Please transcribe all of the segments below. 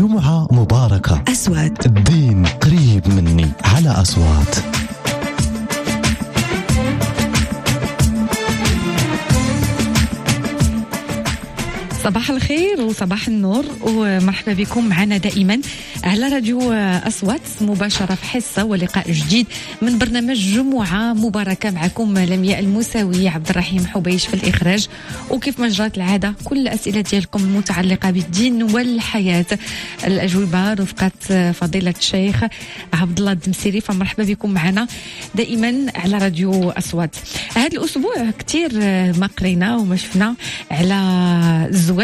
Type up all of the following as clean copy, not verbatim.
جمعة مباركة. أصوات الدين قريب مني على أصوات. صباح الخير وصباح النور ومرحبا بكم معنا دائما على راديو أصوات مباشرة في حصة ولقاء جديد من برنامج جمعة مباركة. معكم لمياء الموسوي، عبد الرحيم حبيش في الإخراج، وكيف ما جرت العادة كل الأسئلة ديالكم المتعلقة بالدين والحياة الأجوبة رفقة فضيلة الشيخ عبد الله الدمسيري. فمرحبا بكم معنا دائما على راديو أصوات. هذا الأسبوع كتير ما قرينا وما شفنا على الزواج،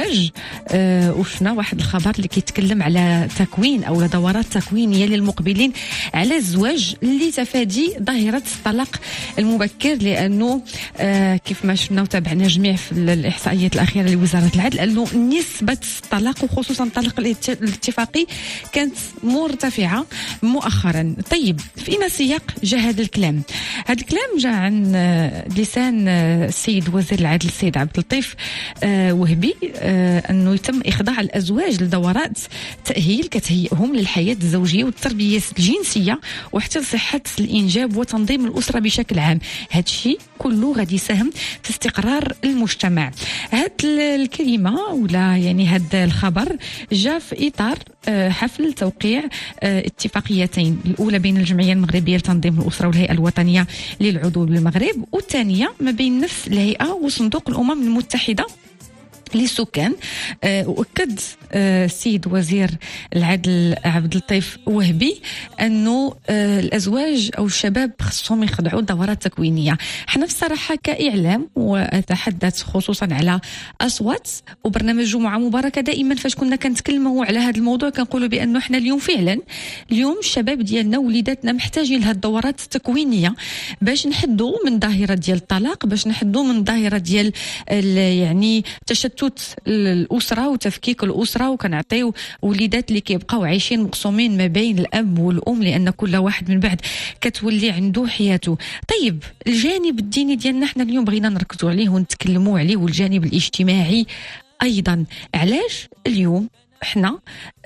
وشفنا واحد الخبر اللي كيتكلم على تكوين أو دورات تكوينية للمقبلين على الزواج لتفادي ظاهرة الطلاق المبكر، لأنه كيف ما شفنا وتابعنا جميع في الإحصائيات الأخيرة لوزارة العدل أنه نسبة الطلاق وخصوصا الطلاق الاتفاقي كانت مرتفعة مؤخرا. طيب، فيما سياق جاء هذا الكلام؟ هذا الكلام جاء عن لسان السيد وزير العدل السيد عبد اللطيف وهبي، أنه يتم إخضاع الأزواج لدورات تأهيل كتهيئهم للحياة الزوجية والتربية الجنسية وحتى صحة الإنجاب وتنظيم الأسرة بشكل عام. هذا الشيء كله غادي يساهم في استقرار المجتمع. هاد الكلمة ولا يعني هاد الخبر جاء في إطار حفل توقيع اتفاقيتين، الأولى بين الجمعية المغربية لتنظيم الأسرة والهيئة الوطنية للعضو بالمغرب، والثانية ما بين نفس الهيئة وصندوق الأمم المتحدة للسكان. وأكد السيد وزير العدل عبد اللطيف وهبي أنه الأزواج أو الشباب خصهم يخضعوا دورات تكوينية. احنا بصراحة كإعلام، وأتحدث خصوصا على أصوات وبرنامج جمعة مباركة، دائما فاش كنا كنتكلموا على هذا الموضوع كنقولوا بأنه احنا اليوم فعلا الشباب ديالنا وليداتنا محتاجين لهذه الدورات التكوينية باش نحدوا من ظاهرة ديال الطلاق، باش نحدوا من ظاهرة ديال يعني تشتت الأسرة وتفكيك الأسرة، وكنعطيو وليدات اللي كيبقاو عايشين مقسومين ما بين الأب والأم، لأن كل واحد من بعد كتولي عنده حياته. طيب، الجانب الديني ديالنا احنا اليوم بغينا نركزوا عليه ونتكلموا عليه، والجانب الاجتماعي أيضا. علاش اليوم احنا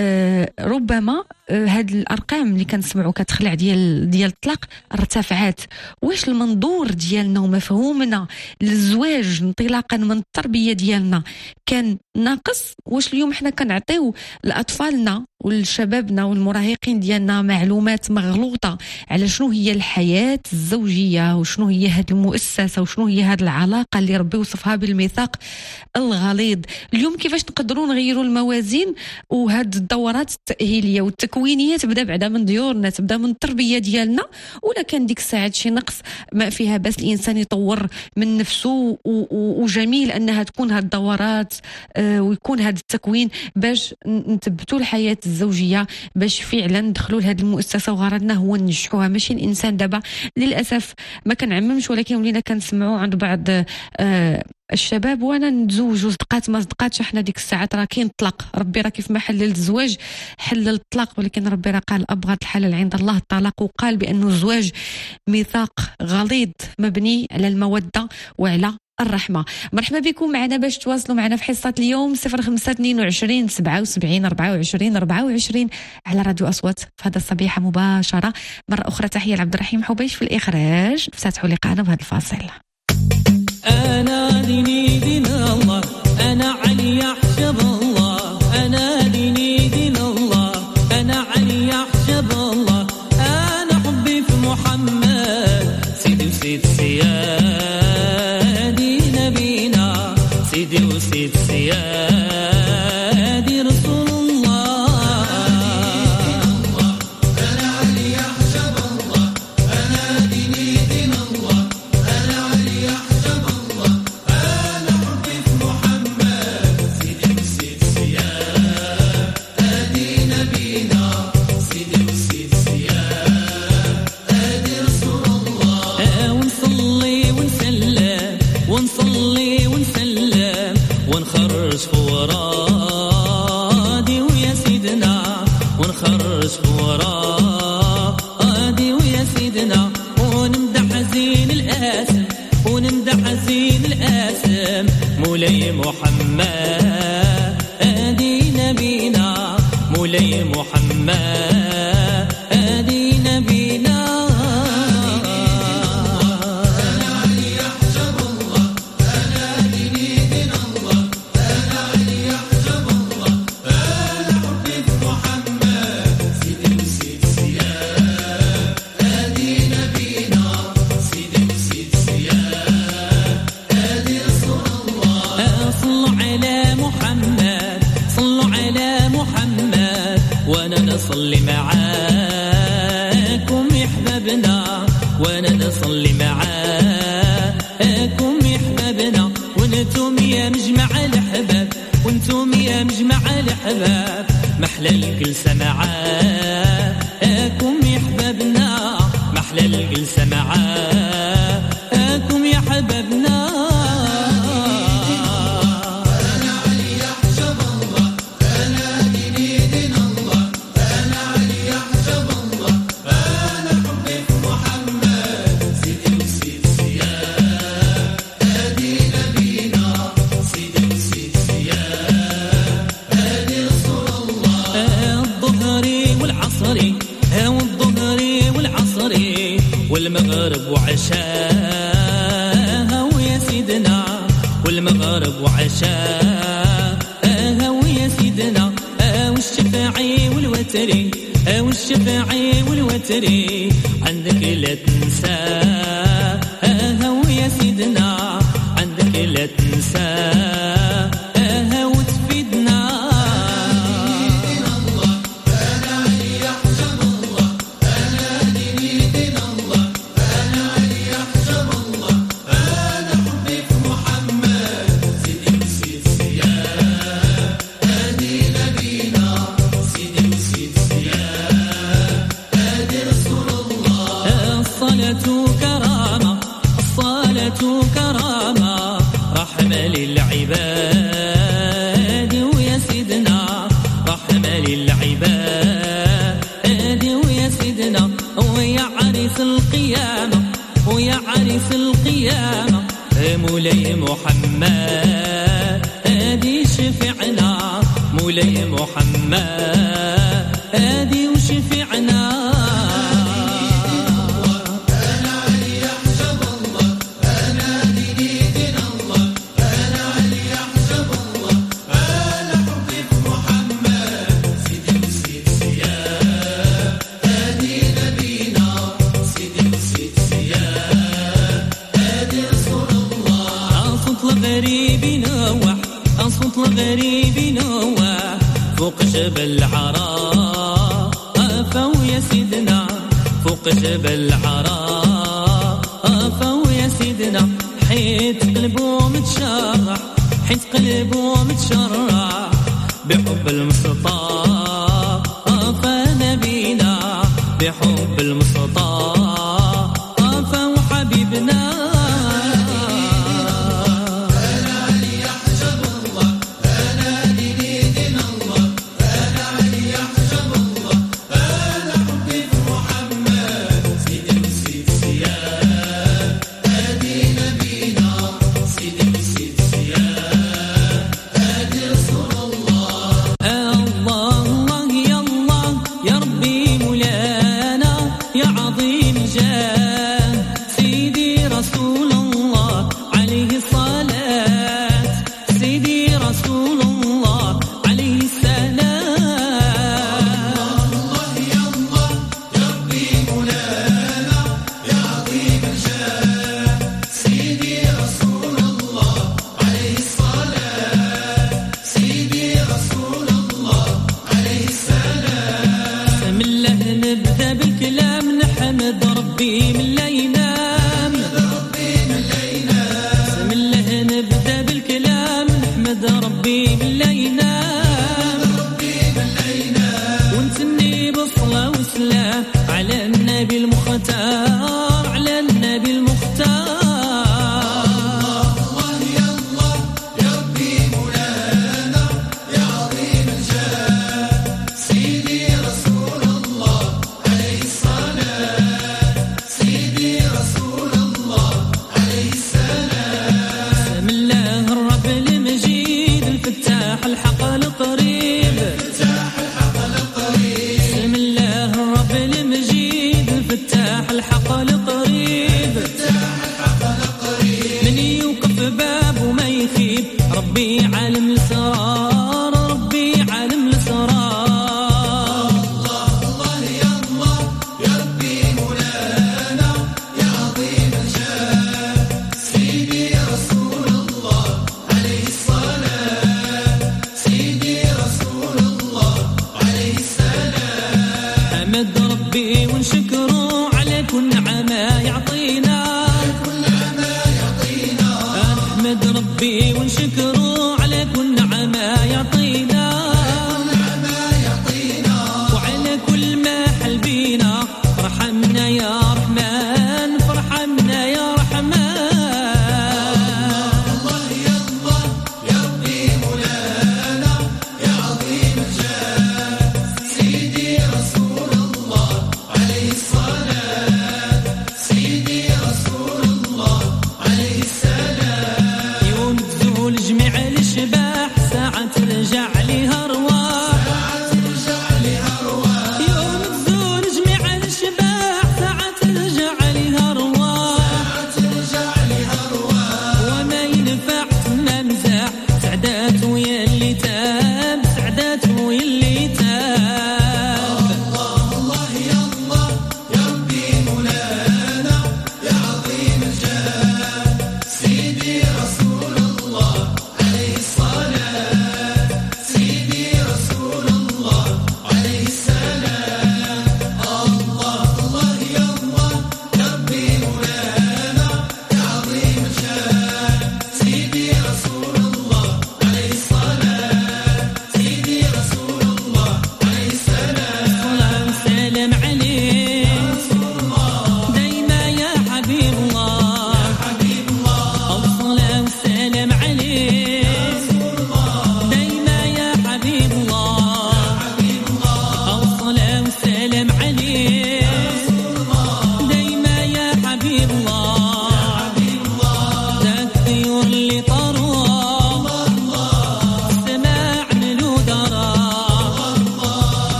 ربما هاد الارقام اللي كنسمعوا كتخلع ديال الطلاق ارتفعت؟ واش المنظور ديالنا ومفهومنا للزواج انطلاقا من التربيه ديالنا كان ناقص؟ واش اليوم احنا كنعطيو لاطفالنا والشبابنا والمراهقين ديالنا معلومات مغلوطه على شنو هي الحياه الزوجيه وشنو هي هاد المؤسسه وشنو هي هاد العلاقه اللي ربي وصفها بالميثاق الغليظ؟ اليوم كيفاش نقدروا نغيروا الموازين وهاد الدورات التأهيلية والتكوينية تبدا بعدا من ديورنا، تبدا من التربية ديالنا، ولا كان ديك الساعات شي نقص ما فيها بس الإنسان يطور من نفسه، وجميل أنها تكون هاد الدورات ويكون هاد التكوين باش نثبتوا الحياة الزوجية، باش فعلا ندخلوا لهاد المؤسسة وغرضنا هو ننجحوها. ماشي الإنسان دابا للأسف ما كنعممش، ولكن ولينا كنسمعوا عند بعض الشباب وانا نتزوج صدقات ما صدقاتش، احنا ديك الساعات راه كاين طلاق، ربي راه كيف ما حلل الزواج حلل الطلاق، ولكن ربي راه قال ابغض الحلال عند الله الطلاق، وقال بانه الزواج ميثاق غليظ مبني على الموده وعلى الرحمة. مرحبا بكم معنا باش تواصلوا معنا في حصة اليوم 0522 77 24 24 على راديو أصوات في هذا الصبيحة مباشرة. مرة أخرى تحية لعبد الرحيم حبيش في الإخراج. افتتحوا لقاءنا بهذا الفاصل. أنا ديني دين الله، أنا علي أحجب الله، أنا ديني دين الله، أنا علي أحجب الله، أنا حبي في محمد سيدي وسيد سيادي نبينا، سيدي وسيد سيادي رسول الله. أنا علي أحجب الله، أنا ديني دين الله، أنا علي أحجب الله، مولاي محمد هادي نبينا أنا علي أحجب الله أنا ديني دين الله أنا علي أحجب الله أنا حبي في محمد سيدي وسيد سياد هادي نبينا سيدي وسيد سياد هادي رسول الله صلوا على محمد صلوا على محمد وانا نصلي معاكم يا حبابنا وانا نصلي معاكم يا حبابنا وانتم يا مجمع الحباب وانتم يا مجمع الحباب محلى الجلسة معاكم يا حبابنا محلى الجلسة معاكم يا حبابنا والمغرب وعشاها ويا سيدنا والمغرب وعشاها ويا سيدنا والشفاعي والوتري والشفاعي والوتري عندك لا تنساها ويا سيدنا عندك لا تنساها وتفيدنا كرامة رحمة للعباد ويا سيدنا رحمة للعباد ويا سيدنا ويا عريس القيامة ويا عريس القيامة مولاي محمد هادي شفعنا مولاي محمد هادي وشفعنا الغريب نوح فوق جبل عرفة ويا سيدنا فوق جبل عرفة ويا سيدنا حيت قلبه متشرح حيت قلبه متشرح بحب المصطفى نبينا بحب المصطفى وحبيبنا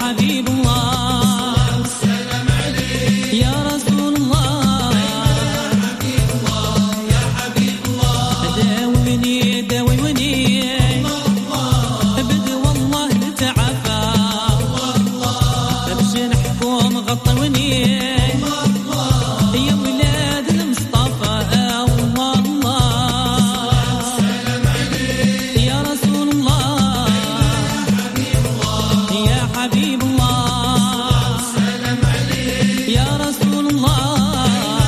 حبيب الله السلام عليك يا رسول الله يا حبيب الله يا حبيب الله داويني داويني ابد والله نتعافى باش نحكم غطوني يا ولاد المصطفى الله الله السلام عليك يا رسول الله يا حبيب الله السلام عليك يا رسول الله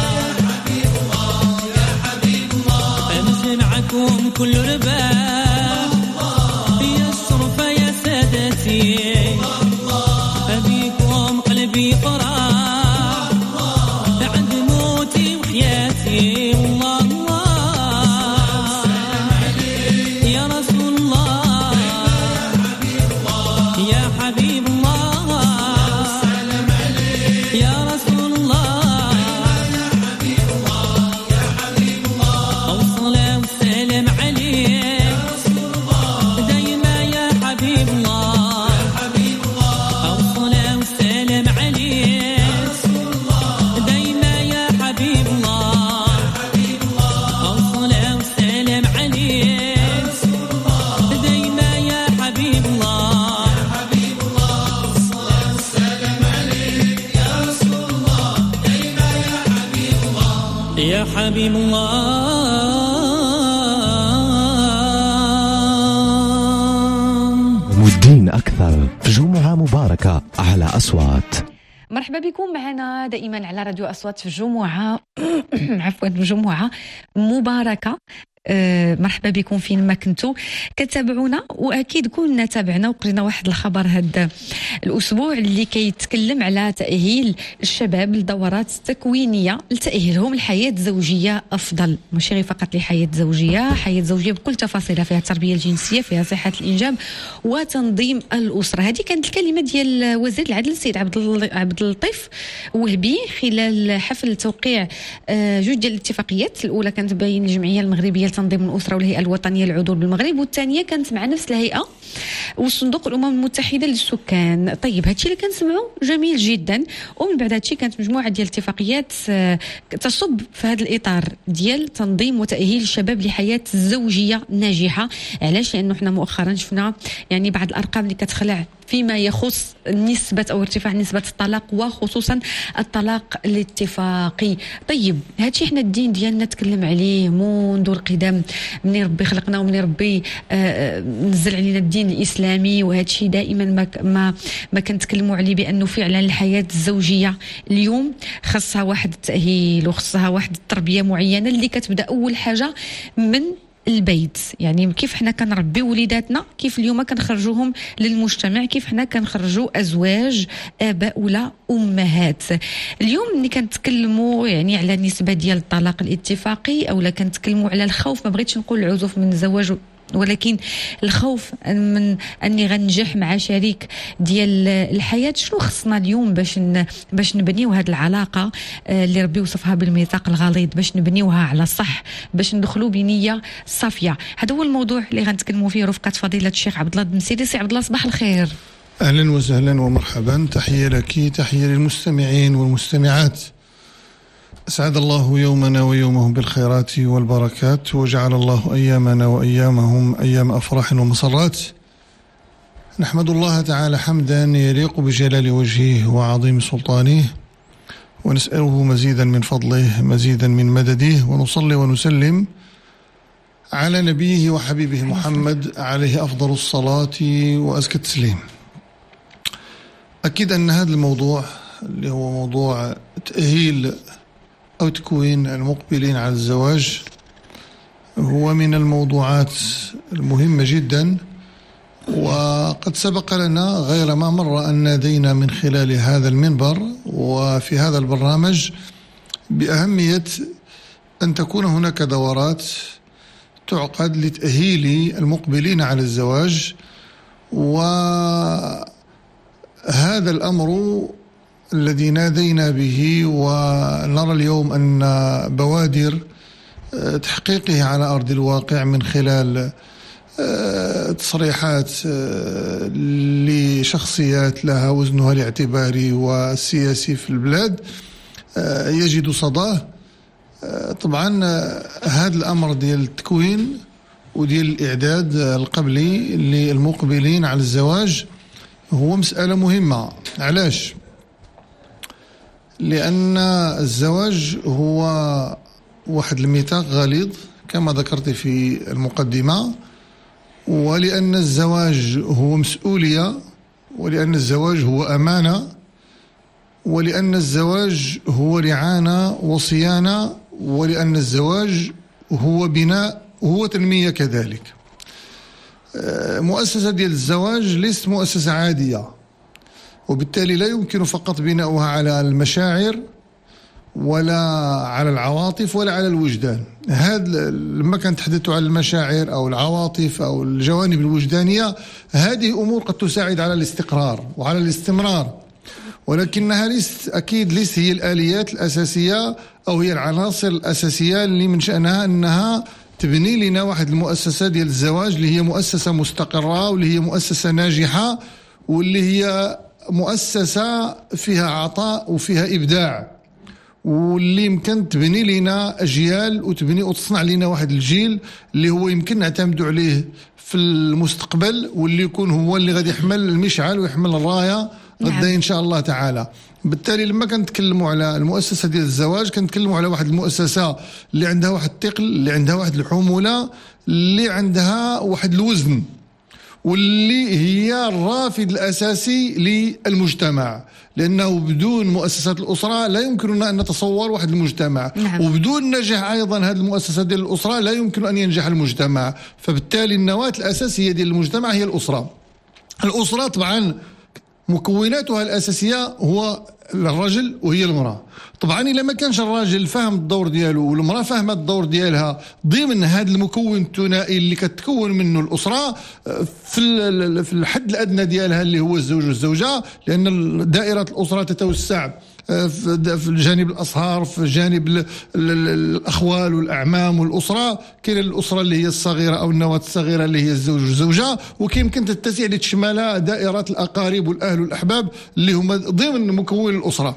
يا حبيب الله امشي معكم كل رباح يا الشرفة يا سادتي أبيكم قلبي فرح بعد موتي وحياتي الله الله يا رسول الله يا حبيب الله يا رسول الله الصلاة والسلام عليك دايما يا حبيب الله الصلاة والسلام عليك دايما يا حبيب الله الصلاة والسلام عليك دايما يا حبيب الله الصلاة والسلام عليك يا رسول الله دايما يا حبيب الله والدين أكثر جمعة مباركة على أصوات. مرحبا بكم معنا دائما على راديو أصوات في جمعة عفوا جمعة مباركة. مرحبا بكم فين ما كنتوا كتابعونا، واكيد كنا تابعنا وقرينا واحد الخبر هذا الاسبوع اللي كيتكلم على تاهيل الشباب لدورات تكوينيه لتاهيلهم لحياه زوجيه افضل، ماشي غير فقط لحياه زوجيه، حياه زوجيه بكل تفاصيلها، فيها التربيه الجنسيه، فيها صحه الانجاب وتنظيم الاسره. هذه كانت الكلمه ديال وزير العدل السيد عبد اللطيف وهبي خلال حفل توقيع جوج ديال الاتفاقيات. الاولى كانت بين الجمعيه المغربيه تنظيم الأسرة والهيئة الوطنية للعدول بالمغرب، والثانية كانت مع نفس الهيئة وصندوق الأمم المتحدة للسكان. طيب هادشي اللي كنسمعوا جميل جدا، ومن بعد هادشي كانت مجموعة ديال الاتفاقيات تصب في هذا الإطار ديال تنظيم وتأهيل الشباب لحياة زوجية ناجحة. علاش؟ لأنه احنا مؤخرا شفنا يعني بعض الأرقام اللي كتخلع فيما يخص نسبة أو ارتفاع نسبة الطلاق، وخصوصا الطلاق الاتفاقي. طيب هادشي احنا الدين ديالنا تكلم عليه منذ القدم، من ربي خلقنا ومن ربي نزل علينا الدين الإسلامي، وهادشي دائما ما كنتكلموا عليه بأنه فعلا الحياة الزوجية اليوم خصها واحد التأهيل وخصها واحد التربية معينة اللي كتبدأ أول حاجة من البيت. يعني كيف حنا كنربي وليداتنا، كيف اليوم كنخرجوهم للمجتمع، كيف حنا كنخرجوا ازواج اباء ولا امهات. اليوم ملي كنتكلموا يعني على النسبه ديال الطلاق الاتفاقي، او لا كنتكلموا على الخوف، ما بغيتش نقول العزوف من الزواج، ولكن الخوف من اني غنجح مع شريك ديال الحياه، شنو خصنا اليوم باش نبنيو هذه العلاقه اللي ربي وصفها بالميثاق الغليظ، باش نبنيوها على صح، باش ندخلوا بنيه صافيه. هذا هو الموضوع اللي غنتكلموا فيه رفقه فضيله الشيخ عبد الله المسيري. سي عبد الله صباح الخير. اهلا وسهلا ومرحبا، تحيه لك، تحيه للمستمعين والمستمعات. أسعد الله يومنا ويومهم بالخيرات والبركات، وجعل الله أيامنا وأيامهم أيام أفراح ومسرات. نحمد الله تعالى حمدا يليق بجلال وجهه وعظيم سلطانه، ونسأله مزيدا من فضله، مزيدا من مدده، ونصلي ونسلم على نبيه وحبيبه محمد عليه أفضل الصلاة وأزكى التسليم. أكيد أن هذا الموضوع اللي هو موضوع تأهيل أو تكوين المقبلين على الزواج هو من الموضوعات المهمة جدا، وقد سبق لنا غير ما مرة أن نادينا من خلال هذا المنبر وفي هذا البرنامج بأهمية أن تكون هناك دورات تعقد لتأهيل المقبلين على الزواج. وهذا الأمر الذي نادينا به ونرى اليوم أن بوادر تحقيقه على أرض الواقع من خلال تصريحات لشخصيات لها وزنها الاعتباري والسياسي في البلاد يجد صداه. طبعا هذا الأمر ديال التكوين وديال الإعداد القبلي للمقبلين على الزواج هو مسألة مهمة. علاش؟ لأن الزواج هو واحد الميثاق غليظ كما ذكرت في المقدمة، ولأن الزواج هو مسؤولية، ولأن الزواج هو أمانة، ولأن الزواج هو رعانة وصيانة، ولأن الزواج هو بناء وهو تنمية كذلك. مؤسسة ديال الزواج ليست مؤسسة عادية، وبالتالي لا يمكن فقط بناؤها على المشاعر ولا على العواطف ولا على الوجدان. هذا لما كنتحدث عن المشاعر أو العواطف أو الجوانب الوجدانية، هذه أمور قد تساعد على الاستقرار وعلى الاستمرار، ولكنها ليست هي الآليات الأساسية أو هي العناصر الأساسية اللي من شأنها أنها تبني لنا واحد المؤسسة ديال الزواج اللي هي مؤسسة مستقرة واللي هي مؤسسة ناجحة واللي هي مؤسسة فيها عطاء وفيها إبداع، واللي يمكن تبني لنا أجيال وتصنع لنا واحد الجيل اللي هو يمكن نعتمدوا عليه في المستقبل، واللي يكون هو اللي غادي يحمل المشعل ويحمل الراية غدا إن شاء الله تعالى. بالتالي لما كنتكلموا على المؤسسة ديال الزواج كنتكلموا على واحد المؤسسة اللي عندها واحد الثقل، اللي عندها واحد الحمولة، اللي عندها واحد الوزن، واللي هي الرافد الأساسي للمجتمع، لأنه بدون مؤسسات الأسرة لا يمكننا أن نتصور واحد المجتمع. نعم. وبدون نجاح أيضا هذه المؤسسة ديال الأسرة لا يمكن أن ينجح المجتمع. فبالتالي النواة الأساسية ديال المجتمع هي الأسرة. الأسرة طبعا مكوناتها الأساسية هو الرجل وهي المرأة. طبعا إلا ما كانش الراجل فاهم الدور ديالو والمرأة فاهمة الدور ديالها ضمن هذا المكون الثنائي اللي كتكون منه الأسرة في الحد الأدنى ديالها اللي هو الزوج والزوجة، لأن دائرة الأسرة تتوسع في الجانب الأصهار، في جانب الأخوال والأعمام والأسرة. كاين الأسرة اللي هي الصغيرة أو النواة الصغيرة اللي هي الزوج والزوجة، وكيمكن تتسع لتشمل دائرة الأقارب والأهل والأحباب اللي هم ضمن مكون الأسرة،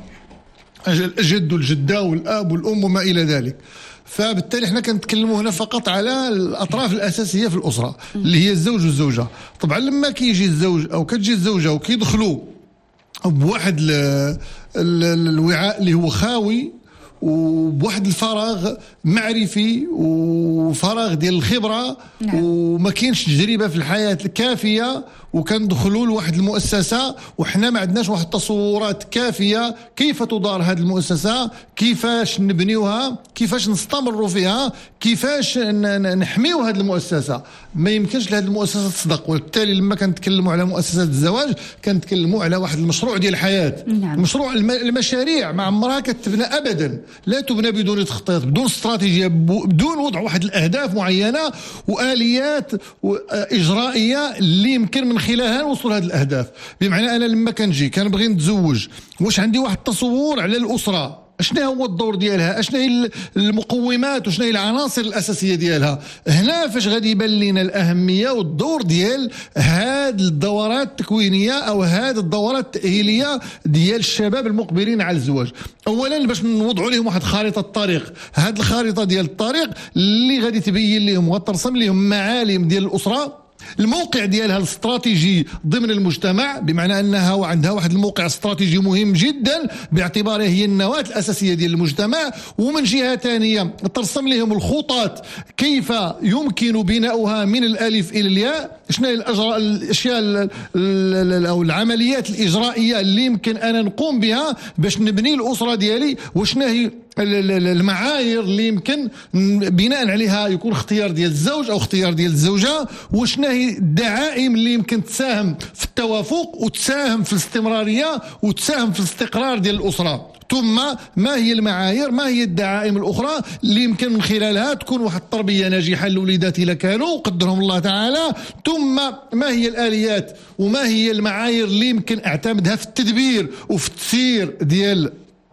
الجد والجدة والأب والأم وما إلى ذلك. فبالتالي احنا كنتكلموا هنا فقط على الأطراف الأساسية في الأسرة اللي هي الزوج والزوجة. طبعا لما كيجي الزوج أو كتجي الزوجة وكيدخلوا بواحد الوعاء اللي هو خاوي وبواحد الفراغ معرفي وفراغ ديال الخبرة، نعم. وما كاينش تجربة في الحياة كافية، وكندخلوا لواحد المؤسسة وحنا ما عندناش واحد التصورات كافية كيف تدار هذه المؤسسة، كيفاش نبنيوها، كيفاش نستمروا فيها، كيفاش نحميو هذه المؤسسة. ما يمكنش لهذه المؤسسة تصدق. وبالتالي لما كنتكلموا على مؤسسة الزواج كنتكلموا على واحد المشروع ديال الحياة. نعم. مشروع المشاريع ما عمرها كتبنى أبدا، لا تبنى بدون تخطيط، بدون استراتيجية، بدون وضع واحد الأهداف معينة وآليات إجرائية اللي يمكن من خلالها نوصل هذه الأهداف. بمعنى أنا لما كنبغي نتزوج، واش عندي واحد التصور على الأسرة، اشنا هو الدور ديالها، اشنا هي المقومات وشنا هي العناصر الأساسية ديالها. هنا فاش غادي يبان لنا الأهمية والدور ديال هاد الدورات التكوينية أو هاد الدورات التأهيلية ديال الشباب المقبلين على الزواج. أولا باش نوضعوا لهم واحد خارطة الطريق، هاد الخارطة ديال الطريق اللي غادي تبين لهم وترسم لهم معالم ديال الأسرة، الموقع ديالها الاستراتيجي ضمن المجتمع، بمعنى أنها عندها واحد الموقع استراتيجي مهم جدا باعتبارها هي النواة الأساسية ديال المجتمع. ومن جهة ثانية ترسم لهم الخطط كيف يمكن بناؤها من الألف إلى الياء، شنو هي الأشياء أو العمليات الإجرائية اللي يمكن أنا نقوم بها باش نبني الأسرة ديالي، وشنو هي المعايير اللي يمكن بناء عليها يكون اختيار ديال الزوج أو اختيار ديال الزوجة، وشنو هي الدعائم اللي يمكن تساهم في التوافق وتساهم في الاستمرارية وتساهم في الاستقرار ديال الأسرة. ثم ما هي المعايير، ما هي الدعائم الأخرى اللي يمكن من خلالها تكون واحد التربية ناجحة للوليدات إذا كانوا قدرهم الله تعالى. ثم ما هي الآليات وما هي المعايير اللي يمكن اعتمدها في التدبير وفي التسيير ديال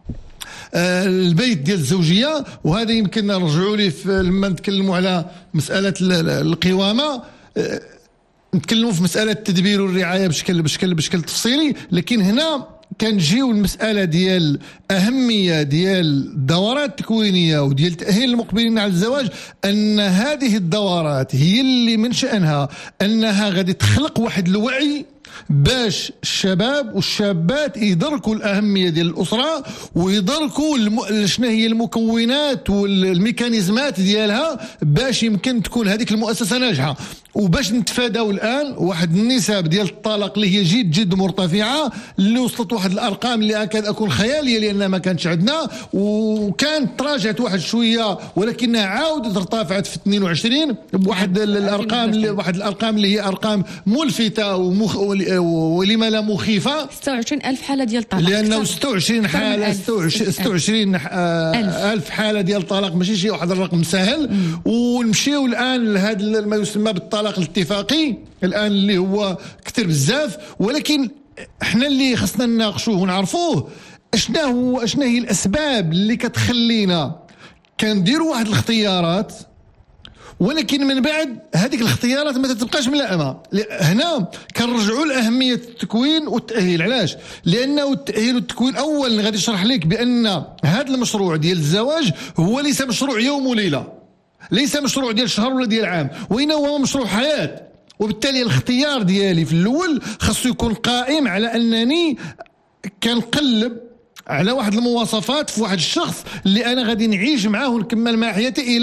البيت ديال الزوجية. وهذا يمكن نرجعوا ليه لما نتكلموا على مسألة القوامة. نتكلموا في مسألة التدبير والرعاية بشكل تفصيلي، لكن هنا كنجيو المسألة ديال أهمية ديال الدورات التكوينية وديال تأهيل المقبلين على الزواج، أن هذه الدورات هي اللي من شأنها أنها غادي تخلق واحد الوعي باش الشباب والشابات يدركوا الأهمية ديال الأسرة ويدركوا شنو هي المكونات والميكانيزمات ديالها باش يمكن تكون هذيك المؤسسة ناجحة، وباش نتفاداو الآن واحد النسب ديال الطلاق اللي هي جد مرتفعة، اللي وصلت واحد الأرقام اللي أكاد أكون خيالية لأنها ما كانتش عندنا، وكانت تراجعت واحد شوية ولكنها عاودت ارتفعت في 22 بواحد الأرقام اللي هي أرقام ملفتة ولما لا مخيفة. 26,000 حالة ديال الطلاق، لأنه 26 حالة 26 ألف حالة ديال الطلاق ماشي شي واحد الرقم سهل. ونمشيو الآن لهذا ما يسمى بالطلاق الاتفاقي الآن اللي هو كتير بزاف، ولكن احنا اللي خصنا نناقشوه ونعرفوه اشنا هي الأسباب اللي كتخلينا كنديروا واحد الاختيارات ولكن من بعد هذيك الاختيارات ما تتبقاش ملائمه. هنا كنرجعوا لاهميه التكوين والتاهيل. علاش؟ لانه التاهيل والتكوين اولا غادي يشرح لك بان هذا المشروع ديال الزواج هو ليس مشروع يوم وليله، ليس مشروع ديال شهر ولا ديال عام، وانما هو مشروع حياه. وبالتالي الاختيار ديالي في الاول خاصو يكون قائم على انني كنقلب على واحد المواصفات في واحد الشخص اللي انا غادي نعيش معاه ونكمل مع حياتي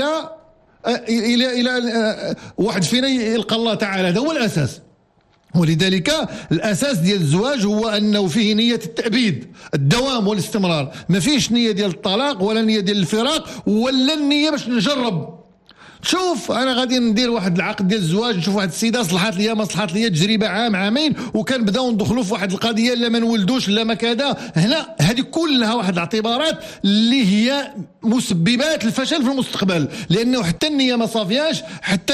الى واحد فينا يلقى الله تعالى. هذا هو الاساس. ولذلك الاساس ديال الزواج هو انه فيه نيه التأبيد، الدوام والاستمرار، ما فيش نيه ديال الطلاق ولا نيه ديال الفراق ولا النيه باش نجرب. شوف انا غادي ندير واحد العقد ديال الزواج، نشوف واحد السيده صلحات ليا ما صلحات ليا، تجربه عام عامين وكنبداو ندخلوا في واحد القضيه لا ما نولدوش لا ما كذا. هنا هذه كلها واحد الاعتبارات اللي هي مسببات الفشل في المستقبل، لانه حتى النيه ما صافياش، حتى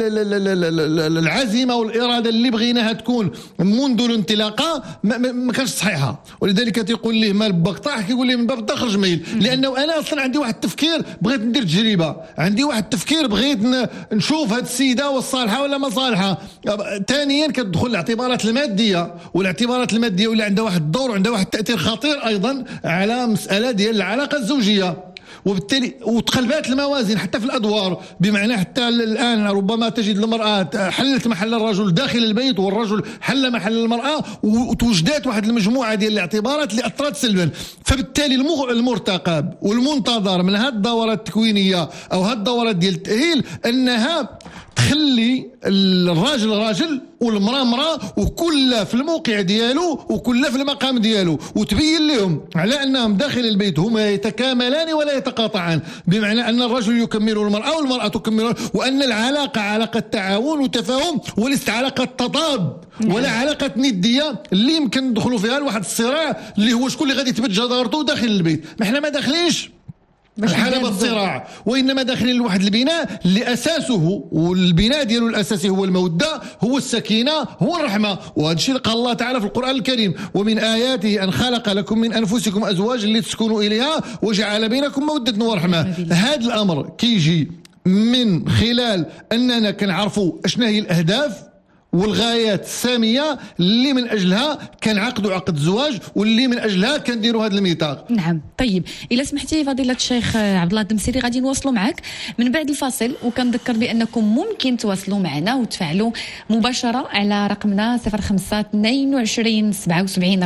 العزيمه والاراده اللي بغيناها تكون منذ الانطلاقه ما كانش صحيحه. ولذلك تيقول ليه مال باك طاح، كيقول ليه من باب الدخل جميل، لانه انا اصلا عندي واحد التفكير بغيت ندير تجربه، عندي واحد التفكير بغيت نشوف هاد السيده والصالحه ولا ما صالحه. ثانيا كتدخل الاعتبارات الماديه، والاعتبارات الماديه واللي عندها واحد الدور وعندها واحد التاثير خطير ايضا على مساله ديال العلاقه الزوجيه. وبالتالي وتقلبات الموازين حتى في الادوار، بمعنى حتى الان ربما تجد المراه حلت محل الرجل داخل البيت والرجل حل محل المراه، وتوجدات واحد المجموعه ديال الاعتبارات اللي اثرت سلبا. فبالتالي المرتقب والمنتظر من هذه الدورات التكوينيه او هذه الدورات ديال التاهيل انها تخلي الراجل راجل والمراه مراه، وكل في الموقع ديالو وكل في المقام ديالو، وتبين لهم على انهم داخل البيت هما يتكاملان ولا يتقاطعان، بمعنى ان الرجل يكمل المراه والمراه تكمل، وان العلاقه علاقه تعاون وتفاهم وليست علاقه تضاد ولا علاقه نديه اللي يمكن ندخلوا فيها لواحد الصراع اللي هو شكون اللي غادي يثبت جدارته داخل البيت. ما احنا ما داخلينش الحالة بالصراع، وإنما داخلين لواحد البناء اللي أساسه، والبناء ديالو الأساسي هو المودة، هو السكينة، هو الرحمة. وهذا الشيء قال الله تعالى في القرآن الكريم: ومن آياته أن خلق لكم من أنفسكم أزواجا لتسكنوا إليها وجعل بينكم مودة ورحمة. هذا الأمر كيجي من خلال أننا كنعرفوا أشنا هي الأهداف والغايات السامية اللي من أجلها كنعقدوا عقد الزواج واللي من أجلها كنديروا هذا الميثاق. نعم. طيب إلا سمحتي فضيلة الشيخ عبد الله الدمسيري غادي نواصلوا معك من بعد الفاصل، وكنذكر بأنكم ممكن تواصلوا معنا وتفعلوا مباشرة على رقمنا 05 22 77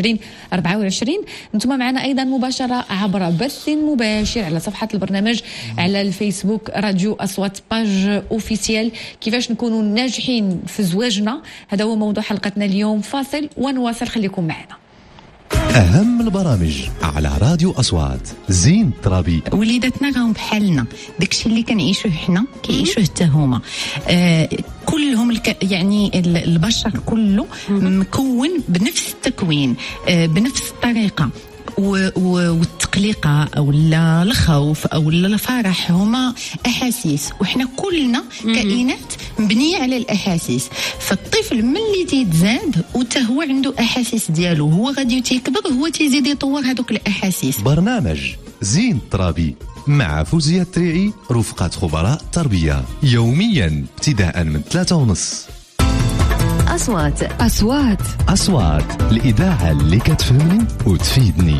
24. انتم معنا أيضا مباشرة عبر بث مباشر على صفحة البرنامج على الفيسبوك راديو أصوات باج أوفيسيال. كيفاش نكونوا ناجحين في زواجنا، هذا هو موضوع حلقتنا اليوم. فاصل ونواصل، خليكم معنا. أهم البرامج على راديو أصوات. زين ترابي وليداتنا راهم بحالنا، داكشي اللي كنعيشوه حنا كيعيشوه حتى هما. كلهم يعني البشر كله مكون بنفس التكوين، بنفس الطريقة، والتقليقة أو الخوف أو الفرح هما أحاسيس، وإحنا كلنا كائنات مبنية على الأحاسيس. فالطفل ملي تيتزاد وتا هو عنده أحاسيس ديالو، هو غادي تيكبر هو تيزيد يطور هذوك الأحاسيس. برنامج زين الترابي مع فوزية التريعي رفقة خبراء التربية يوميا ابتداء من 3:30. أصوات الإذاعة اللي كتفهمني وتفيدني.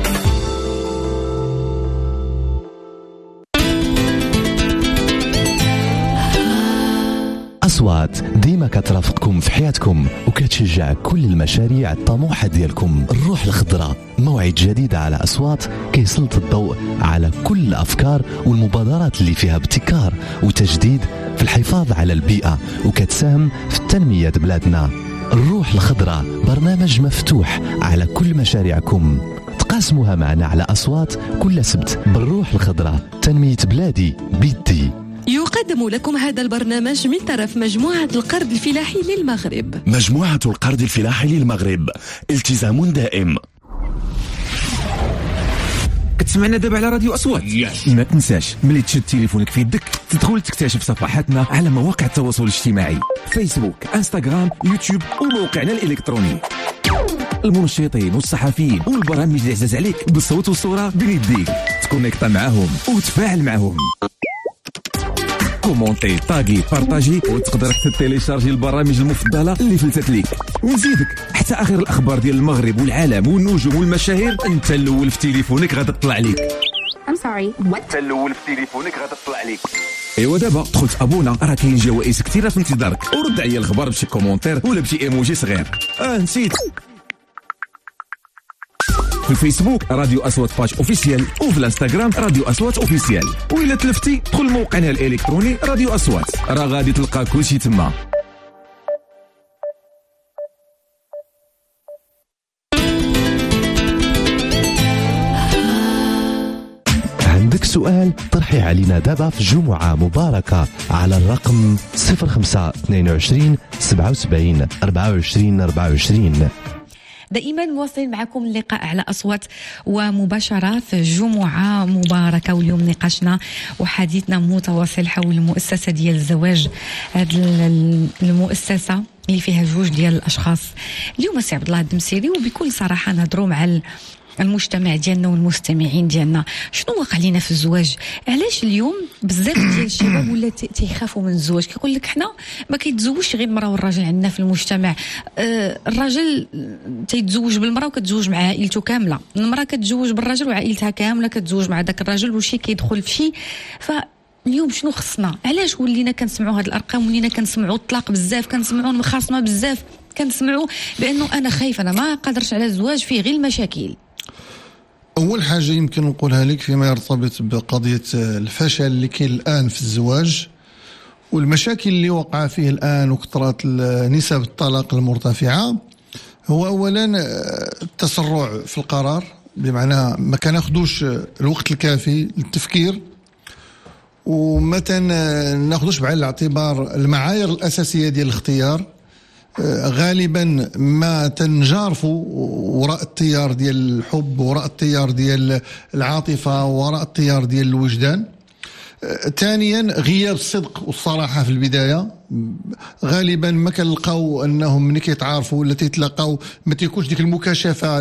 أصوات ديما كترافقكم في حياتكم وكتشجع كل المشاريع الطموحة ديالكم. الروح الخضراء موعد جديد على أصوات كيسلط الضوء على كل الأفكار والمبادرات اللي فيها ابتكار وتجديد في الحفاظ على البيئة وكتساهم في التنمية بلادنا. الروح الخضراء برنامج مفتوح على كل مشاريعكم، تقاسموها معنا على أصوات كل سبت. بالروح الخضراء تنمية بلادي بيدي. يقدم لكم هذا البرنامج من طرف مجموعة القرض الفلاحي للمغرب. مجموعة القرض الفلاحي للمغرب، التزام دائم. كتسمعنا دابا على راديو أصوات. ما تنساش ملي تشد تليفونك في يدك تدخل تكتشف صفحاتنا على مواقع التواصل الاجتماعي، فيسبوك، انستغرام، يوتيوب وموقعنا الإلكتروني. المنشطين والصحفيين والبرامج اللي عزاز عليك بالصوت والصورة بين يديك، تكونيكتا معاهم وتفاعل معاهم. كومونتي، طاقي، بارطاجي، وتقدر تتيليشارجي البرامج المفضله اللي فلتت ليك. ونزيدك حتى اخر الاخبار ديال المغرب والعالم والنجوم والمشاهير انت الاول في تليفونك غادا تطلع ليك. انت الاول في تليفونك غادا تطلع ليك. ايوا دابا دخلت ابونا، راه كاين جوائز كثيره في انتظارك، ورد عليا الخبر بشي كومونتير ولا بشي ايموجي صغير. نسيت في الفيسبوك راديو أصوات باج أوفيسيال، وفي الانستغرام راديو أصوات أوفيسيال، وإلا تلفتي دخل موقعنا الإلكتروني راديو أصوات، راه غادي تلقى كلشي تما. عندك سؤال؟ طرحي علينا دابا في جمعة مباركة على الرقم 0522 77 24 24. دائما مواصلين معكم اللقاء على أصوات ومباشرة في جمعة مباركة، واليوم نقاشنا وحديثنا متواصل حول المؤسسة ديال الزواج، المؤسسة اللي فيها جوج ديال الأشخاص. اليوم سي عبد الله الدمسيري وبكل صراحة نهضروا مع المجتمع ديالنا والمستمعين ديالنا شنو واقع لينا في الزواج. علاش اليوم بزاف ديال الشباب ولا تيخافوا من الزواج، كيقول لك حنا ما كيتزوجش غير المراه والراجل عندنا في المجتمع. الراجل تيتزوج بالمراه وكتزوج مع عائلته كامله، المراه كتزوج بالراجل وعائلتها كامله كتزوج مع داك الراجل وشي كيدخل في شي. اليوم شنو خصنا؟ علاش ولينا كنسمعوا هاد الارقام، ولينا كنسمعوا الطلاق بزاف، كنسمعوا المخاصمه بزاف، كنسمعوا بانه انا خايف، انا ما قادرش على الزواج، فيه غير المشاكل. أول حاجة يمكن نقولها لك فيما يرتبط بقضية الفشل اللي كاين الآن في الزواج والمشاكل اللي وقع فيه الآن وكثرة نسب الطلاق المرتفعة، هو أولا التسرع في القرار، بمعنى ما كناخدوش الوقت الكافي للتفكير ومتى ناخدوش بعين الاعتبار المعايير الأساسية ديال الاختيار. غالبا ما تنجارفوا وراء التيار ديال الحب، وراء التيار ديال العاطفة، وراء التيار ديال الوجدان. ثانيا غياب الصدق والصراحة في البداية، غالبا ما كنلقاو انهم ملي كيتعارفوا ولا تيتلاقاو ما تيكونش ديك المكاشفة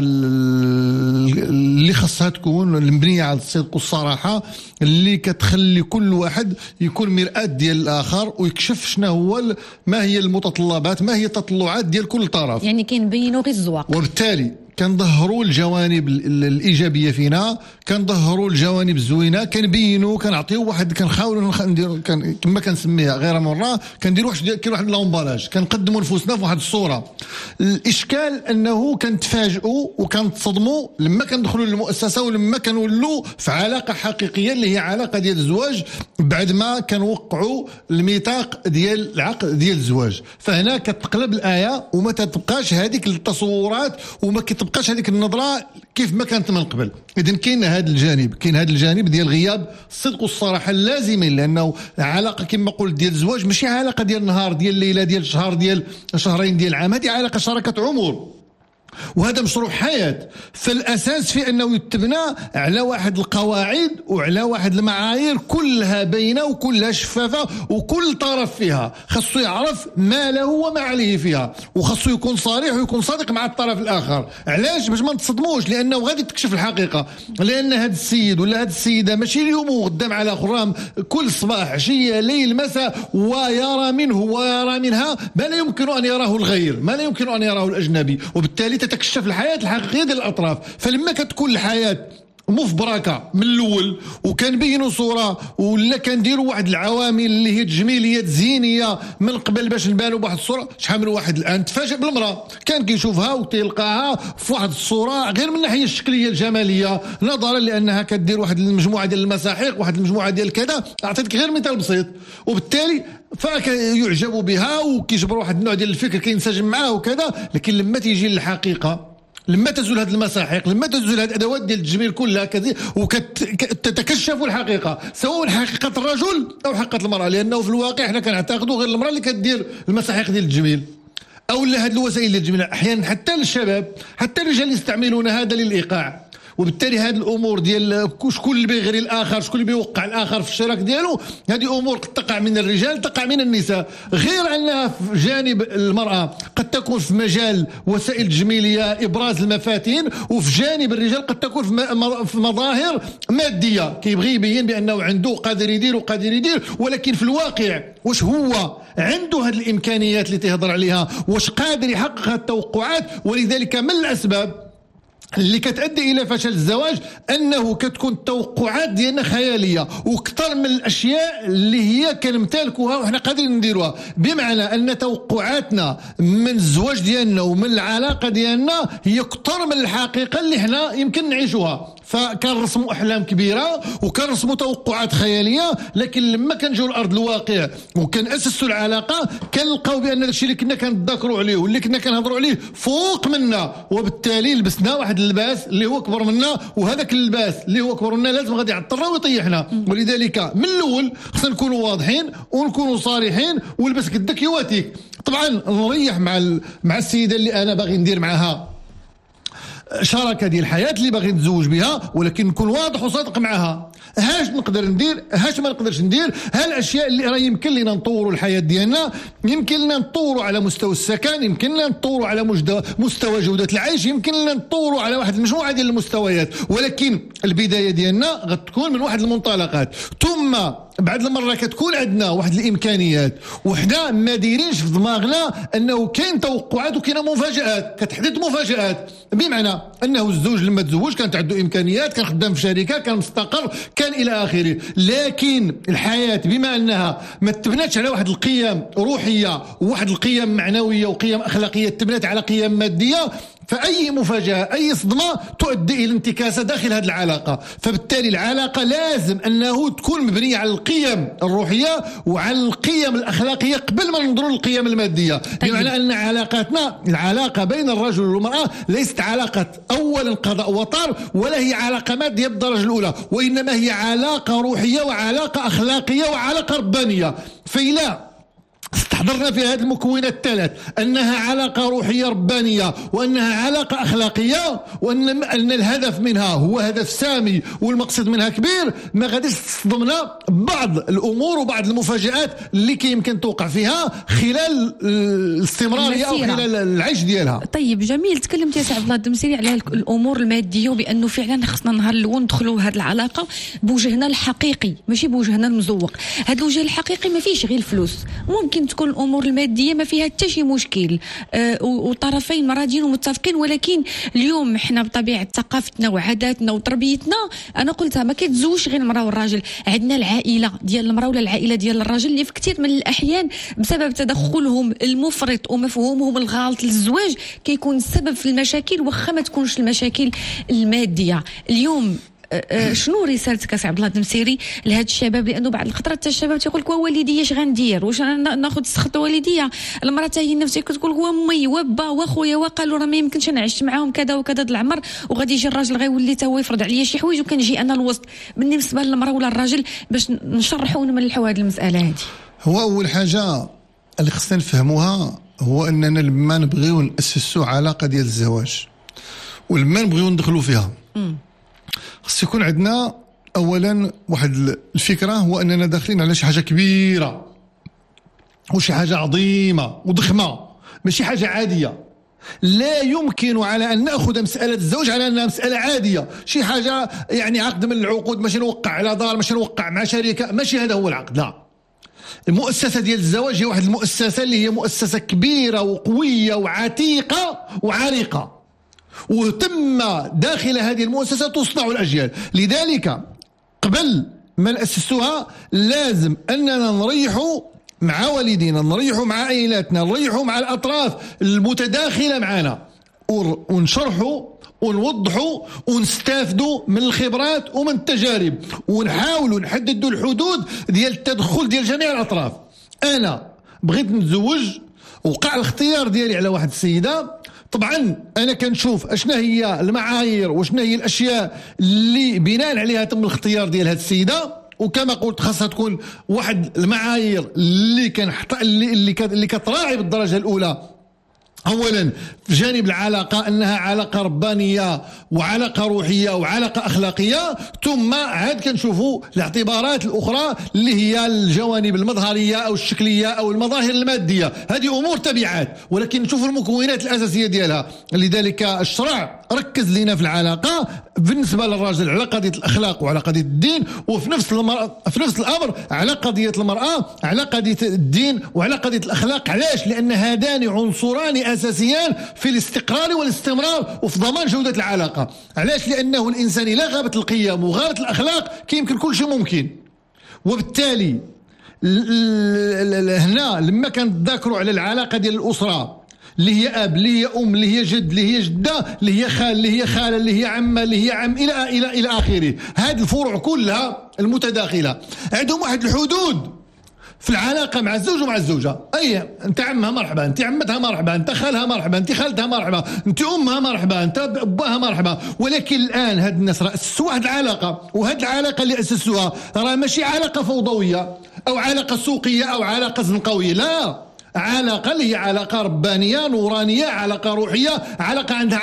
اللي خاصها تكون المبنية على الصدق والصراحة، اللي كتخلي كل واحد يكون مرآة ديال الآخر ويكشف شنو هو ما هي المتطلبات، ما هي التطلعات ديال كل طرف، يعني كنبينوا غير الزواق، وبالتالي كنظهروا الجوانب الإيجابية فينا، كنظهروا الجوانب الزوينة، كنبينوا، كنعطيو واحد، كنحاولوا نديروا كما كنسميها غير مرة، كنديروا واحد لامبالاج، كنقدموا نفوسنا في واحد الصورة. الإشكال أنه كنتفاجئوا وكنتصدموا لما كندخلوا للمؤسسة ولما كنولوا في علاقة حقيقية اللي هي علاقة ديال الزواج بعد ما كنوقعوا الميثاق ديال العقد ديال الزواج. فهنا كتقلب الآية وما تبقاش هذيك التصورات وما كتبقاش هذيك النظرة كيف ما كانت من قبل. إذن كاين هذا الجانب ديال غياب الصدق والصراحة اللازمين، لأنه علاقة كما قلت ديال الزواج ماشي علاقة ديال نهار، ديال ليلة، ديال شهر، ديال شهرين، ديال عام، هذه علاقة شراكة عمر. وهذا مشروع حياة. فالأساس في أنه يتبنى على واحد القواعد وعلى واحد المعايير كلها بينة وكلها شفافة، وكل طرف فيها خصو يعرف ما له وما عليه فيها، وخصو يكون صريح ويكون صادق مع الطرف الآخر. علاش؟ باش ما نتصدموش، لأنه غادي تكشف الحقيقة. لأن هذا السيد ولا هذه السيدة ماشي اليوم وقدام على خرام كل صباح عشية ليل مساء ويرى منه ويرى منها ما لا يمكن أن يراه الغير، ما لا يمكن أن يراه الأجنبي، وبالتالي تتكشف الحياة الحقيقية ديال الأطراف. فلما كتكون الحياة مفبركة من الأول وكنبينوا صورة ولا كنديروا واحد العوامل اللي هي تجميليات زينية من قبل باش نبانوا بواحد الصورة، شحال من واحد الآن تفاجأ بالمرأة كان كيشوفها وتلقاها في واحد الصورة غير من الناحية الشكلية الجمالية، نظرا لأنها كدير واحد المجموعة ديال المساحيق، واحد المجموعة ديال كذا. أعطيتك غير مثال بسيط، وبالتالي فيعجبوا بها وكيجبروا واحد النوع ديال الفكر كينسجم معاه وكذا. لكن لما تيجي للحقيقة، لما تزول هذه المساحيق، لما تزول هذه الادوات ديال التجميل كلها وتتكشف الحقيقه، سواء حقيقه الرجل او حقيقه المراه، لانه في الواقع حنا كنعتقدوا غير المراه اللي كدير المساحيق ديال التجميل او هذه الوسائل ديال التجميل. احيانا حتى للشباب، حتى الرجال يستعملون هذا للايقاع. وبالتالي هذه الامور ديال شكون اللي بيغري الاخر، شكون اللي بيوقع الاخر في الشراك ديالو، هذه امور قد تقع من الرجال تقع من النساء، غير انها في جانب المراه قد تكون في مجال وسائل التجميليه ابراز المفاتن، وفي جانب الرجال قد تكون في مظاهر ماديه كيبغي يبين بانه عنده قادر يدير، ولكن في الواقع واش هو عنده هذه الامكانيات اللي تهضر عليها، واش قادر يحقق التوقعات. ولذلك من الاسباب اللي كتؤدي الى فشل الزواج انه كتكون التوقعات ديالنا خياليه، وكثر من الاشياء اللي هي كنمتلكوها وحنا قادرين نديروها، بمعنى ان توقعاتنا من الزواج ديالنا ومن العلاقه ديالنا هي اكثر من الحقيقه اللي حنا يمكن نعيشوها. فكنرسموا احلام كبيره وكنرسموا توقعات خياليه، لكن لما كنجيو لارض الواقع وكنأسسوا العلاقه كنلقاو بان الشيء اللي كنا كنتذكروا عليه واللي كنا كنهضروا عليه فوق منا، وبالتالي لبسنا واحد اللباس اللي هو اكبر منا، وهذاك اللباس اللي هو اكبر منا لازم غادي يعطلنا ويطيحنا. ولذلك من الاول خصنا نكونوا واضحين ونكونوا صريحين ولبس قدك يواتيك. طبعا نريح مع السيده اللي انا باغي ندير معها شراكه ديال الحياه اللي باغي نتزوج بها، ولكن نكون واضح وصادق معها. هاش نقدر ندير، هاش ما نقدرش ندير، هالاشياء اللي راه يمكن لنا نطوروا الحياه ديالنا، يمكن لنا نطوروا على مستوى السكن، يمكن لنا نطوروا على مستوى جوده العيش، يمكن لنا نطوروا على واحد المجموعه ديال المستويات، ولكن البدايه ديالنا غتكون من واحد المنطلقات، ثم بعد المره كتكون عندنا واحد الامكانيات وحنا ما دايرينش في دماغنا انه كاين توقعات وكاين مفاجات، كتحدث مفاجات، بمعنى انه الزوج لما تزوج كانت عنده امكانيات، كان خدام في شركه، كان مستقر، كان الى اخره. لكن الحياه بما انها ما تبناتش على واحد القيم روحيه وواحد القيم معنويه وقيم اخلاقيه، تبنات على قيم ماديه، فأي مفاجأة أي صدمة تؤدي إلى انتكاسة داخل هذه العلاقة. فبالتالي العلاقة لازم أنه تكون مبنية على القيم الروحية وعلى القيم الأخلاقية قبل ما ننظروا للقيم المادية. بمعنى أن علاقاتنا، العلاقة بين الرجل والمرأة ليست علاقة أولا قضاء وطار، ولا هي علاقة مادية بالدرجة الأولى، وإنما هي علاقة روحية وعلاقة أخلاقية وعلاقة ربانية. فإلا استحضرنا في هذه المكونات الثلاث أنها علاقة روحية ربانية وأنها علاقة أخلاقية وأن الهدف منها هو هدف سامي والمقصد منها كبير، ما غاديش تصدمنا بعض الأمور وبعض المفاجآت اللي يمكن توقع فيها خلال الاستمرارية أو خلال العيش ديالها. طيب جميل، تكلمت يا سي عبد الله الدمسيري على الأمور المادية وبأنه فعلا خصنا نهار الأول ندخلوا هذه العلاقة بوجهنا الحقيقي ماشي بوجهنا المزوق. هذا الوجه الحقيقي ما فيش غير الفلوس، ممكن تكون الامور الماديه ما فيها حتى شي مشكل، وطرفين راضيين ومتفقين، ولكن اليوم احنا بطبيعه ثقافتنا وعاداتنا وتربيتنا انا قلتها ما كيتزوجش غير المراه والراجل، عندنا العائله ديال المراه ولا العائله ديال الراجل اللي في كثير من الاحيان بسبب تدخلهم المفرط ومفهومهم الغلط للزواج كيكون السبب في المشاكل واخا ما تكونش المشاكل الماديه. اليوم شنو رسالتك سي عبد الله الدمسيري لهاد الشباب؟ لانه بعض الخطرات حتى الشباب تيقول لك والدي اش غندير، واش ناخذ السخط والديا؟ المراه حتى هي نفسها كتقول هو امي وبا واخويا وقالوا راه ما يمكنش انا عشت معاهم كذا وكذا د العمر، وغادي يجي الراجل غيولي تا هو يفرض عليا شي حوايج وكنجي انا الوسط. بالنسبه للمراه ولا الراجل باش نشرحوا ونملحوا هذه المساله هذه، هو اول حاجه اللي خصنا نفهموها هو اننا لما نبغيو ناسسوا علاقه ديال الزواج ولما نبغيو ندخلوا فيها خص يكون عندنا اولا واحد الفكره، هو اننا داخلين على شي حاجه كبيره وشي حاجه عظيمه وضخمه، ماشي حاجه عاديه. لا يمكن على ان ناخذ مساله الزواج على انها مساله عاديه، شي حاجه يعني عقد من العقود، ماشي نوقع على دار، ماشي نوقع مع شركه، ماشي هذا هو العقد. لا، المؤسسه ديال الزواج هي واحد المؤسسه اللي هي مؤسسه كبيره وقويه وعتيقه وعريقه، وتم داخل هذه المؤسسه تصنع الاجيال. لذلك قبل ما نأسسوها لازم اننا نريحوا مع والدينا، نريحوا مع عائلاتنا، نريحوا مع الاطراف المتداخله معنا، ونشرحوا ونوضحوا ونستافدوا من الخبرات ومن التجارب، ونحاولوا نحددوا الحدود ديال التدخل ديال جميع الاطراف. انا بغيت نتزوج، وقع الاختيار ديالي على واحد السيده، طبعا انا كنشوف اشنا هي المعايير واشنا هي الاشياء اللي بناء عليها تم الاختيار ديال هذه السيده، وكما قلت خاصها تكون واحد المعايير اللي كتراعي بالدرجه الاولى اولا في جانب العلاقه انها علاقه ربانيه وعلاقه روحيه وعلاقه اخلاقيه، ثم عاد كنشوفوا الاعتبارات الاخرى اللي هي الجوانب المظهريه او الشكليه او المظاهر الماديه. هذه امور تبعات، ولكن نشوف المكونات الاساسيه ديالها. لذلك الشرع ركز لنا في العلاقه بالنسبه للراجل على قضيه الاخلاق وعلى قضيه الدين، وفي نفس الامر على قضيه المراه، على قضيه الدين وعلى قضيه الاخلاق. علاش؟ لان هذان عنصران اساسيان في الاستقرار والاستمرار وفي ضمان جوده العلاقه. علاش؟ لانه الانسان اذا غابت القيم وغابت الاخلاق كيمكن كل شيء ممكن. وبالتالي هنا لما كنتذاكروا على العلاقه ديال الاسره اللي هي اب، اللي هي ام، اللي هي جد، اللي هي جده، اللي هي خال، اللي هي خاله، اللي هي عمه، اللي هي عم، الى اخره، هذه الفروع كلها المتداخله عندهم واحد الحدود في العلاقه مع الزوج ومع الزوجه. اي انت عمها مرحبا، انت عمتها مرحبا، انت خالها مرحبا، انت خالتها مرحبا، انت امها مرحبا، انت اباها مرحبا. ولكن الان هاد الناس اسسوا واحد العلاقه، وهاد العلاقه اللي اسسوها راه ماشي علاقه فوضويه او علاقه سوقيه او علاقه زنقويه، لا، علاقه اللي هي علاقه ربانيه نورانيه، علاقه روحيه، علاقه عندها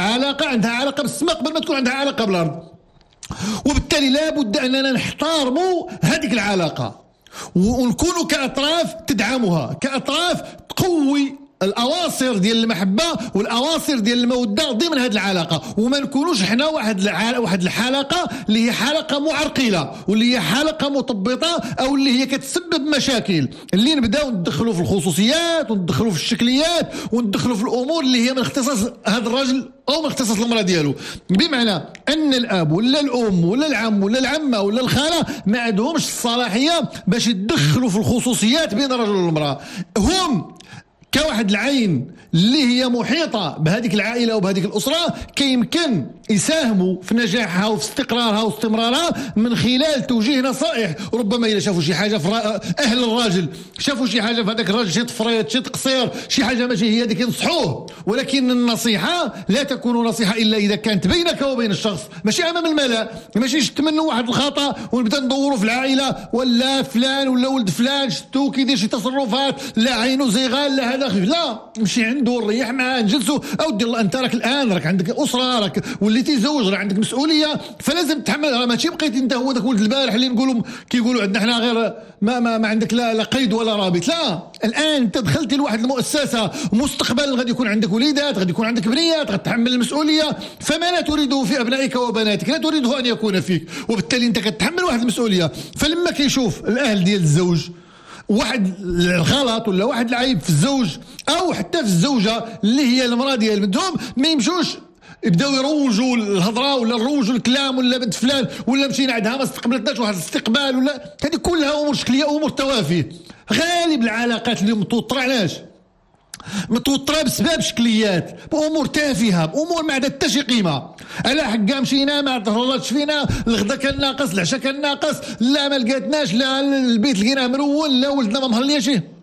علاقه بالسماء قبل ما تكون عندها علاقه بالارض. وبالتالي لابد اننا نحترموا هذيك العلاقه ونكونوا كأطراف تدعمها، كأطراف تقوي الأواصر ديال المحبة والأواصر ديال المودة ضمن هذه العلاقة، وما نكونوش حنا واحد الحلقة اللي هي حلقة معرقلة واللي هي حلقة مطبطة أو اللي هي كتسبب مشاكل، اللي نبداو ندخلوا في الخصوصيات وندخلوا في الشكليات وندخلوا في الأمور اللي هي من اختصاص هذا الرجل أو من اختصاص المرأة ديالو. بمعنى أن الأب ولا الأم ولا العم ولا العمة ولا الخالة ما عندهمش الصلاحية باش يدخلوا في الخصوصيات بين الرجل والمرأة. هم كواحد العين اللي هي محيطة بهذيك العائلة وبهذيك الأسرة كيمكن يساهموا في نجاحها وفي استقرارها واستمرارها من خلال توجيه نصائح. ربما إذا شافوا شي حاجة في أهل الراجل، شافوا شي حاجة في هذاك الراجل، شي تفريط، شي تقصير، شي حاجة ماشي هي هذيك، ينصحوه. ولكن النصيحة لا تكون نصيحة إلا إذا كانت بينك وبين الشخص، ماشي أمام الملأ. ماشي تمنوا واحد الخطأ ونبدا ندوروا في العائلة ولا فلان ولا ولد فلان شتو كيدير شي تصرفات، لا عينه زيغال، لا هذا خفيف، لا، نمشي عنده نريح معاه نجلسوا. أودي الله أنت راك الآن راك عندك أسرة، راك وليتي زوج، راه عندك مسؤولية، فلازم تحمل. راه ماشي بقيتي انت هو ذاك ولد البارح اللي نقولوا كيقولوا عندنا حنا غير ما عندك لا قيد ولا رابط. لا، الآن انت دخلتي لواحد المؤسسة، مستقبلا غادي يكون عندك وليدات، غادي يكون عندك بنيات، غتحمل المسؤولية. فما لا تريده في أبنائك وبناتك لا تريده أن يكون فيك، وبالتالي انت كتحمل واحد المسؤولية. فلما كيشوف الأهل ديال الزوج واحد الغلط ولا واحد العيب في الزوج او حتى في الزوجه اللي هي المراه ديال بنتهم، ما يمشوش يبداو يروجوا الهضره ولا يروجوا الكلام ولا بنت فلان ولا مشينا عندها ما استقبلتناش واحد الاستقبال ولا، هذه كلها امور شكليه، امور توافيه. غالب العلاقات اللي متوتره علاش؟ متوتره بسبب شكليات، بامور تافهه، بامور ما عندها حتى شي قيمه. على حقا مشينا ما تهرلاتش فينا، الغدا كان ناقص، العشاء كان ناقص، لا ما لقاتناش، لا البيت لقيناه مرول، لا ولدنا ما مهلياش.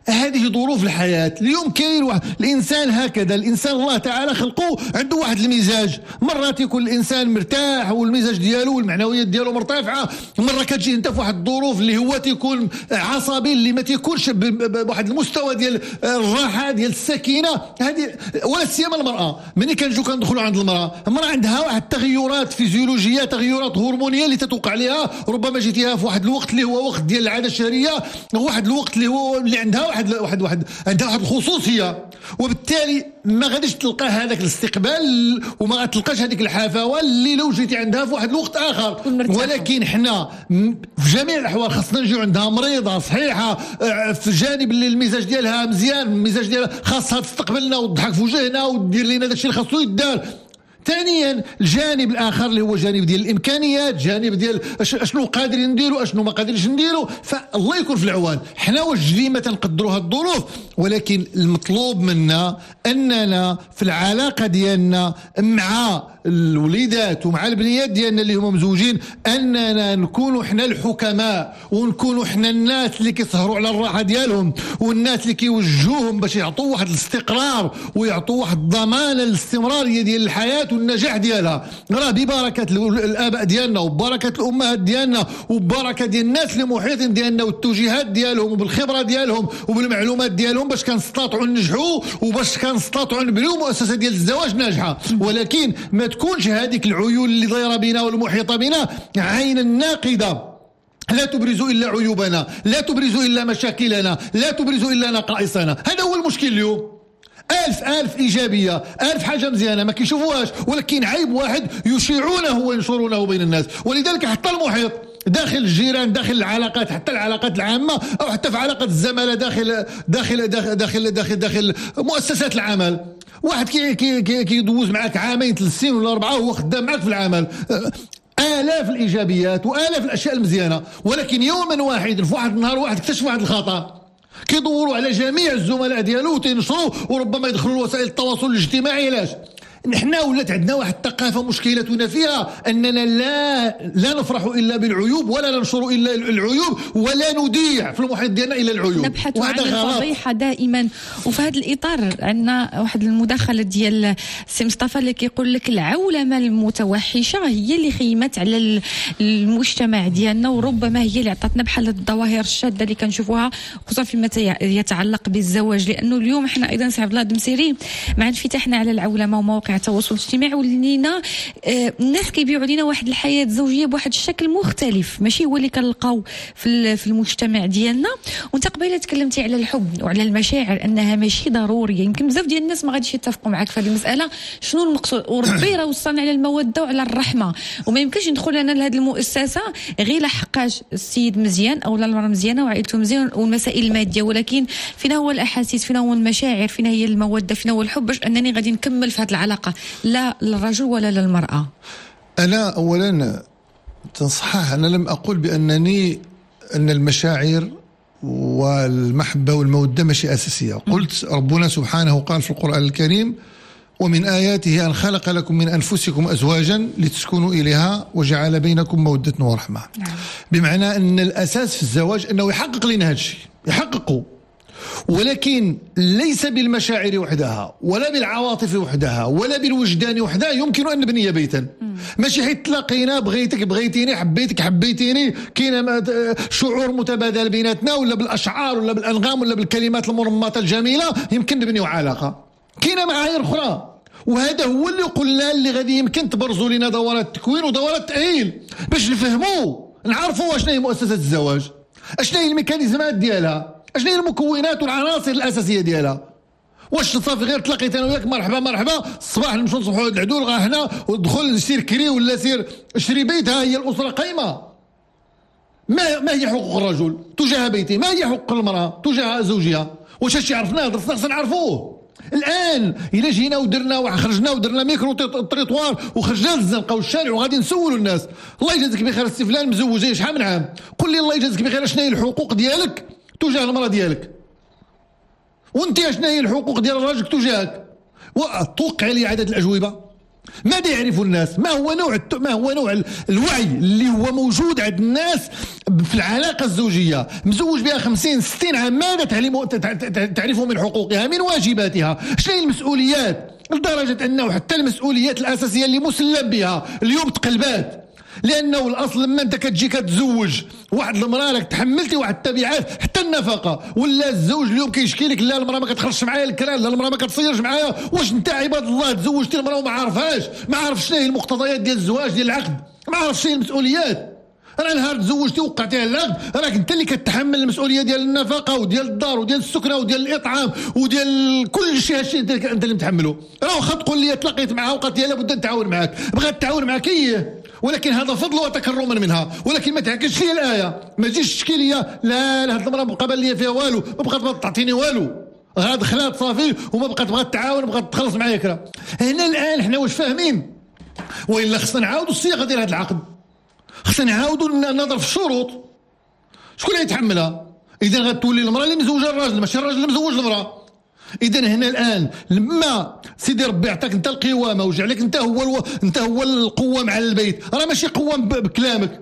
هذه ظروف الحياة. اليوم كاين الإنسان هكذا، الإنسان الله تعالى خلقه عنده واحد المزاج، مرات يكون الإنسان مرتاح والمزاج ديالو والمعنويات ديالو مرتفعة، مرة كتجي انت في واحد الظروف اللي هو تيكون عصبي، اللي ما تيكونش بواحد المستوى ديال الراحة ديال السكينة. هذه ولا سيما المرأة، ملي كنجيو كندخلوا عند المرأة عندها واحد التغيرات فيزيولوجية، تغيرات هرمونية اللي تتوقع عليها. ربما جيتيها في واحد الوقت اللي هو وقت ديال العادة الشهرية، واحد الوقت اللي هو اللي عندها عندها واحد الخصوصية، وبالتالي ما غاديش تلقى هذاك الاستقبال وما غتلقاش هذيك الحفاوة اللي لو جيتي عندها في واحد الوقت آخر. ولكن حنا في جميع الأحوال خاصنا نجيو عندها مريضة صحيحة، في جانب اللي المزاج ديالها مزيان، المزاج ديالها خاصها تستقبلنا وتضحك في وجهنا ودير لنا داكشي اللي خاصو يدار. ثانيا الجانب الاخر اللي هو جانب ديال الامكانيات، جانب ديال اشنو قادرين نديروا اشنو ما قادرينش نديروا. فالله يكون في العوان. حنا واش ديما تنقدروا هاد الظروف، ولكن المطلوب منا اننا في العلاقه ديالنا مع الوليدات ومع البنيات ديالنا اللي هما مزوجين اننا نكونوا حنا الحكماء، ونكونوا حنا الناس اللي كيسهروا على الراحه ديالهم، والناس اللي كيوجهوهم باش يعطوا واحد الاستقرار ويعطوا واحد الضمانه للاستمراريه ديال الحياه والنجاح ديالها. راه ببركه الاباء ديالنا وبركه الامهات ديالنا وبركه ديال الناس اللي محيطين ديالنا والتوجيهات ديالهم وبالخبره ديالهم وبالمعلومات ديالهم باش كنستطيعوا ننجحوا وباش كنستطيعوا نبنيو مؤسسه ديال الزواج ناجحه. ولكن ما تكونش هذيك العيون اللي دايره بنا والمحيطه بنا عينا ناقده لا تبرز إلا عيوبنا، لا تبرز إلا مشاكلنا، لا تبرز إلا نقائصنا. هذا هو المشكل اليوم. ألف إيجابية، 1000 حاجة مزيانة ما كيشوفوهاش، ولكن عيب واحد يشيعونه وينشرونه بين الناس. ولذلك حتى المحيط داخل الجيران، داخل العلاقات، حتى العلاقات العامة أو حتى في علاقة الزمالة داخل مؤسسات العمل. واحد كي يدوز معك عامين 3 سنين ولا 4 وهو خدام معك في العمل، آلاف الإيجابيات وآلاف الأشياء المزيانة، ولكن يوما واحد في واحد النهار واحد اكتشف واحد الخطأ، كيدوروا على جميع الزملاء ديالو وتنشروا وربما يدخلوا وسائل التواصل الاجتماعي. علاش؟ نحنا ولات عندنا واحد الثقافه مشكلتنا فيها اننا لا نفرح الا بالعيوب ولا ننشر الا العيوب ولا نذيع في المحيط ديالنا الا العيوب، نبحث عن الفضيحه دائما. وفي هذا الاطار عندنا واحد المداخله ديال سي مصطفى اللي كيقول لك العولمه المتوحشه هي اللي خيمت على المجتمع ديالنا، وربما هي اللي عطاتنا بحال الظواهر الشاذه اللي كنشوفوها خصوصا فيما يتعلق بالزواج. لانه اليوم احنا ايضا سي عبد الله دمسيري مع انفتاحنا على العولمه ومواقع التواصل الاجتماعي ولينا الناس كيبيعوا لنا واحد الحياه الزوجيه بواحد الشكل مختلف، ماشي هو اللي كنلقاو في المجتمع ديالنا. وانت قبيله تكلمتي على الحب وعلى المشاعر انها ماشي ضروريه، يمكن بزاف ديال الناس ما غاديش يتفقوا معك في هذه المساله. شنو المقصود؟ وربي راه وصلنا على الموده وعلى الرحمه، وما يمكنش ندخل انا لهذه المؤسسه غير لحقاش السيد مزيان او المراه مزيانه وعائلته مزيان والمسائل الماديه، ولكن فينا هو الاحاسيس، فينا هو المشاعر، فينا هي الموده، فينا هو الحب، باش انني غادي نكمل في هذه العلاقه لا للرجل ولا للمراه. انا اولا تنصحح، انا لم اقل بانني ان المشاعر والمحبه والموده ماشي اساسيه. قلت ربنا سبحانه قال في القران الكريم: ومن آياته أن خلق لكم من أنفسكم أزواجا لتسكنوا إليها وجعل بينكم مودة ورحمة. بمعنى أن الأساس في الزواج أنه يحقق لنا هذا الشيء، يحققه، ولكن ليس بالمشاعر وحدها ولا بالعواطف وحدها ولا بالوجدان وحدها يمكن أن نبني بيتا. ماشي حيت تلاقينا بغيتك بغيتيني، حبيتك حبيتيني، كاين شعور متبادل بيناتنا، ولا بالأشعار ولا بالأنغام ولا بالكلمات المرمطة الجميلة يمكن نبنيو علاقة. كاين معايير اخرى، وهذا هو اللي قلنا اللي غادي يمكن تبرزوا لنا دورات التكوين ودورات التأهيل باش نفهموا نعرفوا اشنا هي مؤسسة الزواج، اشنا هي الميكانيزمات ديالها، اشنا هي المكونات والعناصر الاساسيه ديالها. واش صافي غير تلاقيت انا وياك مرحبا الصباح نمشيو نصبحوا العدول غا هنا ودخل سير كري ولا سير شري بيت، ها هي الاسره قايمه. ما هي حقوق الرجل تجاه بيته؟ ما هي حقوق المراه تجاه زوجها؟ واش هادشي عرفناه؟ خصنا نعرفوه. الان الا جينا ودرنا وخرجنا ودرنا ميكرو تريطوار وخرجنا للزنقه والشارع وغادي نسولوا الناس: الله يجازيك بخير السي فلان مزوجه شحال من عام؟ قل لي الله يجازيك بخير شنو هي الحقوق ديالك تجاه المراه ديالك، وانت شنو هي الحقوق ديال الراجل تجاهك؟ وتوقع لي عدد الاجوبه. ماذا يعرف الناس؟ ما هو نوع الوعي اللي هو موجود عند الناس في العلاقة الزوجية؟ مزوج بها 50-60 عام، ماذا تعرفه من حقوقها، من واجباتها، شنو هي المسؤوليات، لدرجة أنه حتى المسؤوليات الأساسية اللي مسلم بها اليوم تقلبات. لانه الاصل لما انت كتجي كتزوج واحد المراه راك تحملتي واحد التبعات حتى النفقه، ولا الزوج اليوم كيشكي لك لا المراه ما كتخرجش معايا الكلام، لا المراه ما كتصيرش معايا. واش انت عباد الله تزوجتي المراه وما عارفهاش، ما عارفش شنو هي المقتضيات ديال الزواج ديال العقد، ما عارفش شنو هي المسؤوليات. انا نهار تزوجتي وقعتي على العقد راك انت اللي كتحمل المسؤوليه ديال النفقه وديال الدار وديال السكنه وديال الاطعام وديال كل شيء. هادشي انت اللي متحمله. راه واخا تقول لي تلاقيت معها وقالت لي لابد نتعاون معاك، بغات تعاون معاك ولكن هذا فضل وتكرما منها، ولكن ما تعكسش لي الايه، ما تجيش تشكي لي لا هاد المراه ما بقى لي فيها والو، ما بقات تعطيني والو، غاد خلات صافي وما بقات بغات تعاون بغات تخلص معايا كرا. هنا الان حنا واش فاهمين؟ والا خصنا نعاودوا الصياغه ديال هذا العقد، خصنا نعاودوا النظر في الشروط، شكون اللي يتحملها؟ اذا غتولي المراه اللي مزوجه الراجل ماشي الراجل اللي مزوج المراه. اذا هنا الان لما سيدي ربي عطاك انت القوامه وجعلك انت هو القوام على البيت، راه ماشي قوام بكلامك،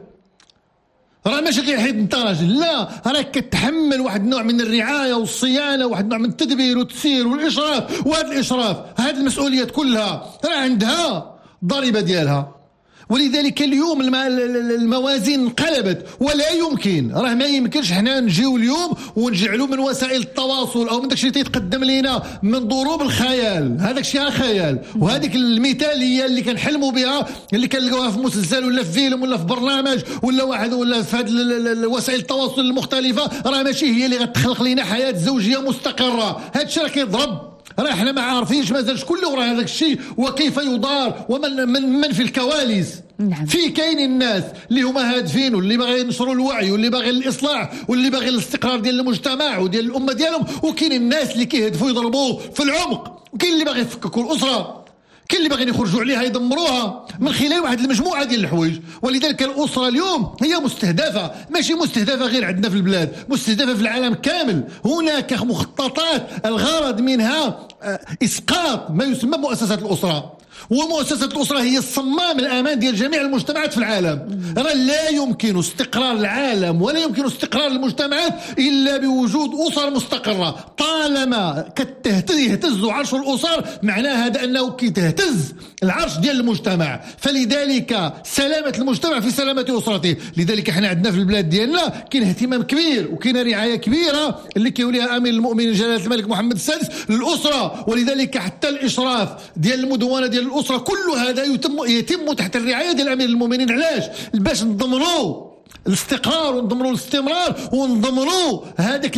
راه ماشي غير حيت انت راجل، لا راك كتحمل واحد النوع من الرعايه والصيانه، واحد النوع من التدبير والتسيير والاشراف. وهذا الاشراف هذه المسؤوليات كلها راه عندها ضريبه ديالها. ولذلك اليوم الموازين انقلبت، ولا يمكن، راه ما يمكنش حنا نجيو اليوم ونجعلوا من وسائل التواصل او من داكشي اللي تيتقدم لينا من ضروب الخيال، هذاك الشيء خيال. وهذيك المثاليه اللي كنحلموا بها اللي كنلقاوها في مسلسل ولا في فيلم ولا في برنامج ولا واحد ولا في هذه وسائل التواصل المختلفه، راه ماشي هي اللي غتخلق لنا حياه زوجيه مستقره. هذا الشيء راه كيضرب، راه احنا ما عارفينش مازال شكون اللي وراه هذاك الشيء وكيف يدار ومن من في الكواليس. نعم. في كاين الناس اللي هما هادفين واللي باغي ينشروا الوعي واللي باغي الاصلاح واللي باغي الاستقرار ديال المجتمع وديال الامه ديالهم، وكاين الناس اللي كيهدفوا يضربوا في العمق، وكاين اللي باغي يفككوا الاسره، كاين اللي باغيين يخرجوا عليها يدمروها من خلال واحد المجموعه ديال الحوايج. ولذلك الاسره اليوم هي مستهدفه، ماشي مستهدفه غير عندنا في البلاد، مستهدفه في العالم كامل. هناك مخططات الغرض منها اسقاط ما يسمى بمؤسسات الاسره، ومؤسسة الأسرة هي الصمام الأمان ديال جميع المجتمعات في العالم. لا يمكن استقرار العالم ولا يمكن استقرار المجتمعات إلا بوجود أسر مستقرة. طالما يهتز عرش الأسر معناه هذا أنه كيتهتز العرش ديال المجتمع، فلذلك سلامة المجتمع في سلامة أسرته. لذلك احنا عندنا في البلاد ديالنا كاين اهتمام كبير وكاين رعاية كبيرة اللي كيوليها أمير المؤمنين جلالة الملك محمد السادس للأسرة. ولذلك حتى الإشراف ديال المدونة ديال الأسرة كل هذا يتم تحت الرعاية ديال أمير المؤمنين. علاش؟ باش نضمنوا الاستقرار ونضمنوا الاستمرار ونضمنوا هذاك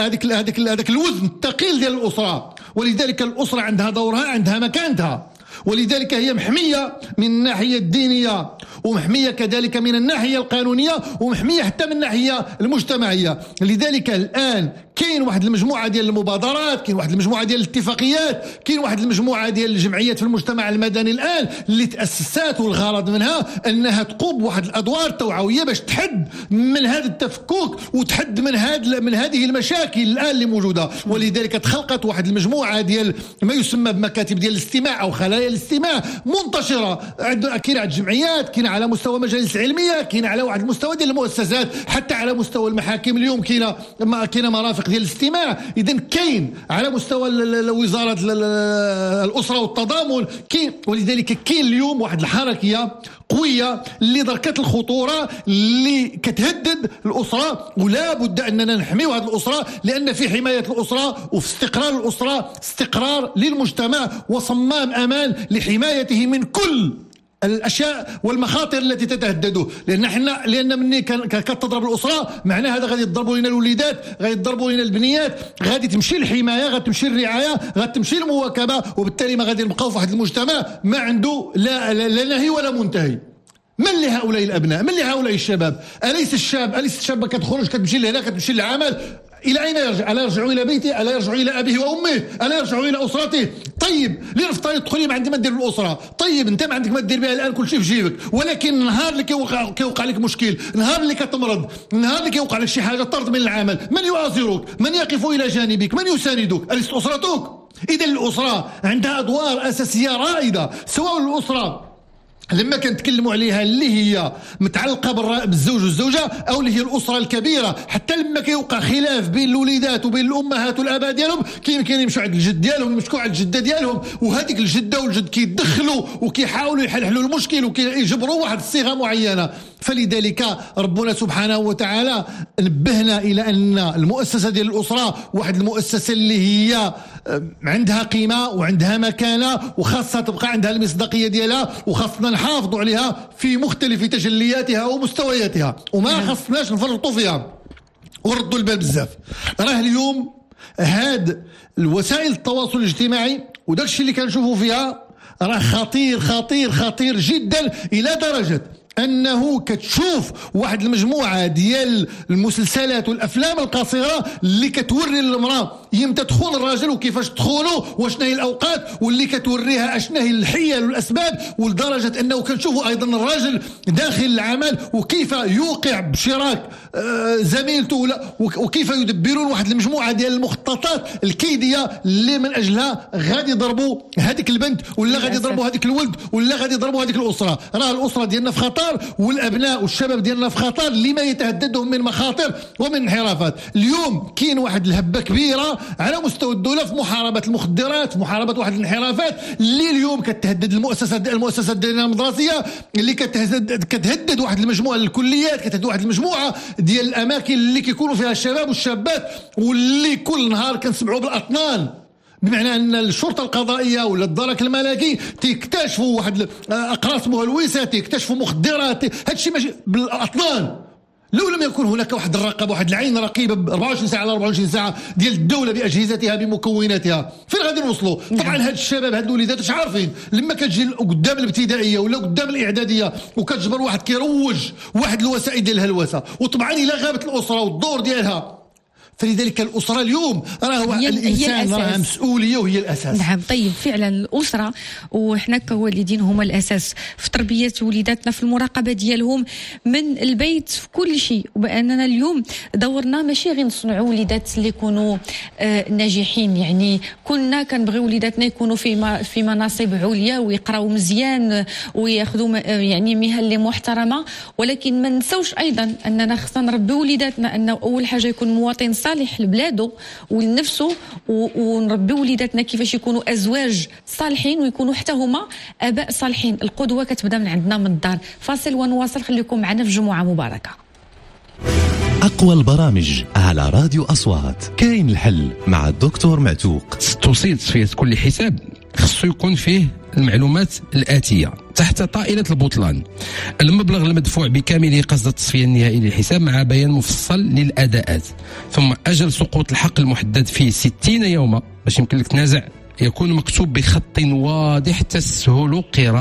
الوزن الثقيل ديال الأسرة. ولذلك الأسرة عندها دورها، عندها مكانتها، ولذلك هي محمية من الناحية الدينية ومحمية كذلك من الناحية القانونية ومحمية حتى من الناحية المجتمعية. لذلك الآن كاين واحد المجموعة ديال المبادرات، كاين واحد المجموعة ديال الاتفاقيات، كاين واحد المجموعة ديال الجمعيات في المجتمع المدني الآن اللي تأسست، والغرض منها أنها تقوم بواحد الأدوار توعوية باش تحد من هذا التفكك وتحد من هذه المشاكل الآن اللي موجودة. ولذلك تخلقت واحد المجموعة ديال ما يسمى بمكاتب ديال الاستماع أو خلايا الاستماع منتشرة. كاين عند الجمعيات، كاين على مستوى مجالس العلمية، كاين على واحد المستوى ديال المؤسسات، حتى على مستوى المحاكم اليوم كاين مرافق ديال الاستماع. اذا كاين على مستوى وزاره الاسره والتضامن كاين. ولذلك كاين اليوم واحد الحركيه قويه اللي دركت الخطوره اللي كتهدد الاسره، ولا بد اننا نحميو هذه الاسره، لان في حمايه الاسره وفي استقرار الاسره استقرار للمجتمع وصمام امان لحمايته من كل الاشياء والمخاطر التي تتهدده. لان مني كتضرب الاسره معناه هذا غادي يضربوا لنا الوليدات، غادي يضربوا لنا البنيات، غادي تمشي الحمايه، غادي تمشي الرعايه، غادي تمشي المواكبه، وبالتالي ما غادي نبقاو في واحد المجتمع ما عنده لا نهي ولا منتهي. من لهؤلاء الابناء؟ من لهؤلاء الشباب؟ اليس الشاب كتخرج كتمشي لهنا كتمشي للعمل، الى اين يرجع؟ الا يرجع الى بيته؟ الا يرجع الى ابيه وامه؟ الا يرجع الى اسرته؟ طيب لنفترض تدخلي ما عندي ما ندير بالاسره، طيب انت ما عندك ما دير بها الان كل شيء في جيبك، ولكن النهار اللي كيوقع لك مشكل، النهار اللي كتمرض، النهار اللي كيوقع لك شي حاجه طرد من العمل، من يؤازرك؟ من يقف الى جانبك؟ من يساندك؟ اليست اسرتك؟ إذا الأسرة عندها أدوار أساسية رائدة، سواء الأسرة لما كنتكلموا عليها اللي هي متعلقه بالزوج والزوجه او اللي هي الاسره الكبيره، حتى لما كيوقع خلاف بين الوليدات وبين الامهات والاباء ديالهم كيمكن يمشوا عند الجد ديالهم، يمشوا عند الجده ديالهم، وهذيك الجده والجد كيدخلوا وكيحاولوا يحلوا المشكل وكيجبروا واحد الصيغه معينه. فلذلك ربنا سبحانه وتعالى نبهنا الى ان المؤسسه ديال الاسره واحد المؤسسه اللي هي عندها قيمه وعندها مكانه وخاصه تبقى عندها المصداقيه ديالها، وخاصنا نحافظوا عليها في مختلف تجلياتها ومستوياتها، وما خصناش نفرطوا فيها وردوا البال بزاف. راه اليوم هاد الوسائل التواصل الاجتماعي وداك الشيء اللي كنشوفوا فيها راه خطير خطير خطير جدا، الى درجه انه كتشوف واحد المجموعه ديال المسلسلات والافلام القصيره اللي كتوري المراه يمتى تخون الراجل وكيفاش تخونه وشنا هي الاوقات، واللي كتوريها اشنا هي الحيل والاسباب، ولدرجه انه كنشوفوا ايضا الراجل داخل العمل وكيف يوقع بشراك زميلته وكيف يدبرون واحد المجموعه ديال المخططات الكيديه اللي من اجلها غادي يضربوا هذيك البنت ولا غادي يضربوا هذيك الولد ولا غادي يضربوا هذيك الاسره. راه الاسره ديالنا في خطر والابناء والشباب ديالنا في خطر لما يتهددهم من مخاطر ومن انحرافات. اليوم كاين واحد الهبه كبيره على مستوى الدوله في محاربه المخدرات، في محاربه واحد الانحرافات اللي اليوم كتهدد المؤسسات ديالنا المدرسيه، اللي كتهدد واحد المجموعه الكليات، كتهدد واحد المجموعه ديال الاماكن اللي كيكونوا فيها الشباب والشابات واللي كل نهار كنسمعوا بالاطنان، بمعنى ان الشرطه القضائيه ولا الدرك الملكي تكتشفوا واحد اقراص مهلوسه، تكتشفوا مخدرات، هادشي ماشي بالاطنان. لو لم يكن هناك واحد الرقابه، واحد العين رقيبه ب 24 ساعه على 24 ساعه ديال الدوله باجهزتها بمكوناتها، فين غادي نوصلوا؟ طبعا هاد الشباب هاد الوليدات اش عارفين لما كتجي قدام الابتدائيه ولا قدام الاعداديه وكتجبر واحد كيروج واحد الوسائل ديال الهلوسه، وطبعا الا غابت الاسره والدور ديالها. فلذلك الأسرة اليوم راه الإنسان راه مسؤولية وهي الأساس. نعم. طيب فعلا الأسرة وحنا كوالدين هما الأساس في تربية وليداتنا، في المراقبة ديالهم من البيت في كل شيء، وبأننا اليوم دورنا ماشي غير نصنعوا وليدات اللي يكونوا ناجحين، يعني كنا كنبغي وليداتنا يكونوا في مناصب عليا ويقراوا مزيان وياخذوا يعني مهن اللي محترمة، ولكن ما نساوش أيضا أننا خصنا نربي وليداتنا أنه أول حاجة يكون مواطن صالح لبلاده ولنفسه، ونربي وليداتنا كيفاش يكونوا ازواج صالحين ويكونوا حتى هما اباء صالحين. القدوه كتبدا من عندنا من الدار. فاصل ونواصل، خليكم معنا في جمعه مباركه. أقوى البرامج على راديو أصوات. كاين الحل مع الدكتور معتوق. توصيل تصفية كل حساب خصو يكون فيه المعلومات الآتية تحت طائلة البطلان: المبلغ المدفوع بكامله قصد التصفية النهائي للحساب مع بيان مفصل للأداءات، ثم أجل سقوط الحق المحدد فيه 60 يوما باش يمكن لك تنازع، يكون مكتوب بخط واضح تسهل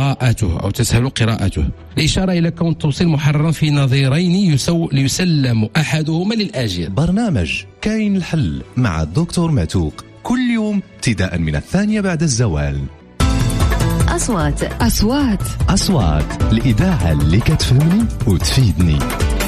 قراءته. الإشارة إلى كون التوصيل محررا في نظيرين ليسلم أحدهما للآجر. برنامج كاين الحل مع الدكتور معتوق كل يوم ابتداء من 2 بعد الزوال. أصوات الإذاعة اللي كتفهمني وتفيدني.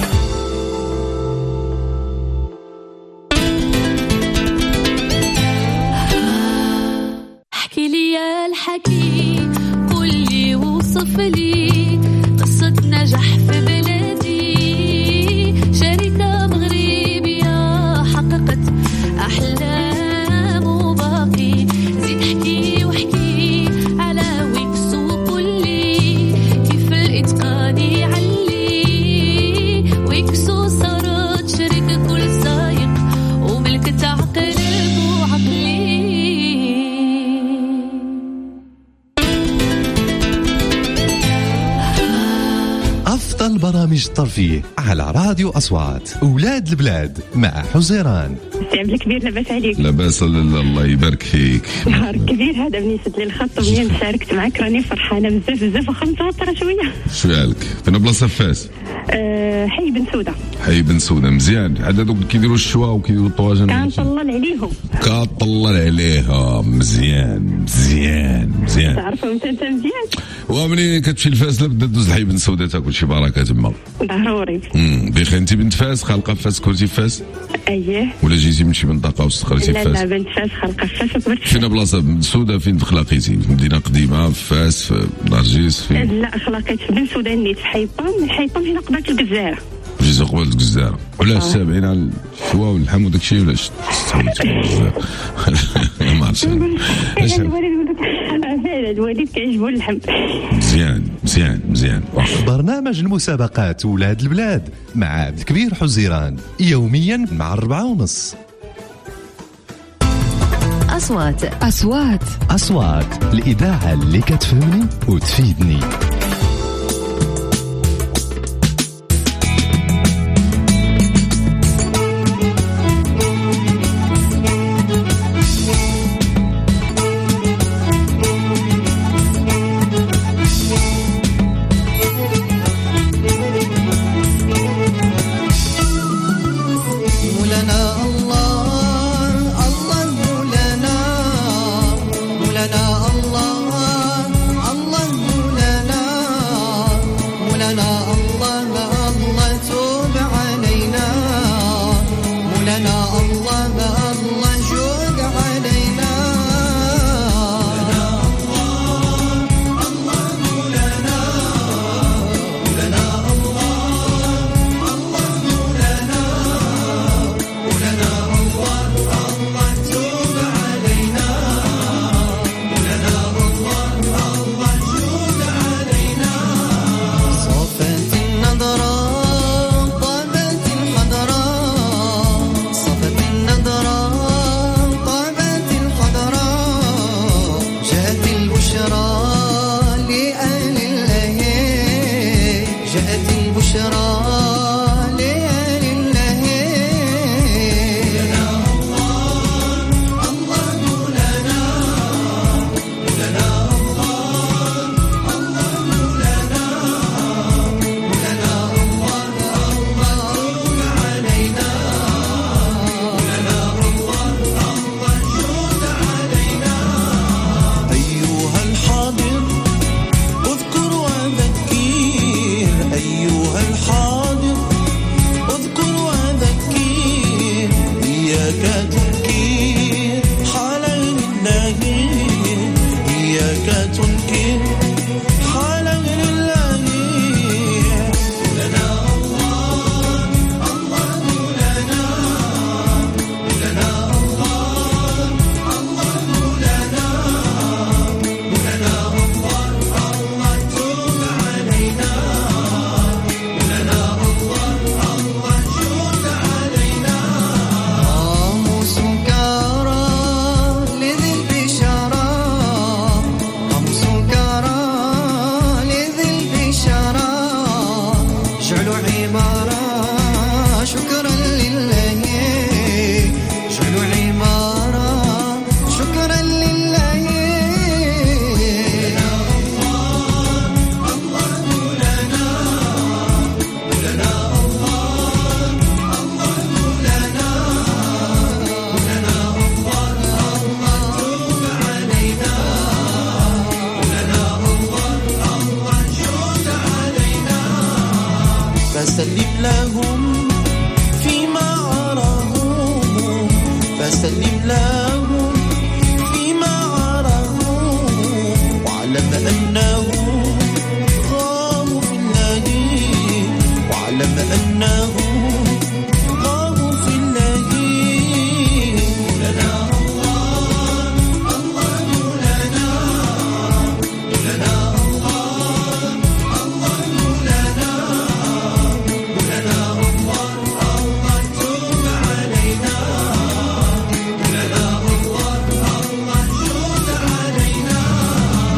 احكي لي يا الحكي، قول لي وصف لي قصة نجاح في بلادي، شركة مغربية حققت أحلام وباقي، زيد احكي واحكي على ويكس وقول لي كيف الإتقان يعلي، ويكسو صارت شركة كل سايق وملك تعقل وعقلي. أفضل برامج الترفيه على راديو أصوات. أولاد البلاد مع حزيران. عبد الكبير، لاباس عليك؟ لاباس الله يبارك فيك. نهار كبير هذا بالنسبه للخط، ملي شاركت معك راني فرحانه بزاف بزاف، وخا متوتره شويه. شويه لك فين بلاصه فاس؟ حي بن سوده. حي بن سوده مزيان. عاد هذوك كيديروا الشوا وكيديروا الطواجن كنطلل عليهم. مزيان. تعرفهم انت مزيان. ومني كتمشي لفاس لابد دوز حي بن سوده تاكل شي بركه تما. ضروري. بخير. انت بنت فاس، خالقه فاس، كنتي فاس؟ اييه. ولا جيتي من شي منطقه واستقريتي في فاس؟ لا بنت فاس خلقه في فاس وكبرت فين بلاصه سودا فين تخلقيتي؟ في مدينه قديمه في فاس في نرجس فين؟ لا خلقت في بن سودان نيت في حيطان هنا قبالة الجزائره. جيت قبل الجزائره ولا سابعين على الشوا واللحم وداك الشيء ولا ما عرفتش الوالد كيعجبو اللحم. مزيان. برنامج المسابقات ولاد البلاد مع عبد الكبير حزيران يوميا مع 4:30. أصوات الإذاعة اللي كتفهمني وتفيدني.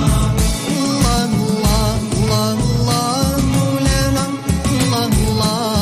الله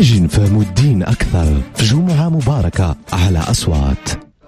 أجي نفهم الدين أكثر في جمعة مباركة على أصوات.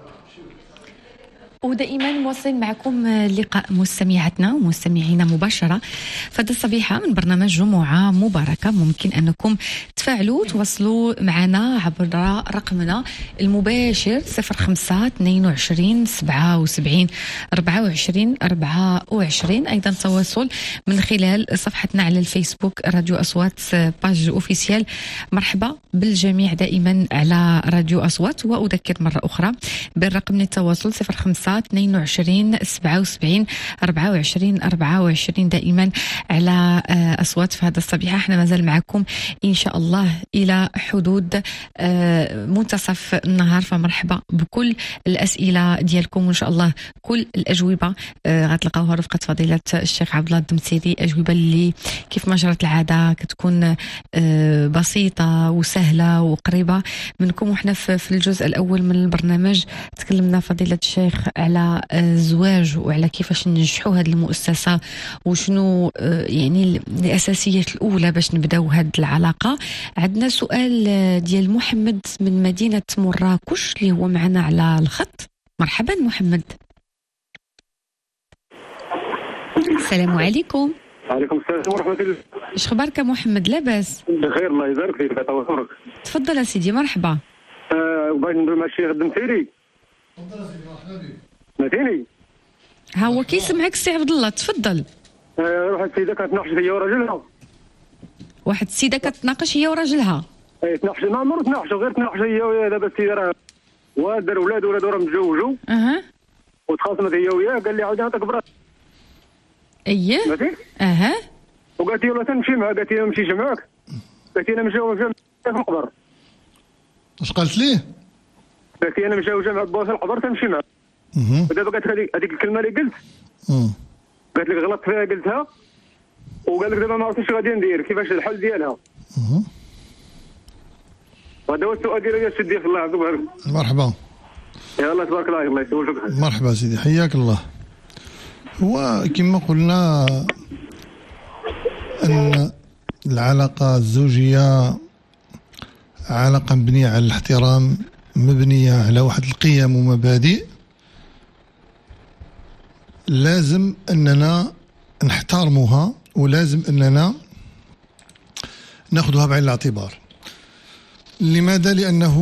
ودائما مواصلين معكم لقاء مستمعاتنا ومستمعينا مباشرة فهذا الصبيحة من برنامج جمعة مباركة. ممكن أنكم تفاعلوا تواصلوا معنا عبر رقمنا المباشر 05 22 77 24 24. أيضا تواصل من خلال صفحتنا على الفيسبوك راديو أصوات باج أوفيسيال. مرحبا بالجميع دائما على راديو أصوات. وأذكر مرة أخرى بالرقم للتواصل 05 22 77 24 24 دائما على أصوات. في هذا الصبيحة احنا مازال معكم إن شاء الله إلى حدود منتصف النهار. فمرحبا بكل الأسئلة ديالكم وإن شاء الله كل الأجوبة غتلقاوها رفقة فضيلة الشيخ عبد الله الدمسيري. أجوبة اللي كيف ما جرت العادة كتكون بسيطة وسهلة وقريبة منكم. وحنا في الجزء الأول من البرنامج تكلمنا فضيلة الشيخ على الزواج وعلى كيفاش ننجحوا هذه المؤسسة وشنو يعني الأساسيات الأولى باش نبداو هذه العلاقة. عندنا سؤال ديال محمد من مدينة مراكش اللي هو معنا على الخط. مرحبا محمد. السلام عليكم. وعليكم السلام ورحمة الله. اش خبارك محمد؟ لاباس؟ بخير الله يبارك فيك. تواصلك. تفضل يا سيدي. مرحبا. بغيت ندوي مع الشيخ الدمسيري. تفضل يا سيدي مرحبا بك. سمعتيني؟ ها هو كيسمعك السي عبد الله. تفضل. واحد السيدة كتناقش هي وراجلها. واحد السيدة كتناقش هي وراجلها. تناقش ما عمرو تناقشوا غير تناقش هي وياه. دابا السيدة راه دار ولادو راه متزوجوا. وتخاصمت هي وياه. قال لي عاودي نعطيك براسك. اييه. وقالت لي والله تنمشي معاك. قالت لي ما نمشيش معاك. قالت لي انا مجاوبه في القبر. اش قالت ليه؟ قالت لي انا مجاوبه مع با في القبر تنمشي معاك. ودابا قالت هذيك الكلمه اللي قلت. قالت لك غلطت فيها قلتها. وقال لك دابا ما عرفتش غادي ندير كيفاش الحل ديالها. وهذا هو السؤال ديالي. اش دير في الله يعذبك. مرحبا. يلا تبارك الله. الله يسولك. مرحبا سيدي حياك الله. هو كما قلنا أن العلاقة الزوجية علاقة مبنية على الاحترام، مبنية على واحد القيم ومبادئ لازم أننا نحترمها ولازم أننا نأخذها بعين الاعتبار. لماذا؟ لأنه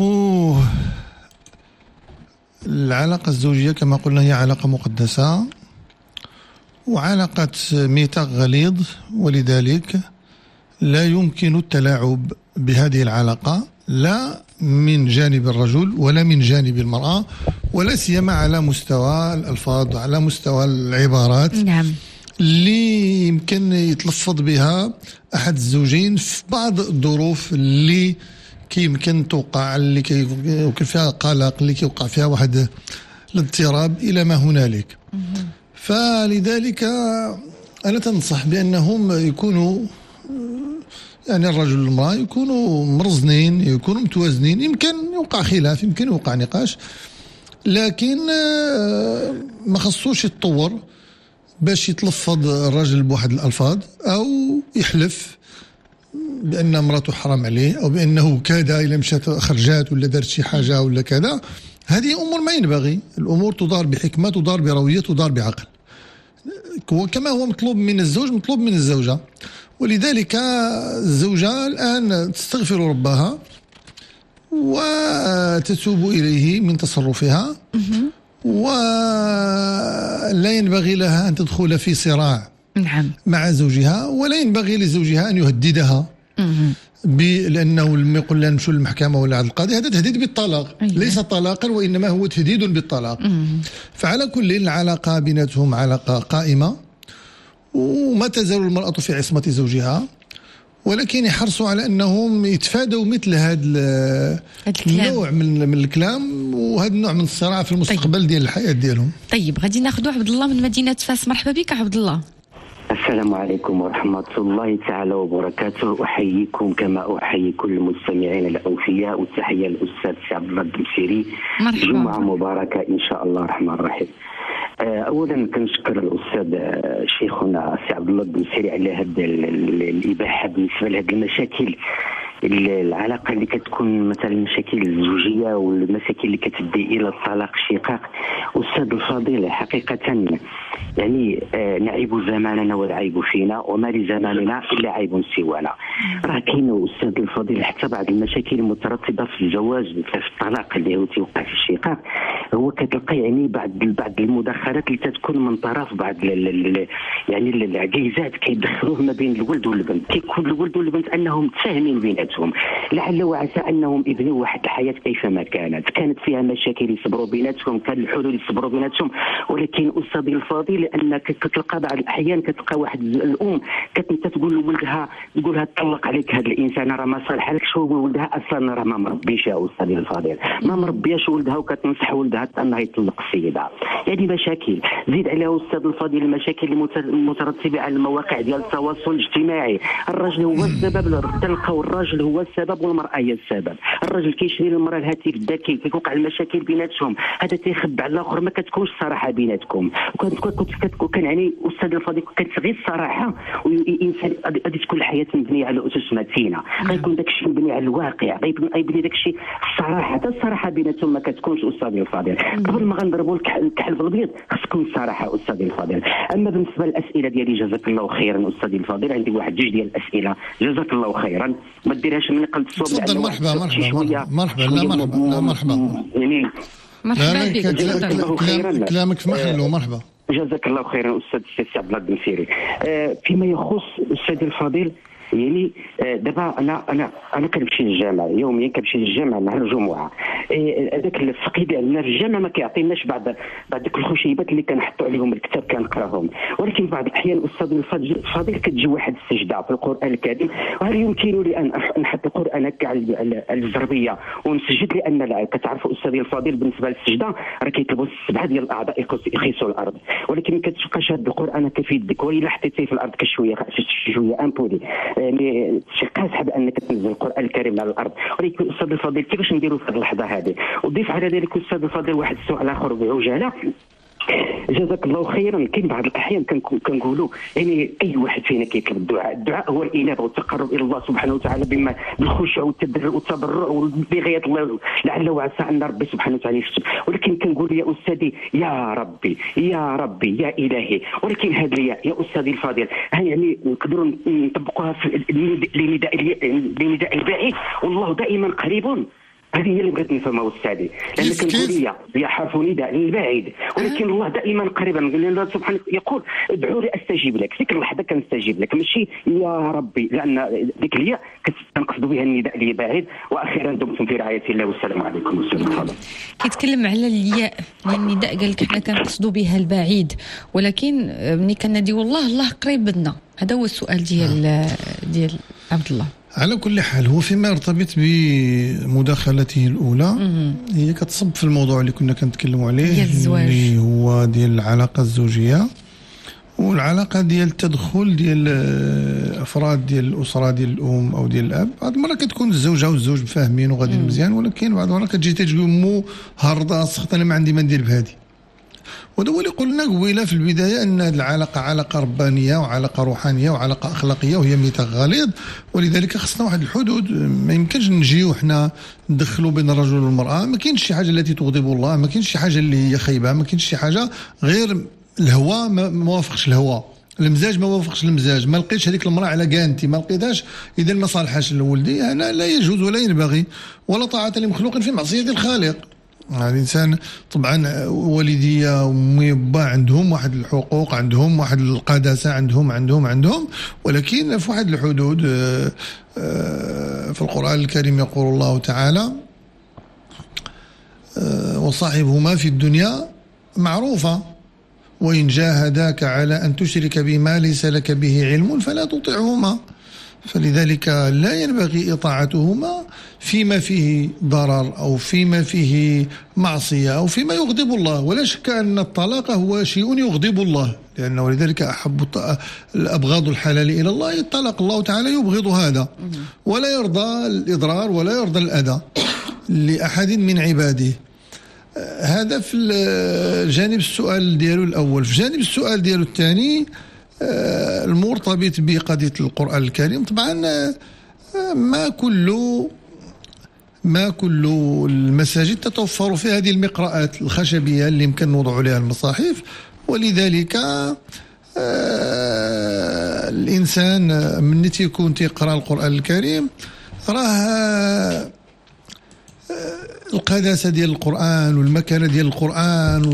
العلاقة الزوجية كما قلنا هي علاقة مقدسة وعلاقة ميثاق غليظ، ولذلك لا يمكن التلاعب بهذه العلاقة لا من جانب الرجل ولا من جانب المرأة، ولا سيما على مستوى الألفاظ وعلى مستوى العبارات. نعم. اللي يمكن يتلفظ بها أحد الزوجين في بعض الظروف اللي يمكن توقع، اللي يمكن فيها قلق، اللي يوقع فيها واحد الاضطراب إلى ما هنالك. فلذلك أنا تنصح بأنهم يكونوا يعني الرجل والمرأة يكونوا مرزنين، يكونوا متوازنين. يمكن يوقع خلاف، يمكن يوقع نقاش، لكن ما خصوش يتطور باش يتلفظ الرجل بواحد الألفاظ أو يحلف بأن امراته حرام عليه أو بأنه كذا إلا مشات خرجات ولا دارت شي حاجة ولا كذا. هذه أمور ما ينبغي. الأمور تدار بحكمة، تدار بروية، تدار بعقل، كما هو مطلوب من الزوج مطلوب من الزوجة. ولذلك الزوجة الآن تستغفر ربها وتتوب إليه من تصرفها، ولا ينبغي لها أن تدخل في صراع مع زوجها، ولا ينبغي لزوجها أن يهددها لأنه لما يقول لها نمشوا للمحكمة ولا عند القاضي، هذا تهديد بالطلاق. ليس طلاقا وإنما هو تهديد بالطلاق. فعلى كل العلاقة بيناتهم علاقة قائمة، وما تزال المرأة في عصمة زوجها، ولكن يحرصوا على أنهم يتفادوا مثل هذا النوع من الكلام وهذا النوع من الصراع في المستقبل ديال الحياة ديالهم. طيب غادي ناخذ عبد الله من مدينة فاس. مرحبا بك عبد الله. السلام عليكم ورحمة الله تعالى وبركاته. أحييكم كما أحيي كل المستمعين الأوفياء، والتحية للأستاذ عبد الله الدمسيري. مرحبا. جمعة مباركة إن شاء الله الرحمن الرحيم. أولا كنشكر الأستاذ شيخنا السي عبد الله الدمسيري على هذا الإباحة بالنسبة لهذه المشاكل العلاقه اللي كتكون مثلا المشاكل الزوجيه والمشاكل اللي كتدي الى الطلاق الشقاق. استاذ الفضيل حقيقه يعني نعيب زماننا والعيب فينا وما لزماننا الا عيب سوانا. راه كاين استاذ الفضيل حتى بعض المشاكل المترتبه في الزواج في الطلاق اللي هو تيوقع في الشقاق، هو كتلقى يعني بعض المداخلات اللي تتكون من طرف بعض يعني العجيزات كيدخلوه ما بين الولد والبنت. كيكون الولد والبنت انهم متفاهمين بيناتهم، لعل وعسى انهم يبنيو واحد الحياه كيفما كانت فيها مشاكل يصبروا بيناتهم، كان الحلول يصبروا بيناتهم. ولكن استاذي الفضيل انك كتلقى بعض الاحيان كتلقى واحد الام كتقول لولدها تقولها طلق عليك هذا الانسان راه ما صالحلكش، ولدها اصلا راه ما مربيش يا استاذي الفضيل، ما مربياش ولدها وكتنصح ولدها انه يطلق السيده. يعني مشاكل زيد عليها استاذ الفضيل المشاكل المترتبه على المواقع ديال التواصل الاجتماعي. الرجل هو السبب، تلقاو الرجل هو السبب والمراه هي السبب. الرجل كيشري للمراه الهاتف الذكي، كيوقع المشاكل بيناتهم، هذا تيخبى على الاخر، ما كتكونش صراحه بيناتكم. كان يعني استاذ الفضيل كانت غير الصراحه والانسان غادي تكون الحياه مبنيه على اسس متينه، غيكون داك الشيء مبني على الواقع، غيبني داك الشيء الصراحه. حتى الصراحه بيناتهم ما كتكونش استاذ الفضيل. قبل ما غنضربوا الكحل في الابيض خص تكون الصراحه استاذ الفضيل. اما بالنسبه للاسئله ديالي جزاك الله خيرا استاذ الفضيل، عندي واحد جوج ديال الاسئله جزاك الله خيرا، ما ديرهاش من قلب الصوب. تفضل. مرحبا لا مرحبا يعني مرحبا كلامك في محله. مرحبا جزاك الله خيرا استاذ السي عبد الله الدنفيري. فيما يخص استاذ الفضيل يعني دابا انا كنمشي للجامع يوميا، كنمشي للجامع نهار الجمعه. هذاك الفقيه ديالنا في الجامع ما كيعطيناش بعض ديك الخشيبات اللي كنحطوا عليهم الكتاب كنقراهم. ولكن بعض الاحيان استاذ الفضيل كتجي واحد السجده في القران الكريم، وهل يمكن لي ان نحط القران هكا على الزربيه ونسجد؟ لان كتعرفوا استاذ الفضيل بالنسبه للسجده راه كيطلبوا 7 ديال الاعضاء يقيسوا الارض، ولكن ما كتبقاش هذا القران هكا في يدك، وإلا حطيتيه في الارض كشويه امبولي يعني شي قاصحه بانك تنزل القران الكريم على الارض. ولكن استاذ الفضيل كيفاش نديروا في هذه اللحظه هذه؟ وضيف على ذلك استاذ الفضيل واحد السؤال اخر بعجاله جزاك الله خيرا. كاين بعض الاحيان كنقولوا يعني اي واحد فينا كيطلب الدعاء هو الانابه والتقرب الى الله سبحانه وتعالى بما بالخشوع والتضرع بغايه الله، لعل وعسى ان ربي سبحانه وتعالى يستجب. ولكن كنقول يا استاذي يا ربي يا الهي. ولكن هذا يا استاذي الفاضل يعني نقدروا نطبقوها في لنداء البعيد والله دائما قريب. هذه هي اللي بغيت نفهمها استاذي، لان كنقول يا حرف نداء للبعيد، ولكن الله دائما قريبا. الله سبحانه يقول ادعوا لي استجيب لك، ديك اللحظه كنستجيب لك، ماشي يا ربي، لان ديك الياء كنقصد بها النداء للبعيد. واخيرا دمتم في رعايه الله والسلام عليكم. والسلام. كيتكلم على الياء النداء، قال لك حنا كنقصدوا بها البعيد، ولكن ملي كناديو الله قريب منا. هذا هو السؤال ديال عبد الله. على كل حال هو فيما يرتبط بمداخلته الأولى هي كتصب في الموضوع اللي كنا كنتكلموا عليه اللي هو ديال العلاقة الزوجية والعلاقة ديال التدخل ديال أفراد ديال الأسرة ديال الأم أو ديال الأب. بعض المرات كتكون الزوجة والزوج مفاهمين وغاديين مزيان، ولكن بعض المرات كتجي تقول مو هرضا سخط أنا ما عندي ما ندير بهذه. وهذا هو اللي قلنا قبيله في البدايه ان هذه العلاقه علاقه ربانيه وعلاقه روحانيه وعلاقه اخلاقيه وهي ميثاق غليظ، ولذلك خصنا واحد الحدود. ما يمكنش نجيو حنا ندخلوا بين الرجل والمراه. ما كاينش شي حاجه التي تغضب الله، ما كاينش شي حاجه اللي هي خايبه، ما كاينش شي حاجه غير الهوى ما وافقش الهوى، المزاج ما وافقش المزاج، ما لقيتش هذيك المراه على كانتي، ما لقيتهاش اذا ما صالحاش لولدي، هنا لا يجوز ولا ينبغي، ولا طاعه لمخلوق في معصيه الخالق. الانسان طبعا والديه وامي وبا عندهم واحد الحقوق، عندهم واحد القداسه، عندهم ولكن في واحد الحدود. في القران الكريم يقول الله تعالى وصاحبهما في الدنيا معروفه وان جاهداك على ان تشرك بما ليس لك به علم فلا تطعهما. فلذلك لا ينبغي إطاعتهما فيما فيه ضرر أو فيما فيه معصية أو فيما يغضب الله. ولا شك أن الطلاق هو شيء يغضب الله، لأنه لذلك أحب الأبغاض الحلال إلى الله الطلاق. الله تعالى يبغض هذا ولا يرضى الإضرار ولا يرضى الأذى لأحد من عباده. هذا في الجانب السؤال ديالو الأول. في جانب السؤال ديالو الثاني المرتبط بقضية القرآن الكريم، طبعا ما كل المساجد تتوفر في هذه المقراءات الخشبية اللي يمكن نوضع عليها المصاحف، ولذلك الإنسان من يكون تيقرأ القرآن الكريم راه القداسة ديال القرآن والمكانة ديال القرآن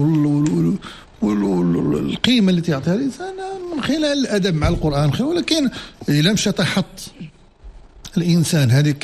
والقيمة التي يعطيها الإنسان من خلال الأدب مع القرآن. ولكن إذا مشى تحط الإنسان هذيك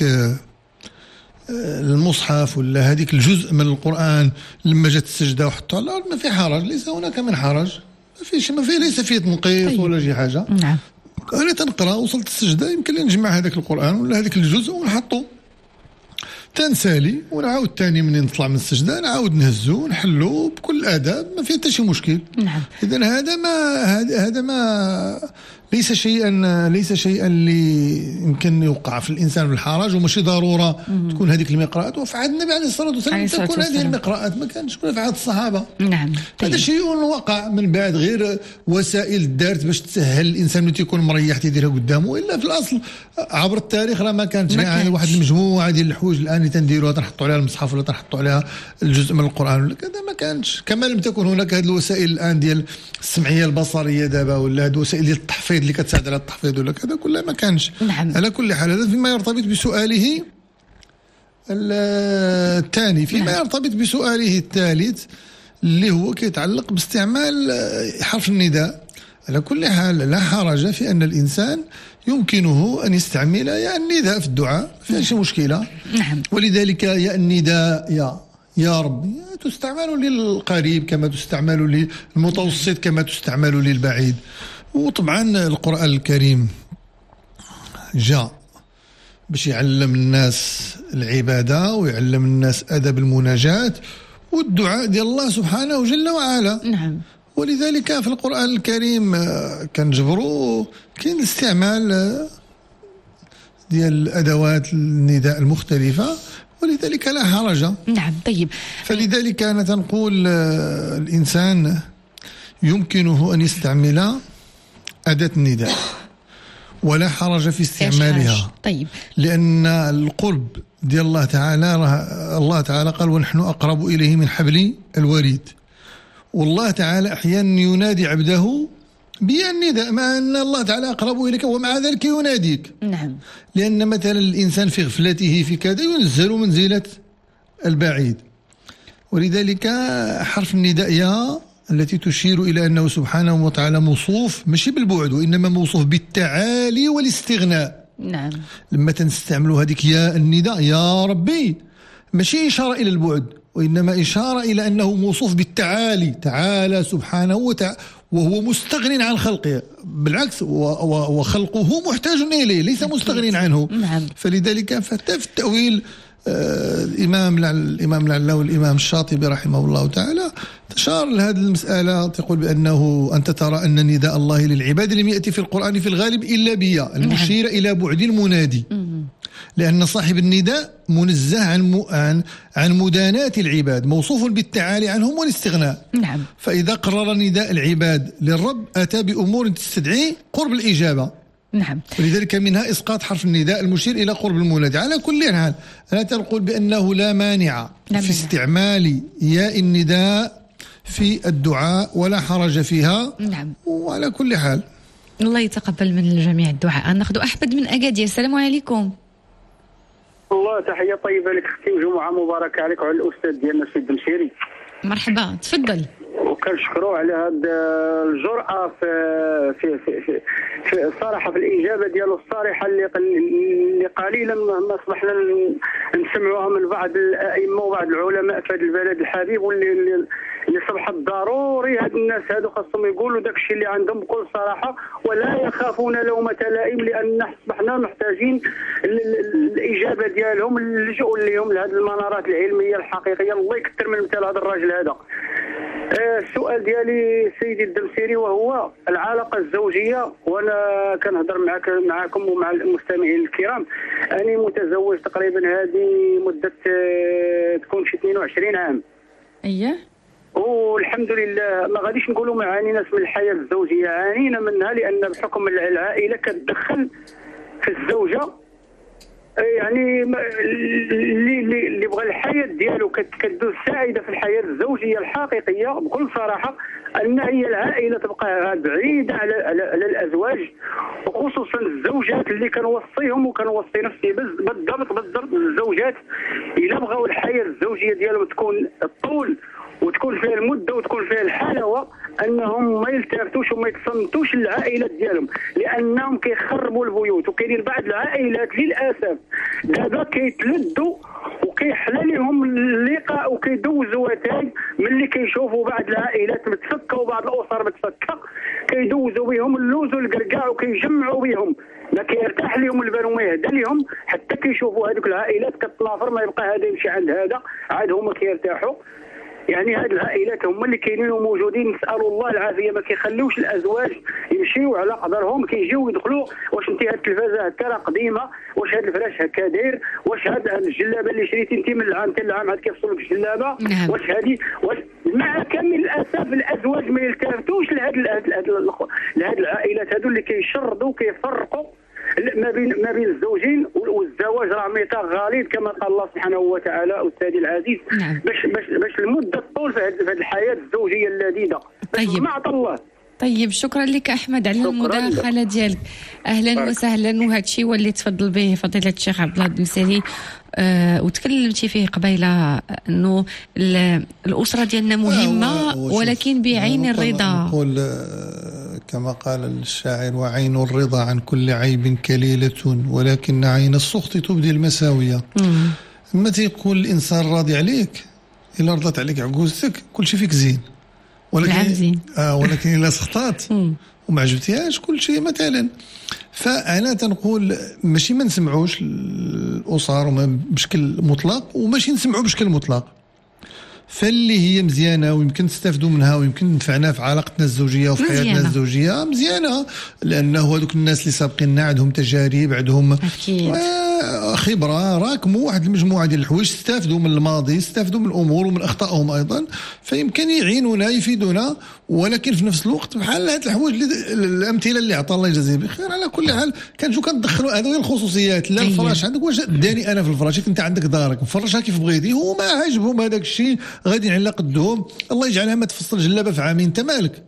المصحف ولا هذيك الجزء من القرآن لما جات السجدة وحطها على الأرض ما في حرج، ليس هناك من حرج، ما فيه ليس فيه تنقيص ولا شي حاجة. نعم. أنا تنقرأ وصلت السجدة يمكن لي نجمع هذاك القرآن ولا هذاك الجزء ونحطه تنسالي ونعاود تاني منين نطلع من السجدة نعاود نهزو ونحلو بكل آداب، ما فيه حتى شي مشكل. نعم. إذن هذا ما ليس شيئا اللي يمكن يوقع في الإنسان بالحرج، وماشي ضرورة تكون هذيك المقراءات. وفي عهد النبي عليه الصلاة والسلام تكون هذه المقراءات، ما كانش تكون في عهد الصحابة. نعم. هذا شيء وقع من بعد، غير وسائل دارت باش تسهل الإنسان اللي تيكون مريح تيديرها قدامه، إلا في الأصل عبر التاريخ راه ما كانتش يعني واحد المجموعة ديال الحوايج الآن اللي تنديروها تنحطوا عليها المصحف ولا تنحطوا عليها الجزء من القرآن ولا كذا، ما كانش. كما لم تكن هناك هذه الوسائل الآن ديال السمعية البصرية دابا، ولا هذه الوسائل ديال التحفيظ اللي كتساعد على التحفيظ ولا كذا، كلها ما كانش. نعم. على كل حال هذا فيما يرتبط بسؤاله الثاني. فيما يرتبط بسؤاله الثالث اللي هو كيتعلق باستعمال حرف النداء، على كل حال لا حرج في أن الإنسان يمكنه أن يستعمل يا النداء في الدعاء، ما فيش مشكلة. نعم. ولذلك يا النداء يا ربي تستعمل للقريب كما تستعمل للمتوسط كما تستعمل للبعيد. وطبعا القرآن الكريم جاء باش يعلم الناس العبادة ويعلم الناس أدب المناجاة والدعاء ديال الله سبحانه جل وعلا. نعم. ولذلك في القرآن الكريم كنجبروا كاين الاستعمال ديال أدوات النداء المختلفة، ولذلك لا حرج. نعم. طيب. فلذلك أنا تنقول الإنسان يمكنه أن يستعمل أداة النداء ولا حرج في استعمالها. طيب. لأن القرب ديال الله تعالى، الله تعالى قال ونحن أقرب إليه من حبل الوريد، والله تعالى أحيانا ينادي عبده بالنداء مع أن الله تعالى أقرب إليك ومع ذلك يناديك. نعم. لأن مثلا الإنسان في غفلته في كذا ينزل منزلة البعيد، ولذلك حرف النداء يا التي تشير إلى أنه سبحانه وتعالى موصوف ماشي بالبعد وإنما موصوف بالتعالي والاستغناء. نعم. لما تنستعملوا هذيك يا النداء يا ربي ماشي إشارة إلى البعد، وإنما إشارة إلى أنه موصوف بالتعالي، تعالى سبحانه وتعالى وهو مستغن عن خلقه، بالعكس وخلقه محتاج إليه ليس مستغن عنه. نعم. فلذلك فحتى في التأويل الإمام العلا والإمام الشاطبي رحمه الله تعالى تشار لهذه المسألة، تقول بأنه أنت ترى أن نداء الله للعباد لم يأتي في القرآن في الغالب إلا بيا المشير إلى بعد المنادي، لأن صاحب النداء منزه عن مداناة العباد، موصوف بالتعالي عنهم والاستغناء. نعم. فإذا قرر نداء العباد للرب أتى بأمور تستدعي قرب الإجابة. نعم. ولذلك منها إسقاط حرف النداء المشير إلى قرب المنادي. على كل حال أنا تقول بأنه لا مانع في استعمال ياء النداء في الدعاء ولا حرج فيها. نعم. وعلى كل حال الله يتقبل من الجميع الدعاء. ناخذ أحمد من أكادير. السلام عليكم. الله تحية طيبة لك اختي وجمعة مباركة عليك وعلى الأستاذ ديالنا السيد الدمشيري. مرحبا تفضل. وكنشكروا على هذه الجرأة في الصراحة في الإجابة ديالو الصريحة اللي قليلا ما أصبحنا نسمعوها من بعض الأئمة وبعض العلماء في هذا البلد الحبيب، اللي صبحت ضروري هاد الناس هادو خاصهم يقولوا داك الشيء اللي عندهم بكل صراحة ولا يخافون لومة لائم، لأن أصبحنا محتاجين الإجابة ديالهم اللجوء لهم لهذه المنارات العلمية الحقيقية. الله يكثر من مثال هذا الراجل هذا. السؤال ديالي سيدي الدمسيري وهو العلاقة الزوجية، وأنا كنهضر معكم ومع المستمعين الكرام. أنا متزوج تقريبا هذه مدة تكون شي 22 عام. أيه. والحمد لله ما غاديش نقولوا ما عانيناش من الحياة الزوجية، عانينا منها لأن بحكم العائلة كتدخل في الزوجة يعني اللي بغى الحياه ديالو كدوز سعيده في الحياه الزوجيه الحقيقيه بكل صراحه، ان هي العائله تبقى بعيده على الازواج، وخصوصا الزوجات اللي كنوصيهم وكنوصي نفسي بالضبط الزوجات الا بغاو الحياه الزوجيه ديالهم تكون الطول وتكون فيها المده وتكون فيها الحلاوه، انهم ما يلتفتوش وما يتصنتوش للعائلات ديالهم، لانهم كيخربوا البيوت. وكاينين بعض العائلات للاسف دابا كيتلدوا وكيحلى لهم اللقاء وكيدوزوا وتاي ملي كيشوفوا بعض العائلات متفكه وبعض الاسر متفكه، كيدوزوا بهم اللوز والقرقاع وكيجمعوا بهم، ما كيرتاح لهم البال وما يهدى لهم حتى كيشوفوا هذوك العائلات كتنافر، ما يبقى هذا يمشي عند هذا عاد هما كيرتاحوا. يعني هذه العائلات هما اللي كاينين وموجودين، نسالوا الله العافيه، ما كيخليوش الازواج يمشيو على قدرهم، كيجيو يدخلوا واش انت هاد التلفازه هكا راه قديمه، واش هاد الفراش هكا داير، واش هاد الجلابه اللي شريتي انت من العام حتى العام عاد كيفصلوا لك الجلابه، واش هذه واش. مع كامل الاسف الازواج ما يلتفتوش لهاد العائلات هادو اللي كيشردوا وكيفرقوا ما بين الزوجين. والزواج راه ميثاق غليظ كما قال الله سبحانه وتعالى استاذي العزيز، باش المده تطول في هذه الحياه الزوجيه اللذيذه. طيب ما عطى الله. طيب شكرا لك احمد على المداخله ديالك، اهلا وسهلا. وهذا الشيء هو اللي تفضل به فضيله الشيخ عبد الله الدوسري، وتكلمتي فيه قبيله انه الاسره ديالنا مهمه ولكن بعين الرضا. نقول كما قال الشاعر: وعين الرضا عن كل عيب كليلة، ولكن عين السخط تبدي المساوية. لما تيقول الانسان راضي عليك، الا رضت عليك عجوزتك كل شيء فيك زين، ولكن ولكن الا سخطات وما عجبتيهاش كل شيء مثلا. فانا تنقول ماشي ما نسمعوش الاسر بشكل مطلق، وماشي نسمعوا بشكل مطلق، فاللي هي مزيانه ويمكن نستافدوا منها ويمكن نفعنا في علاقتنا الزوجيه وفي حياتنا الزوجيه مزيانه، لانه هذوك الناس اللي سابقيننا عندهم تجارب، عندهم خبره، راكموا واحد المجموعه ديال الحوايج، استافدوا من الماضي، استافدوا من الامور ومن اخطائهم ايضا، فيمكن يعينونا يفيدونا. ولكن في نفس الوقت بحال هاد الحوايج الامثله اللي عطا الله يجازيه بخير، على كل حال كنجيو كندخلوا هذو الخصوصيات. لا الفراش عندك، واش داني انا في الفراش، انت عندك دارك مفرشها كيف بغيتي، هو ما عجبهم هذاك الشيء غادي على قدهم، الله يجعلها ما تفصل جلابه في عامين، انت مالك.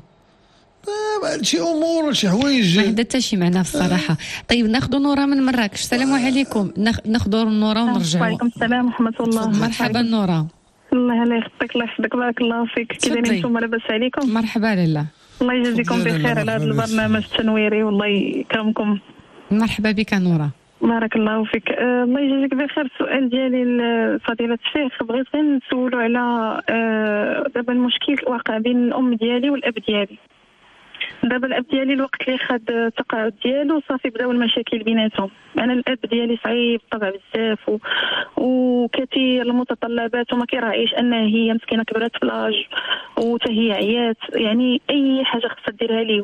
شي امور شي حوايج ما حدا شي معنا في الصراحه. طيب ناخذ نورا من مراكش. السلام عليكم. ناخذ نورا ونرجعوا. وعليكم السلام ورحمه الله. مرحبا نورا. الله يخطيك، الله يحفظك، بارك الله فيك. كي دايرين نتوما؟ لاباس عليكم؟ مرحبا لاله. الله يجازيكم بخير على هذا البرنامج التنويري، والله يكرمكم. مرحبا بك نورا. بارك الله فيك. الله يجازيك بخير. السؤال ديالي لفضيلة الشيخ، بغيت غير نسولو على دابا المشكل واقع بين الام ديالي والاب ديالي. دابا الاب ديالي الوقت اللي خد التقاعد ديالو صافي بداو المشاكل بيناتهم. انا الاب ديالي صعيب الطبع بزاف وكثير المتطلبات، وما كيراعيش انها هي مسكينه كبرات في لاج وتا هي عيات، يعني اي حاجه خصها ديرها ليه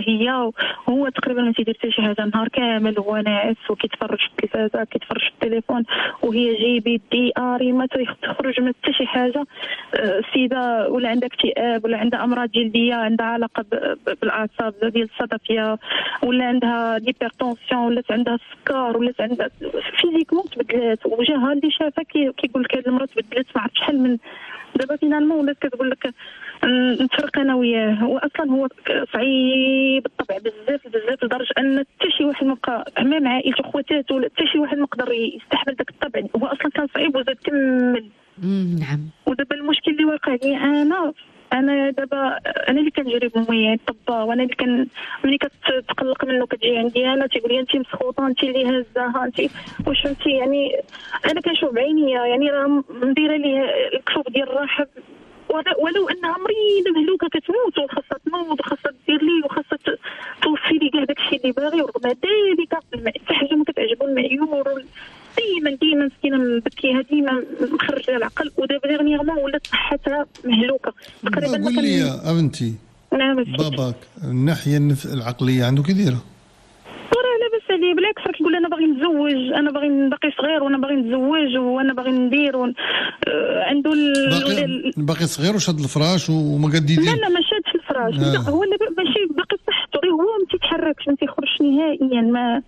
هو تقريبا ما تيدير حتى شي حاجه، نهار كامل هو ناعس وكيتفرج في التلفازه كيتفرج في التليفون، وهي جايبه دي اري ما تخرج من حتى شي حاجه. السيده ولا عندها اكتئاب ولا عندها امراض جلديه عندها علاقه بالاعصاب ديال الصدفيه، ولا عندها ديبرتونسيون، ولا عندها السكر، ولا عندها فيزيكمون تبدلات، وجهها اللي شافها كيقول لك هذه المراه تبدلت ما عرفت شحال من دابا فينالمون ولات كتقول لك نتفرق انا وياه. هو اصلا هو صعيب الطبع بزاف لدرجه ان حتى شي واحد ما بقى مع عائلته خواتاته ولا حتى شي واحد ما قدر يستحمل داك الطبع. هو اصلا كان صعيب وزاد كمل. نعم. ودابا المشكل اللي واقع لي انا دابا انا اللي كنجري بمويه الطبا، وانا اللي ملي كتقلق منه كتجي عندي انا تيقول لي انت مسخوطه، انت اللي هزاها، انت واش فهمتي. يعني انا كنشوف بعينيا، يعني راه مديره ليه الكشوف ديال الرحم، ولو انها مريضه مهلوكه كتموت وخاصها تنوض وخاصها دير لي وخاصها توفي لي كاع داكشي اللي باغي، ورغم ذلك حتى حاجه ما كتعجبو المعيور، ديما مسكينه مبكيها، ديما مخرجه العقل. ودابا ديغنيغمون ولات صحتها مهلوكه تقريبا. قول لي يا بنتي، نعم باباك الناحيه العقليه عنده كي دايره؟ لاباس عليه، بالعكس راه كيقول انا باغي نتزوج، انا باقي صغير وانا باغي نتزوج وانا باغي ندير عنده باقي صغير وشاد الفراش وما قد يدير. لا ما شادش الفراش. لا هو ماشي باقي صحته، غير هو ما تيتحركش ما تيخرجش نهائيا، ما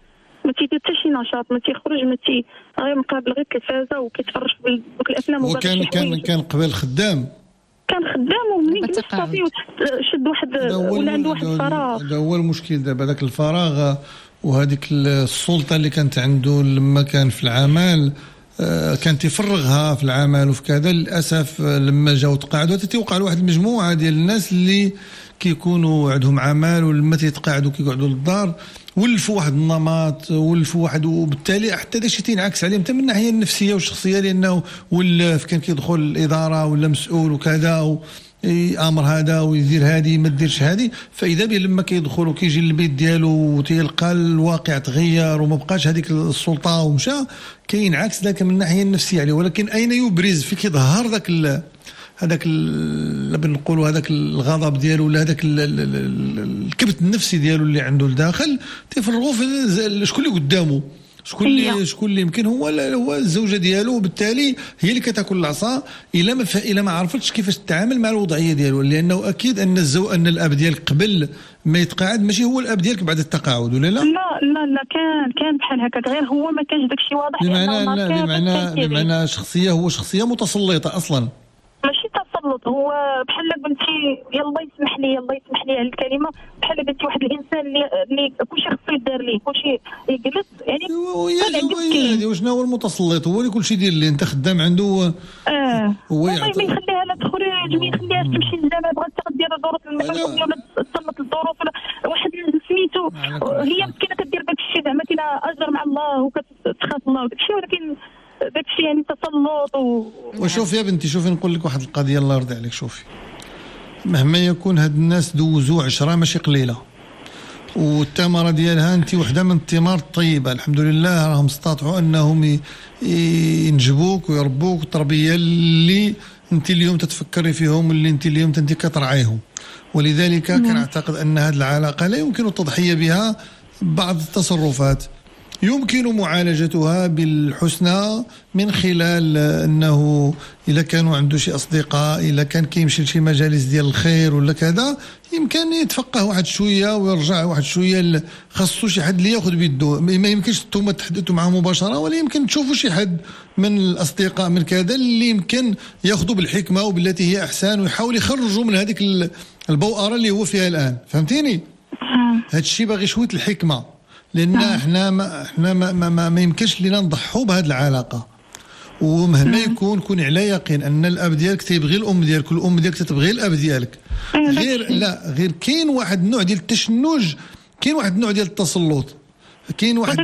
ما تيدير حتى شي نشاط، ما تيخرج، ما تي غير مقابل غير التلفازه وكيتفرج في دوك الافلام. وكان قبل خدام، كان خدام ومنين جلس صافي شد واحد ولا عنده واحد الفراغ. هذا هو المشكل دابا، داك الفراغ وهذيك السلطه اللي كانت عنده لما كان في العمل، كان تيفرغها في العمل وفي كذا. للاسف لما جاو تقاعدوا تيوقع لواحد المجموعه ديال الناس اللي كيكونوا عندهم عمل، ولما تيتقاعدوا كيقعدوا للدار ولفوا واحد النمط، ولفوا واحد، وبالتالي حتى داك الشيء تينعكس عليهم حتى من الناحيه النفسيه والشخصيه، لانه ولف كان كيدخل الاداره ولا مسؤول وكذا يامر هذا ويدير هذه ما ديرش هذه. فاذا به لما كيدخل وكيجي للبيت ديالو وتيلقى الواقع تغير وما بقاش هذيك السلطه ومشى، كينعكس ذاك من الناحيه النفسيه عليه. ولكن اين يبرز في كيظهر ذاك هذاك بنقولوا هذاك الغضب ديالو ولا هذاك الكبت النفسي ديالو اللي عنده لداخل، تيفرغوا في شكون اللي قدامه، شكون اللي يمكن هو الزوجه ديالو. وبالتالي هي اللي كتاكل العصا الا ما عرفتش كيفاش تتعامل مع الوضعيه ديالو. لانه اكيد ان الاب ديالك قبل ما يتقاعد ماشي هو الاب ديالك بعد التقاعد، ولا لا؟ لا كان بحال هكاك، غير هو ما كانش داكشي واضح. بمعنى شخصيه متسلطه اصلا، ماشي تسلط. هو بحال قلتي، يلا يسمح لي على الكلمه، بحال قلتي واحد الانسان اللي كلشي خصو يدار ليه، كلشي يجلس يعني. وشنو هو المتسلط؟ هو اللي كلشي يدير ليه. انت خدام عنده هو ما يخليها لا تخرج، ما يخليهاش تمشي للجامع، بغات تدير ظروف المكان ولا تسلط الظروف ولا واحد سميتو. هي مسكينه كدير داك الشيء زعما كاين اجر مع الله وكتخاف الله وداك الشيء، ولكن داكشي يعني تسلط. وشوف يا بنتي، شوفي نقول لك واحد القضيه الله يرضي عليك. شوفي، مهما يكون هاد الناس دوزوا 10 ماشي قليله، والثمره ديالها انت وحده من الثمار الطيبه الحمد لله، راهم استطاعوا انهم ينجبوك ويربوك التربيه اللي انت اليوم تتفكري فيهم، واللي انت اليوم انت كترعيهم. ولذلك كان اعتقد ان هذه العلاقه لا يمكن التضحيه بها بعض التصرفات، يمكن معالجتها بالحسنى من خلال أنه إذا كانوا عنده شي أصدقاء، إذا كان كيمشي لشي مجالس ديال الخير ولا كذا، يمكن يتفقه واحد شوية ويرجع واحد شوية. خاصو شي حد اللي ياخذ بيده، ما يمكنش نتوما تحدثوا معه مباشرة، ولا يمكن تشوفوا شي حد من الأصدقاء من كذا اللي يمكن ياخذوا بالحكمة وبالتي هي أحسن، ويحاول يخرجوا من هذيك البوئرة اللي هو فيها الآن. فهمتيني؟ هذا الشيء باغي شوية الحكمة، لأن احنا ما يمكنش لنا نضحوا بهذه العلاقة. ومهما يكون كوني على يقين أن الأب ديالك تيبغي الأم ديالك، والأم ديالك تتبغي الأب ديالك. غير كاين واحد النوع ديال التشنج، كاين واحد النوع ديال التسلط، كاين واحد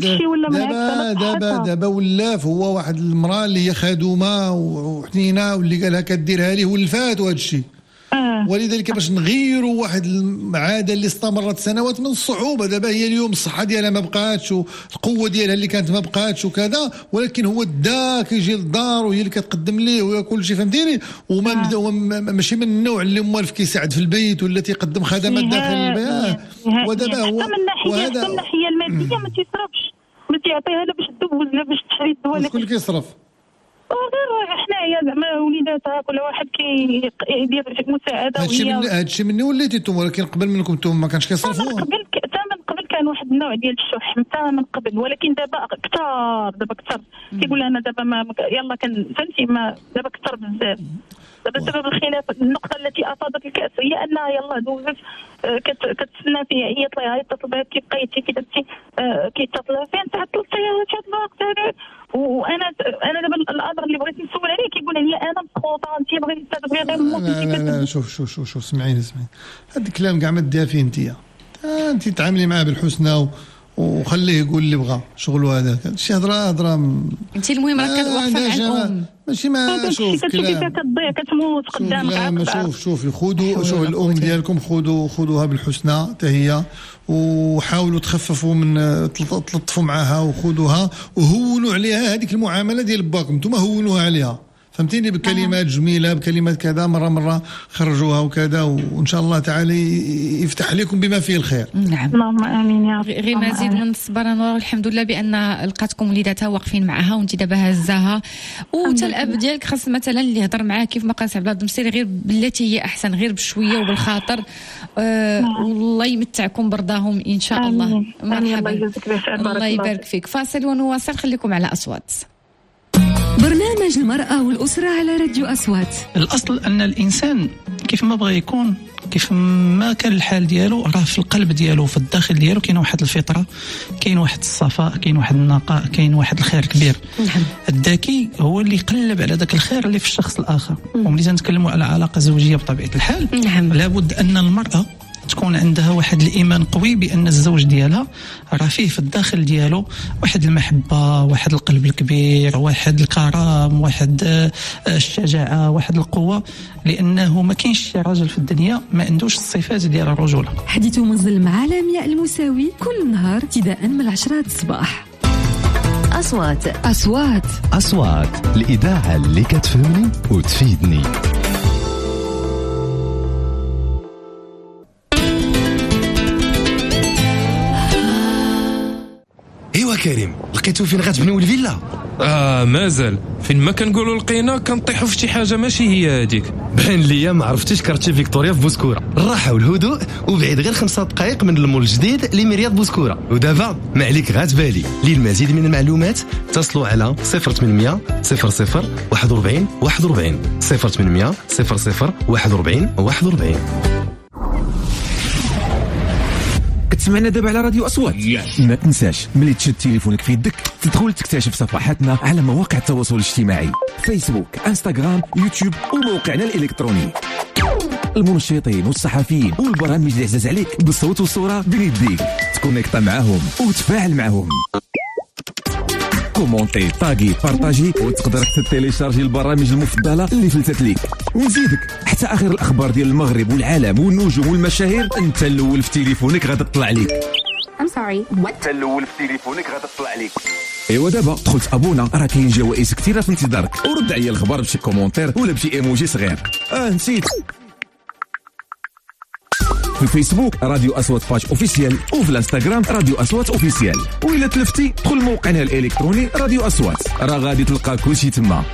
دابا ولاف هو واحد المرأة اللي هي خادومة وحنينة واللي قالها كديرها ليه ولفات وهذا الشيء. ولذلك باش نغيروا واحد العاده اللي استمرت سنوات من الصعوبه، دابا هي اليوم الصحه ديالها ما بقاتش والقوه ديالها اللي كانت ما بقاتش وكذا، ولكن هو داك يجي للدار وهي اللي كتقدم ليه وكل شيء. فهمتيني؟ ماشي من النوع اللي موالف كيساعد في البيت ولا تيقدم خدمات داخل البيت. ودابا هو وهذا من الناحيه الماديه ما تيصرفش، ما تيعطيها لا باش تدوز لا باش تشري الدواء. شكون اللي كيصرف؟ غير حنايا زعما وليداتها كل واحد كيدير مساعده. هادشي مني وليتي نتوما، ولكن قبل منكم نتوما ما كانش كيصرفوا. من قبل كان واحد النوع ديال الشح حتى من قبل، ولكن دابا كثر كيقول انا دابا ما يلا فهمتي ما دابا كثر بزاف. دابا سبب الخلاف النقطه التي اصابت الكاس هي انها يلا دوزت كتسنى فيها، هي طلعها يتصل بها كيف بقيتي كي درتي كيتصل فين تعطلت سيارات هذا الوقت هذا. وانا دابا الامر اللي بغيت نسول عليه كيقول لي انا مخوطه انت بغيتي تبغي غير الموت. لا شوف سمعيني هذا الكلام كاع ما ديها فيه انت تعاملي معاه بالحسنى وخليه يقول اللي بغى شغلو هذاك. هادشي هضره انت المهم راك واقفه مع الام، ماشي ما شوف كلام كتضيع كتموت قدامك. لا شوفي خذوا الام ديالكم خذوها بالحسنى حتى هي، وحاولوا تخففوا من تلطفوا معها وخذوها وهونوا عليها هذيك المعامله ديال باكم، نتوما هونوها عليها. فهمتيني؟ بكلمات جميله، بكلمات كذا، مره خرجوها وكذا، وان شاء الله تعالى يفتح لكم بما فيه الخير. نعم اللهم امين يا رب. غير مزيد من الصبر نور، الحمد لله بان لقاتكم وليداتها واقفين معها وانت دابا هزاها. وتا الاب ديالك خاص مثلا اللي يهضر معاه كيف ما قال سي عبد الله الدمسيري غير بالتي هي احسن، غير بشويه وبالخاطر والله يمتعكم برضاهم ان شاء الله. مرحبا. الله يبارك فيك. فاصل ونواصل، خليكم على أصوات. برنامج المرأة والأسرة على راديو أصوات. الأصل أن الإنسان كيف ما بغى يكون، كيف ما كان الحال ديالو، راه في القلب ديالو في الداخل ديالو كاين واحد الفطرة، كاين واحد الصفاء، كاين واحد النقاء، كاين واحد الخير كبير. الذكي هو اللي يقلب على ذاك الخير اللي في الشخص الآخر. وملي تنتكلموا على علاقة زوجية بطبيعة الحال لابد أن المرأة تكون عندها واحد الإيمان قوي بأن الزوج ديالها راه فيه في الداخل ديالو واحد المحبة، واحد القلب الكبير، واحد الكرم، واحد الشجاعة، واحد القوة، لأنه ما كاينش شي راجل في الدنيا ما عندوش الصفات ديال الرجولة. حديث منزل مع لمياء المساوي كل نهار ابتداء من 10 الصباح. أصوات أصوات أصوات، الإذاعة اللي كتفهمني وتفيدني. ايوا كريم، لقيتو فين غتبنيو الفيلا؟ مازال فين ما كنقولوا لقينا كنطيحوا في شي حاجه ماشي هي هذيك. بان ليا ما عرفتيش كارتي فيكتوريا في بوسكوره، الراحه والهدوء وبعيد غير 5 دقائق من المول الجديد لمرياض بوسكوره. ودابا ما عليك غتبالي. للمزيد من المعلومات اتصلوا على 0800 00 41 41 0800 00 41 41. كتسمعنا دابا على راديو أصوات. ما تنساش ملي تشد تليفونك في يدك تدخل تكتشف صفحاتنا على مواقع التواصل الاجتماعي، فيسبوك، انستغرام، يوتيوب وموقعنا الإلكتروني. المنشطين والصحفيين والبرامج اللي عزاز عليك بالصوت والصورة بين يديك، تكونيكتا معاهم وتفاعل معاهم. كومونتي، طاقي، بارطاجي، وتقدر تيليشارجي البرامج المفضلة اللي فلتت ليك. ونزيدك حتى آخر الأخبار ديال المغرب والعالم والنجوم والمشاهير أنت الأول في تليفونك غادي تطلع ليك. أنت الأول في تليفونك غادي تطلع ليك. ايوا دابا دخلت ابونا، راه كاين جوائز كثيره في انتظارك، ورد عليا الخبر بشي كومونتير ولا بشي ايموجي صغير. نسيت. في الفيسبوك راديو أصوات باج اوفيسيال، وفي الانستغرام راديو أصوات اوفيسيال، وإلا تلفتي دخل موقعنا الالكتروني راديو أصوات، راه غادي تلقى كلشي تما.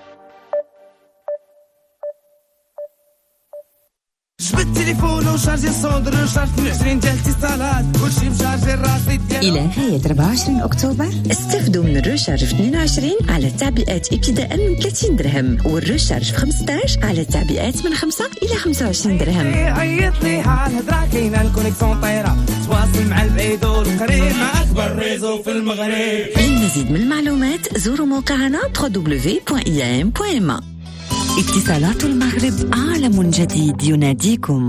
جبت تليفون وشارجي الصوندر وشارج 20 ديال الاتصالات، كلشي مشارجي الرصيد ديالو. إلى نهاية 24 أكتوبر استفدوا من الرشارج في 22 على التعبئات ابتداء من 30 درهم، والرشارج في 15 على التعبئات من 5 إلى 25 درهم. عيط لي هالهضره كاينه الكونيكسيون طايره، تواصل مع البعيد والقريب مع أكبر ريزو في المغرب. للمزيد من المعلومات زوروا موقعنا www.iam.ma. اتصالات المغرب، عالم جديد يناديكم.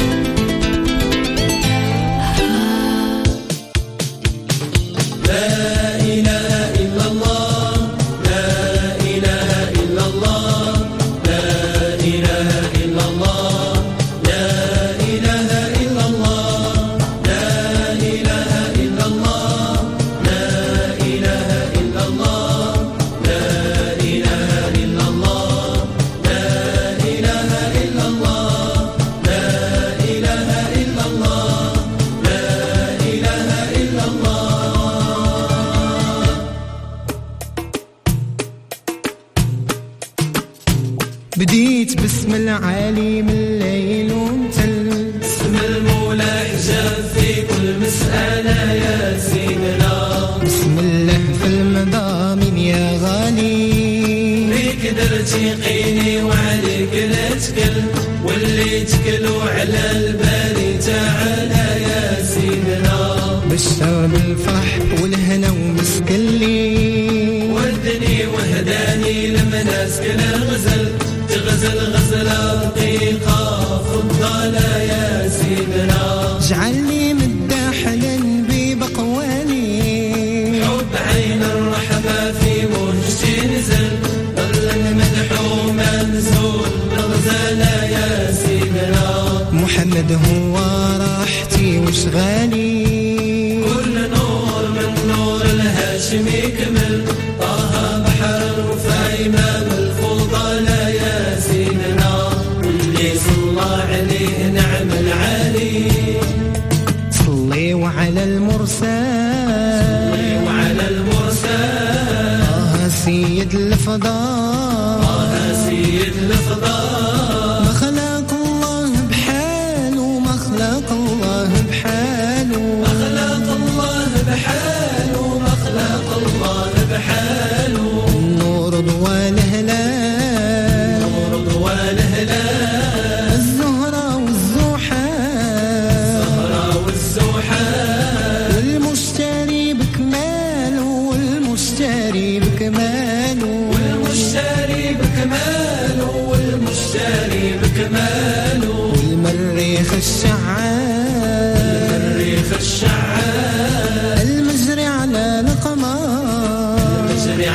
بديت باسم العالم الليل ومتل، اسم المولى حجاب في كل مسألة يا سيدنا، بسم الله في المضامين يا غالي، ليك درتي قيني وعليك لا تكل، واللي تكلوا على الباري تعالى يا سيدنا، بشر بالفرح والهنا ومسكلي، ودني وهداني لما ناس كل الغزل، تغزل غزلة دقيقة فضالة يا سيدنا، اجعلني مداحلا ببقواني، حب عين الرحمة في وجهي نزل، ظل المدحو منزول الغزالة يا سيدنا، محمد هو راحتي وشغالي، كل نور من نور الهاشمي كمل، طه بحر الوفا إمام الفضالة يا سيدنا، واللي صلى عليه نعم العالي، صلي وعلى المرسل، صلي وعلى المرسل، طه سيد الفضاء، طه سيد الفضاء، ما خلق الله بحال وما خلق جماله والمريخ الشعال المجري على القمر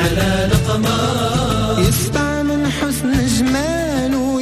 يستعمل حسن جماله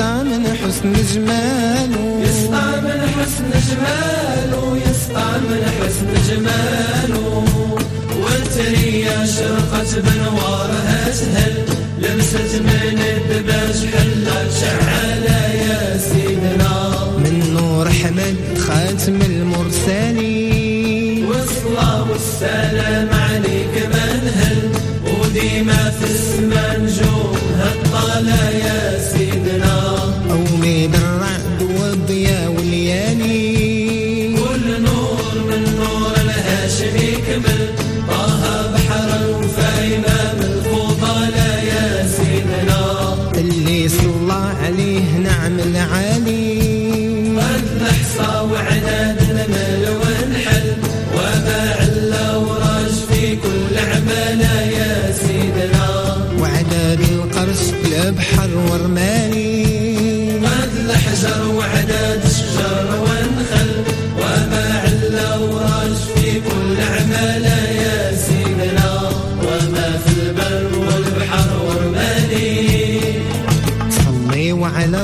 والتريا شرقت بنوارها تهل لمست من الدباج حلت شعالة يا سيدنا من نور أحمد خاتم المرسلين والصلاة والسلام عليك منهل وديما في السما نجومها الطالة يا سيدنا أوميد الرعد والضياء والليالي كل نور من نور الهاشمي كمل طه بحر الوفا إمام الفضالة يا سيدنا اللي صلى عليه نعم العالي قد نحصى وعداد نمل ونحل وباع الأوراج في كل عمالة يا سيدنا وعداد القرش الأبحر ورمالي قد الحجر وعداد الشجر ونخل وباع الأوراج في كل عمالة يا سيدنا وما في البر والبحر ورمالي صلي وعلى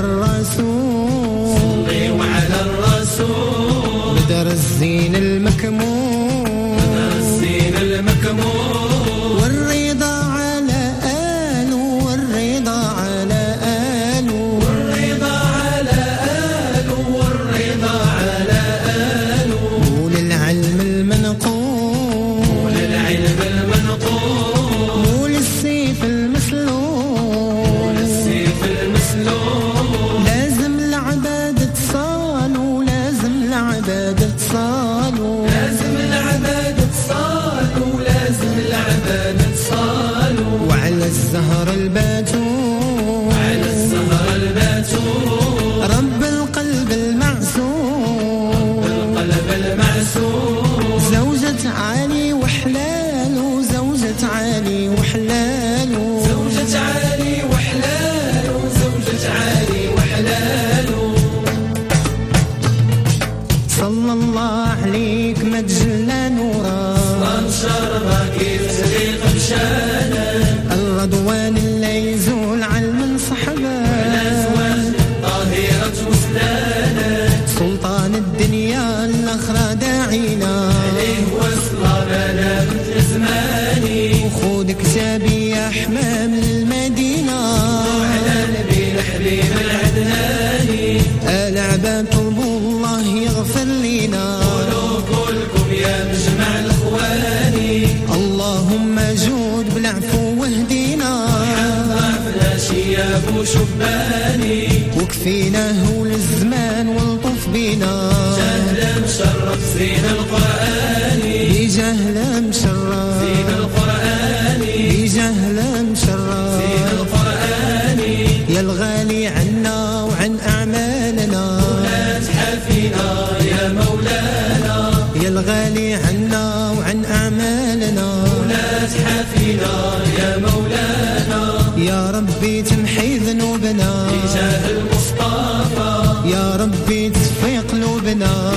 الرسول بدر الزين المكمول والرضا على آله وللعلم المنقول وللسيف المسلول لازم العبادة صالوا وعلى الزهر الباتول رب القلب المعسول زوجة علي وحلاله صلى الله عليك ما تجلى نورا الرضوان اللي يزول علم صحبه سلطان الدنيا الأخرى داعينا وخودك جابي يا حمام المدينة آل عباد طلبوا الله يغفر لنا اللهم جود بالعفو واهدينا وكفينا هول الزمان والطف بينا بجهل مشرف يا الغالي عنا وعن أعمالنا يا الغالي عنا وعن أعمالنا يا ربي تمحي ذنوبنا يا ربي تصفي قلوبنا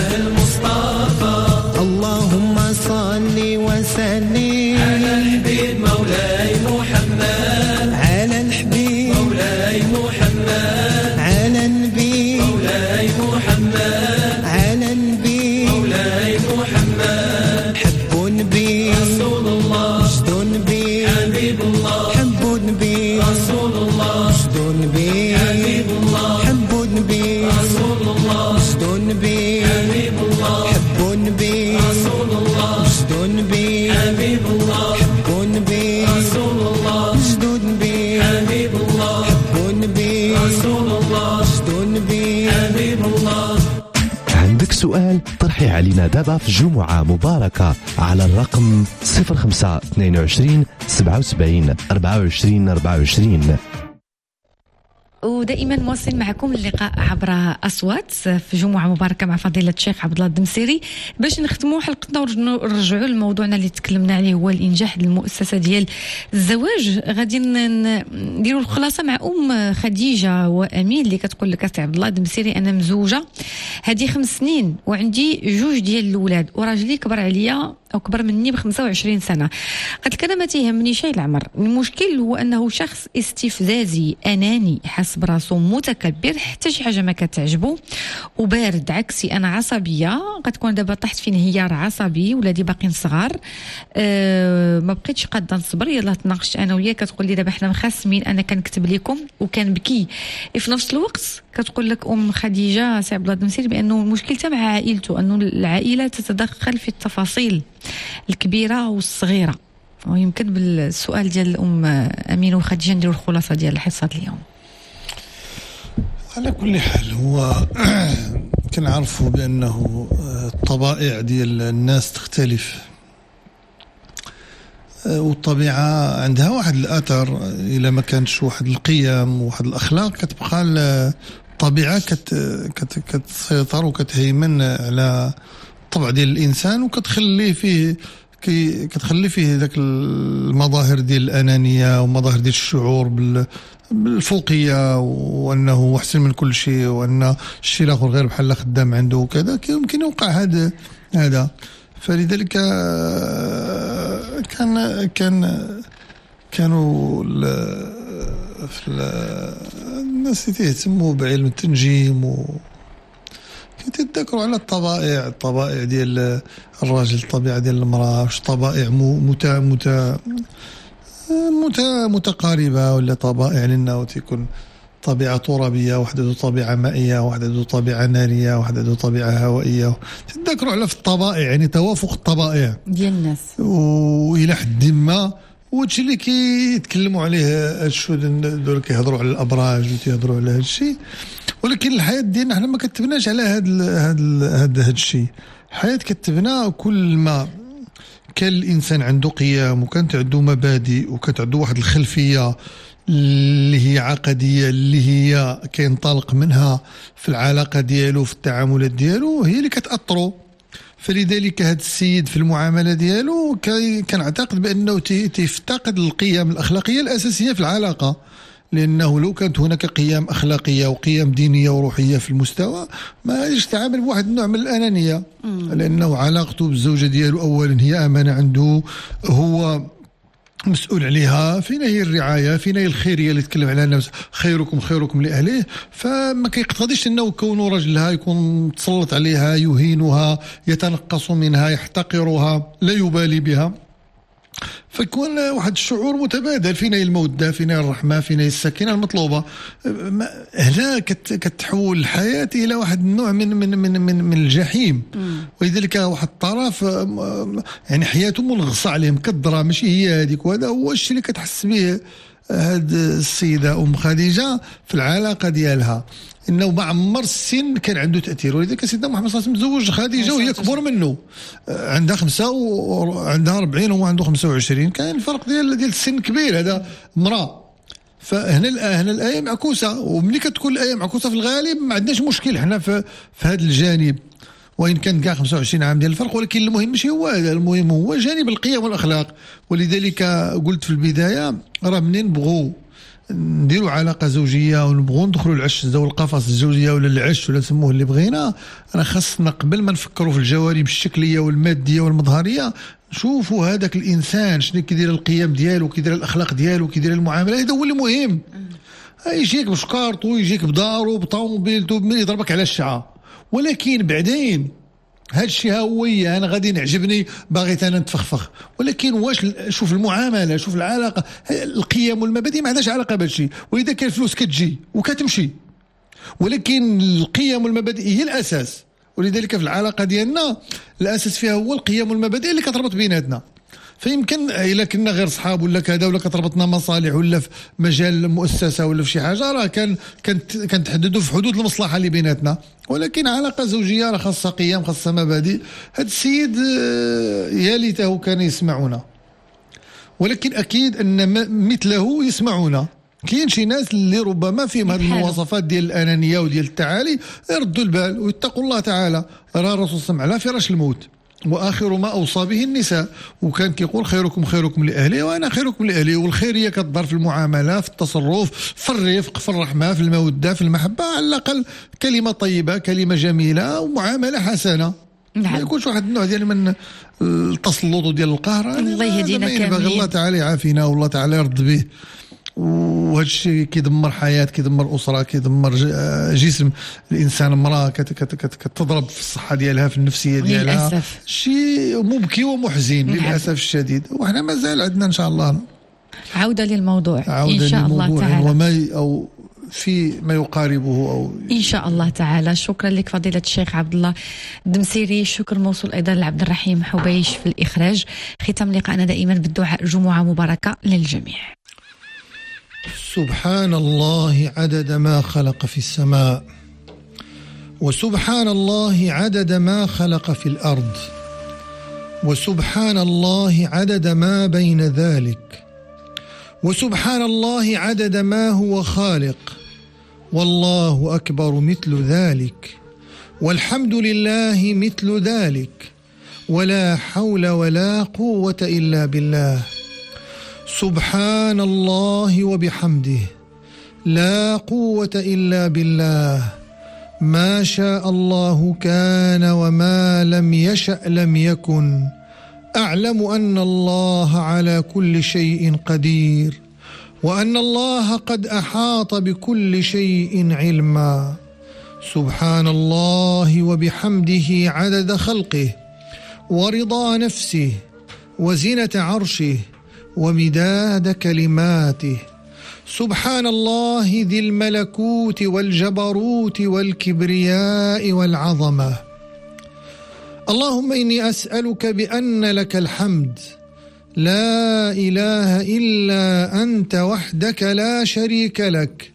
اللهم صل وسلم على الحبيب مولاي محمد على الحبيب مولاي محمد على النبي مولاي محمد على النبي مولاي محمد حبوا النبي رسول الله اجدوا النبي حبيب الله حبوا النبي رسول الله اجدوا النبي حبيب الله حبوا النبي رسول الله اجدوا النبي حبيب الله حبوا النبي رسول الله اجدوا النبي حبيب الله حبوا النبي رسول الله اجدوا النبي حبيب الله حبوا النبي رسول الله اجدوا النبي حبيب الله. عندك سؤال طرحي علينا دابا في جمعة مباركة على الرقم 0522 77 24 24. ودائما مواصلين معكم اللقاء عبر أصوات في جمعة مباركة مع فضيلة الشيخ عبد الله الدمسيري. باش نختموا حلقتنا ونرجعوا لموضوعنا اللي تكلمنا عليه هو الإنجاح المؤسسة ديال الزواج. غادي نديروا الخلاصة مع خديجة وأمين اللي كتقول لك أستاذ عبد الله الدمسيري أنا مزوجة هذه 5 سنين وعندي 2 ديال الأولاد وراجلي كبر عليا أو كبر مني ب25 سنة. قالت لك أنا ما تيهمني شيء العمر، المشكل هو أنه شخص استفزازي أناني حس براسو متكبر حتى شي حاجة ما كتعجبو وبارد عكسي. أنا عصبية كتكون دابا طحت في انهيار عصبي ولادي باقيين صغار ما بقيتش قادة نصبر. يلا تناقشت أنا وياه كتقول لي دابا حنا مخاسمين أنا كنكتب لكم وكنبكي. في نفس الوقت كتقول لك خديجة سي عبد الله الدمسيري بأنه المشكل مع عائلته أنه العائلة تتدخل في التفاصيل الكبيرة والصغيرة. ويمكن بالسؤال ديال أمين وخديجة نديروا الخلاصة ديال الحصة اليوم. على كل حال هو كنعرفوا بأنه الطبائع ديال الناس تختلف والطبيعة عندها واحد الأثر. إلا ما كانتش واحد القيم وواحد الأخلاق كتبقى الطبيعة كتسيطر وكتهيمن على الطبع ديال الإنسان وكتخلي فيه ذاك المظاهر ديال الأنانية ومظاهر ديال الشعور بالفوقية وأنه أحسن من كل شيء وأن الشيء الآخر غير بحال خدام عنده وكذا. يمكن يوقع هذا فلذلك كانوا الناس يهتموا بعلم التنجيم كيتذكروا على الطبائع ديال الراجل، الطبيعة ديال المرأة، واش طبائع متقاربة ولا طبائع لأنه تكون طبيعة ترابية وحدة ذو طبيعة مائية وحدة ذو طبيعة نارية وحدة ذو طبيعة هوائية. تذكروا على في الطبائع يعني توافق الطبائع ديال الناس وإلى حد ما وهادشي اللي كيتكلموا عليه دول كيهضروا على الأبراج وتيهضروا على هادشي. ولكن الحياة ديالنا حنا ما كتبناش على هاد الشيء. الحياة كتبنا كل ما كان الإنسان عنده قيم وكانت عنده مبادئ وكانت عنده واحد الخلفية اللي هي عقدية اللي هي كينطلق منها في العلاقة ديالو في التعاملات ديالو هي اللي كتأثروا. فلذلك هذا السيد في المعاملة ديالو كان اعتقد بأنه تفتقد القيم الأخلاقية الأساسية في العلاقة، لأنه لو كانت هناك قيم أخلاقية وقيم دينية وروحية في المستوى ما يتعامل بواحد النوع من الأنانية. لأنه علاقته بالزوجة ديالو أولا هي أمانة عنده، هو مسؤول عليها، فينا هي الرعاية، فينا هي الخيرية اللي تكلم عليها الناس خيركم لأهله. فما كيقتضيش أنه كونه رجلها يكون متسلط عليها يهينها يتنقص منها يحتقرها لا يبالي بها. فيكون واحد الشعور متبادل، فينا المودة، فينا الرحمة، فينا السكينة المطلوبة. هنا كتحول الحياة إلى واحد النوع من الجحيم. ولذلك واحد الطرف يعني حياته منغصة عليه مكدرة ماشي هي هذيك. وهذا هو الشيء اللي كتحس به هاد السيدة خديجة في العلاقة ديالها، انه مع عمر السن كان عنده تاثير. ولذلك سيدنا محمد صلى الله عليه وسلم تزوج خديجه وهي اكبر منه، عندها 5 وعندها 40 وهو عنده 25. كان الفرق ديال السن كبير. هذا امراه. فهنا الايه معكوسه، وملي كتكون الايه معكوسه في الغالب ما عندناش مشكل حنا في هذا الجانب، وإن كان كاع 25 عام ديال الفرق. ولكن المهم ماشي هو هذا، المهم هو جانب القيم والأخلاق. ولذلك قلت في البداية راه منين نبغوا نديروا علاقة زوجية ونبغوا ندخلوا العش ذو القفص الزوجية ولا العش ولا نسموه اللي بغينا، راه خاصنا قبل ما نفكروا في الجوانب الشكلية والمادية والمظهرية نشوفوا هذاك الإنسان شنو كيدير القيم ديالو، كيدير الأخلاق ديالو، كيدير المعاملة. هذا هو اللي مهم. يجيك بشكارطو، يجيك بدارو بطوموبيلتو يضربك على الشعة، ولكن بعدين هاد الشيء هو انا غادي نعجبني باغي انا نتفخفخ. ولكن واش شوف المعامله، شوف العلاقه، القيم والمبادئ ما عندهاش علاقه بهذا الشيء. واذا كان الفلوس كتجي وكتمشي، ولكن القيم والمبادئ هي الاساس. ولذلك في العلاقه ديالنا الاساس فيها هو القيم والمبادئ اللي كتربط بيناتنا. فيمكن إلا كنا غير صحاب ولا كذا ولا كتربطنا مصالح ولا في مجال مؤسسة ولا في شي حاجة، راه كان تحددوا في حدود المصلحة اللي بيناتنا. ولكن علاقة زوجية راه خاصها قيم، خاصها مبادئ. هذا السيد يا ليته كان يسمعنا، ولكن أكيد أن مثله يسمعنا. كاين شي ناس اللي ربما فيهم هذه المواصفات ديال الانانيه وديال التعالي، يردوا البال ويتقوا الله تعالى. راه الرسول صلى الله عليه وسلم على فراش الموت واخر ما اوصى به النساء، وكان كيقول خيركم خيركم لاهله وانا خيركم لاهلي. والخيريه كتظهر في المعامله، في التصرف، في الرفق، في الرحمه، في الموده، في المحبه، على الاقل كلمه طيبه، كلمه جميله، ومعامله حسنه. ما يكونش واحد النوع ديال من التسلط وديال القهر. الله يهدينا كاملين. الله تعالى يعافينا والله تعالى يرد به. وهذا الشيء كيدمر حياه، كيدمر اسره، كيدمر جسم الانسان. امراه كتضرب في الصحه ديالها، في النفسيه ديالها، للاسف شيء مبكي ومحزن للاسف الشديد. وحنا مازال عندنا ان شاء الله عوده للموضوع عودة ان شاء الله تعالى، وما او في ما يقاربه او ان شاء الله تعالى. شكرا لك فضيله الشيخ عبد الله الدمسيري. شكر موصول ايضا لعبد الرحيم حبيش في الاخراج. ختام لقاءنا دائما بالدعاء، جمعه مباركه للجميع. سبحان الله عدد ما خلق في السماء، وسبحان الله عدد ما خلق في الأرض، وسبحان الله عدد ما بين ذلك، وسبحان الله عدد ما هو خالق، والله أكبر مثل ذلك، والحمد لله مثل ذلك، ولا حول ولا قوة إلا بالله. سبحان الله وبحمده، لا قوة إلا بالله، ما شاء الله كان وما لم يشأ لم يكن. أعلم أن الله على كل شيء قدير، وأن الله قد أحاط بكل شيء علما. سبحان الله وبحمده عدد خلقه، ورضا نفسه، وزنة عرشه، ومداد كلماته. سبحان الله ذي الملكوت والجبروت والكبرياء والعظمة. اللهم إني أسألك بأن لك الحمد، لا إله إلا أنت وحدك لا شريك لك،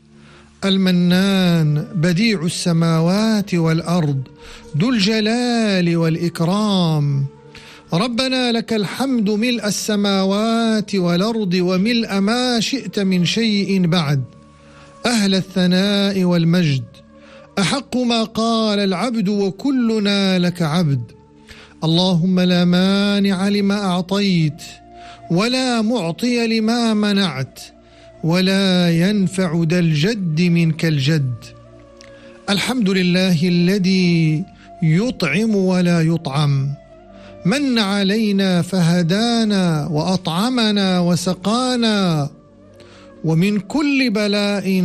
المنان بديع السماوات والأرض، ذو الجلال والإكرام. ربنا لك الحمد ملء السماوات والأرض وملء ما شئت من شيء بعد، أهل الثناء والمجد، أحق ما قال العبد وكلنا لك عبد. اللهم لا مانع لما أعطيت، ولا معطي لما منعت، ولا ينفع ذا الجد منك الجد. الحمد لله الذي يطعم ولا يطعم، من علينا فهدانا، وأطعمنا وسقانا، ومن كل بلاء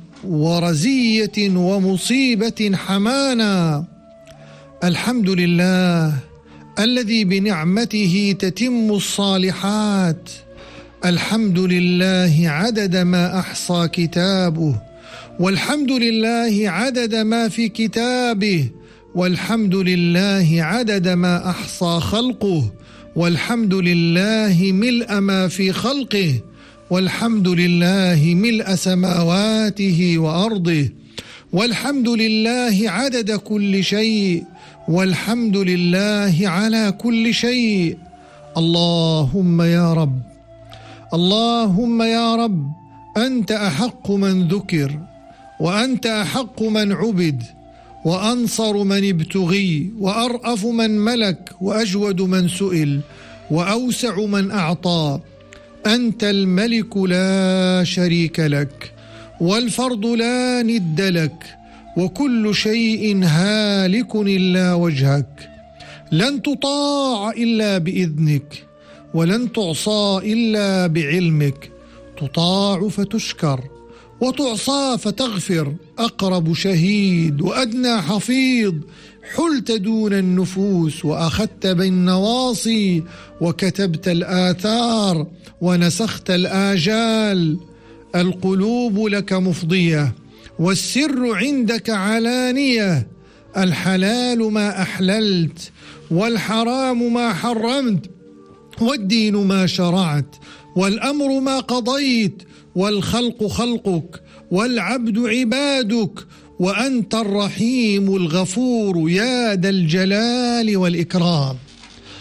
ورزية ومصيبة حمانا. الحمد لله الذي بنعمته تتم الصالحات. الحمد لله عدد ما أحصى كتابه، والحمد لله عدد ما في كتابه، والحمد لله عدد ما أحصى خلقه، والحمد لله ملء ما في خلقه، والحمد لله ملء سماواته وأرضه، والحمد لله عدد كل شيء، والحمد لله على كل شيء. اللهم يا رب، اللهم يا رب، أنت أحق من ذكر، وأنت أحق من عبد، وأنصر من ابتغي، وأرأف من ملك، وأجود من سئل، وأوسع من أعطى. أنت الملك لا شريك لك، والفرد لا ند لك، وكل شيء هالك إلا وجهك. لن تطاع إلا بإذنك، ولن تعصى إلا بعلمك. تطاع فتشكر، وتعصى فتغفر. أقرب شهيد وأدنى حفيظ، حلت دون النفوس، وأخذت بالنواصي، وكتبت الآثار، ونسخت الآجال. القلوب لك مفضية، والسر عندك علانية. الحلال ما أحللت، والحرام ما حرمت، والدين ما شرعت، والأمر ما قضيت، والخلق خلقك، والعبد عبادك، وأنت الرحيم الغفور يا ذا الجلال والإكرام.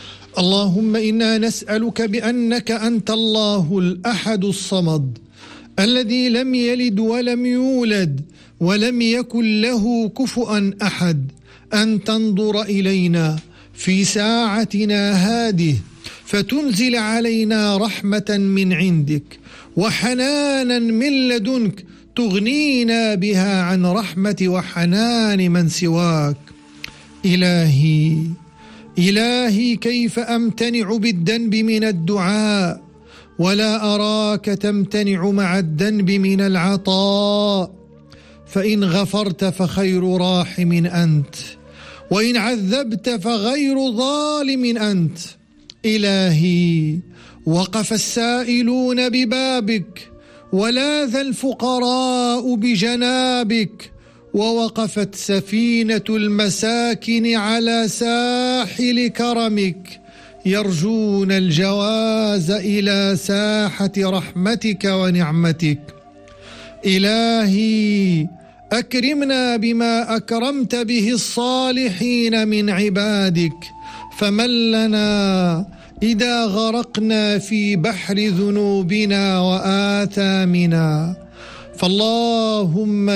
اللهم إنا نسألك بأنك أنت الله الأحد الصمد، الذي لم يلد ولم يولد ولم يكن له كفؤا أحد أن تنظر إلينا في ساعتنا هذه فتنزل علينا رحمة من عندك وحنانا من لدنك تغنينا بها عن رحمة وحنان من سواك. إلهي كيف أمتنع بالذنب من الدعاء ولا أراك تمتنع مع الذنب من العطاء، فإن غفرت فخير راحم أنت، وإن عذبت فغير ظالم أنت. إلهي وقف السائلون ببابك ولاذ الفقراء بجنابك، ووقفت سفينة المساكن على ساحل كرمك يرجون الجواز إلى ساحة رحمتك ونعمتك. إلهي أكرمنا بما أكرمت به الصالحين من عبادك، فمن لنا إذا غرقنا في بحر ذنوبنا وآثامنا. فاللهم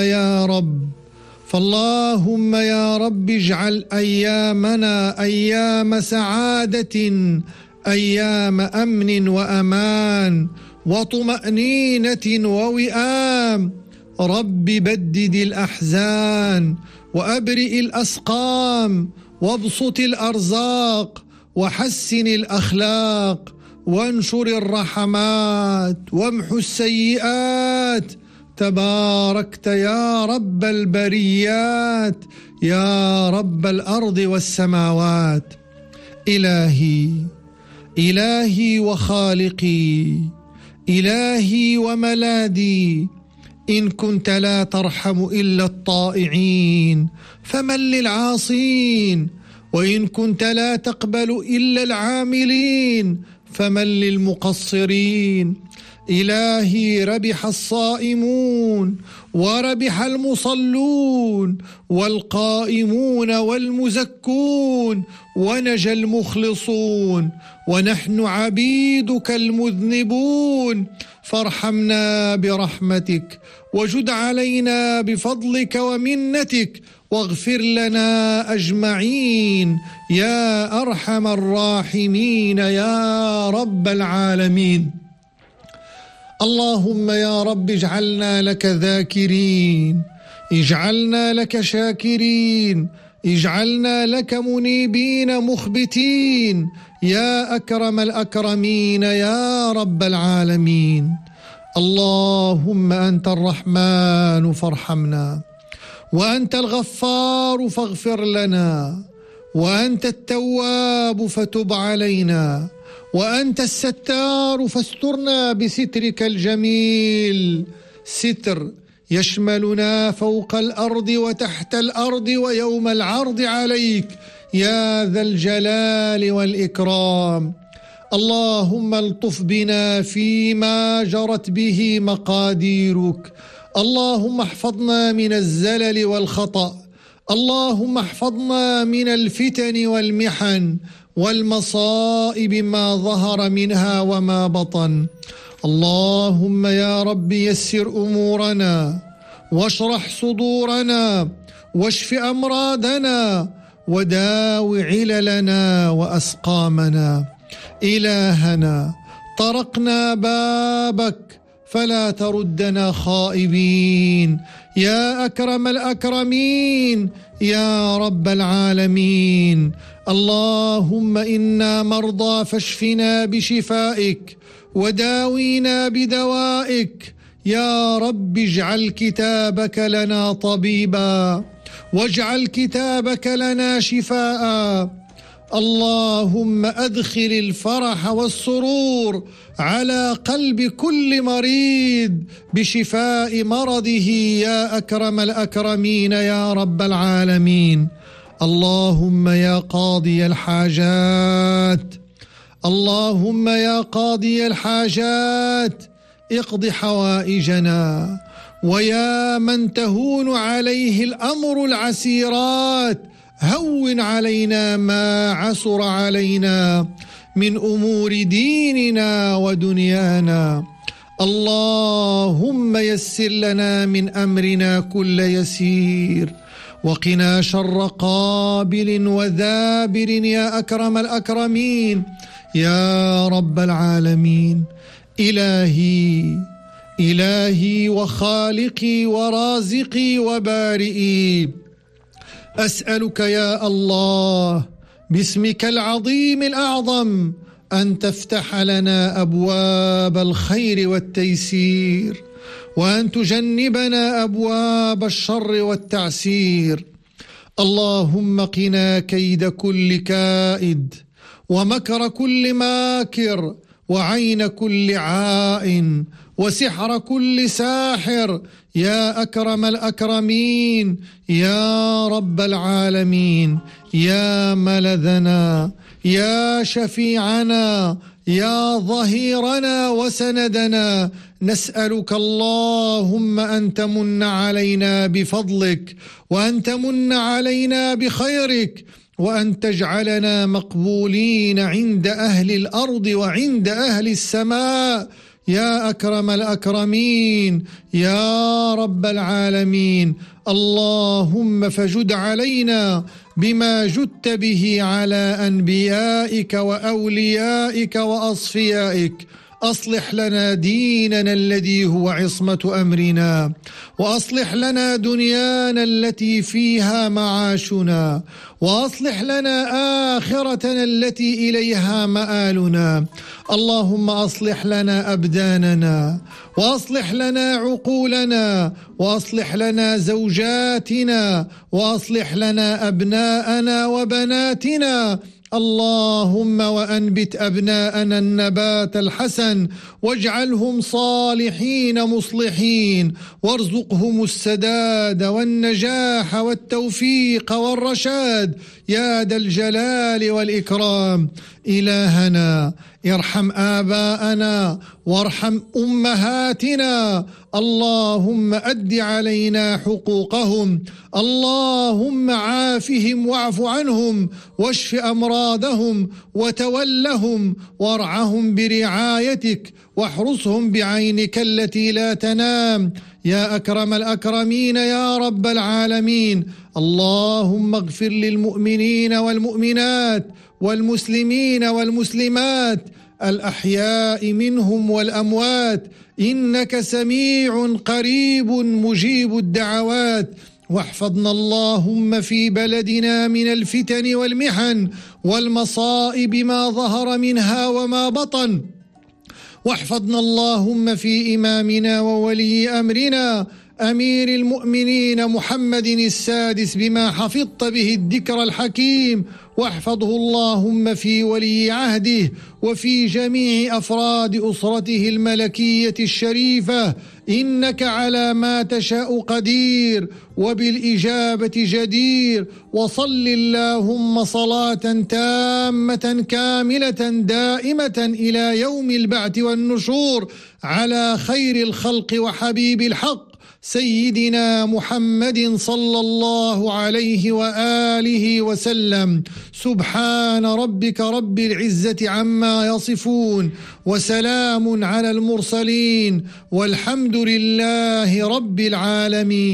يا رب اجعل أيامنا أيام سعادة، أيام أمن وأمان وطمأنينة ووئام. رب بدد الأحزان وأبرئ الأسقام وابسط الأرزاق وحسن الأخلاق وانشر الرحمات وامحو السيئات. تباركت يا رب البريات يا رب الأرض والسماوات. إلهي وخالقي، إلهي وملاذي، إن كنت لا ترحم إلا الطائعين فمن للعاصين، وإن كنت لا تقبل إلا العاملين فمن للمقصرين. إلهي ربح الصائمون وربح المصلون والقائمون والمزكون ونجى المخلصون، ونحن عبيدك المذنبون. فارحمنا برحمتك وجد علينا بفضلك ومنتك واغفر لنا أجمعين يا أرحم الراحمين يا رب العالمين. اللهم يا رب اجعلنا لك ذاكرين، اجعلنا لك شاكرين، اجعلنا لك منيبين مخبتين يا أكرم الأكرمين يا رب العالمين. اللهم أنت الرحمن فارحمنا، وأنت الغفار فاغفر لنا، وأنت التواب فتب علينا، وأنت الستار فاسترنا بسترك الجميل، ستر يشملنا فوق الأرض وتحت الأرض ويوم العرض عليك يا ذا الجلال والإكرام. اللهم الطف بنا فيما جرت به مقاديرك. اللهم احفظنا من الزلل والخطأ، اللهم احفظنا من الفتن والمحن والمصائب ما ظهر منها وما بطن. اللهم يا رب يسر أمورنا واشرح صدورنا واشف أمراضنا وداو عللنا وأسقامنا. إلهنا طرقنا بابك فلا تردنا خائبين يا أكرم الأكرمين يا رب العالمين. اللهم إنا مرضى فاشفنا بشفائك وداوينا بدوائك. يا رب اجعل كتابك لنا طبيبا واجعل كتابك لنا شفاء. اللهم أدخل الفرح والسرور على قلب كل مريض بشفاء مرضه يا أكرم الأكرمين يا رب العالمين. اللهم يا قاضي الحاجات، اللهم يا قاضي الحاجات اقض حوائجنا، ويا من تهون عليه الأمر العسيرات هون علينا ما عسر علينا من أمور ديننا ودنيانا. اللهم يسر لنا من أمرنا كل يسير، وقنا شر قابل وذابر يا أكرم الأكرمين يا رب العالمين. إلهي وخالقي ورازقي وبارئي، أسألك يا الله باسمك العظيم الأعظم أن تفتح لنا أبواب الخير والتيسير، وأن تجنبنا أبواب الشر والتعسير. اللهم قنا كيد كل كائد، ومكر كل ماكر، وعين كل عائن، وسحر كل ساحر يا أكرم الأكرمين يا رب العالمين. يا ملذنا، يا شفيعنا، يا ظهيرنا وسندنا، نسألك اللهم أن تمن علينا بفضلك، وأن تمن علينا بخيرك، وأن تجعلنا مقبولين عند أهل الأرض وعند أهل السماء يا أكرم الأكرمين يا رب العالمين. اللهم فجد علينا بما جدت به على أنبيائك وأوليائك وأصفيائك. أصلح لنا ديننا الذي هو عصمة أمرنا، وأصلح لنا دنيانا التي فيها معاشنا، وأصلح لنا آخرتنا التي إليها مآلنا. اللهم أصلح لنا أبداننا، وأصلح لنا عقولنا، وأصلح لنا زوجاتنا، وأصلح لنا أبناءنا وبناتنا. اللهم وأنبت أبناءنا النبات الحسن، واجعلهم صالحين مصلحين، وارزقهم السداد والنجاح والتوفيق والرشاد يا ذا الجلال والإكرام. إلهنا ارحم آباءنا وارحم أمهاتنا، اللهم أد علينا حقوقهم، اللهم عافهم واعف عنهم، واشف أمراضهم، وتولهم وارعهم برعايتك، واحرسهم بعينك التي لا تنام يا أكرم الأكرمين يا رب العالمين. اللهم اغفر للمؤمنين والمؤمنات والمسلمين والمسلمات الأحياء منهم والأموات، إنك سميع قريب مجيب الدعوات. واحفظنا اللهم في بلدنا من الفتن والمحن والمصائب ما ظهر منها وما بطن. واحفظنا اللهم في إمامنا وولي أمرنا أمير المؤمنين محمد السادس بما حفظت به الذكر الحكيم، واحفظه اللهم في ولي عهده وفي جميع أفراد أسرته الملكية الشريفة، إنك على ما تشاء قدير وبالإجابة جدير. وصل اللهم صلاة تامة كاملة دائمة إلى يوم البعث والنشور على خير الخلق وحبيب الحق سيدنا محمد صلى الله عليه وآله وسلم. سبحان ربك رب العزة عما يصفون، وسلام على المرسلين، والحمد لله رب العالمين.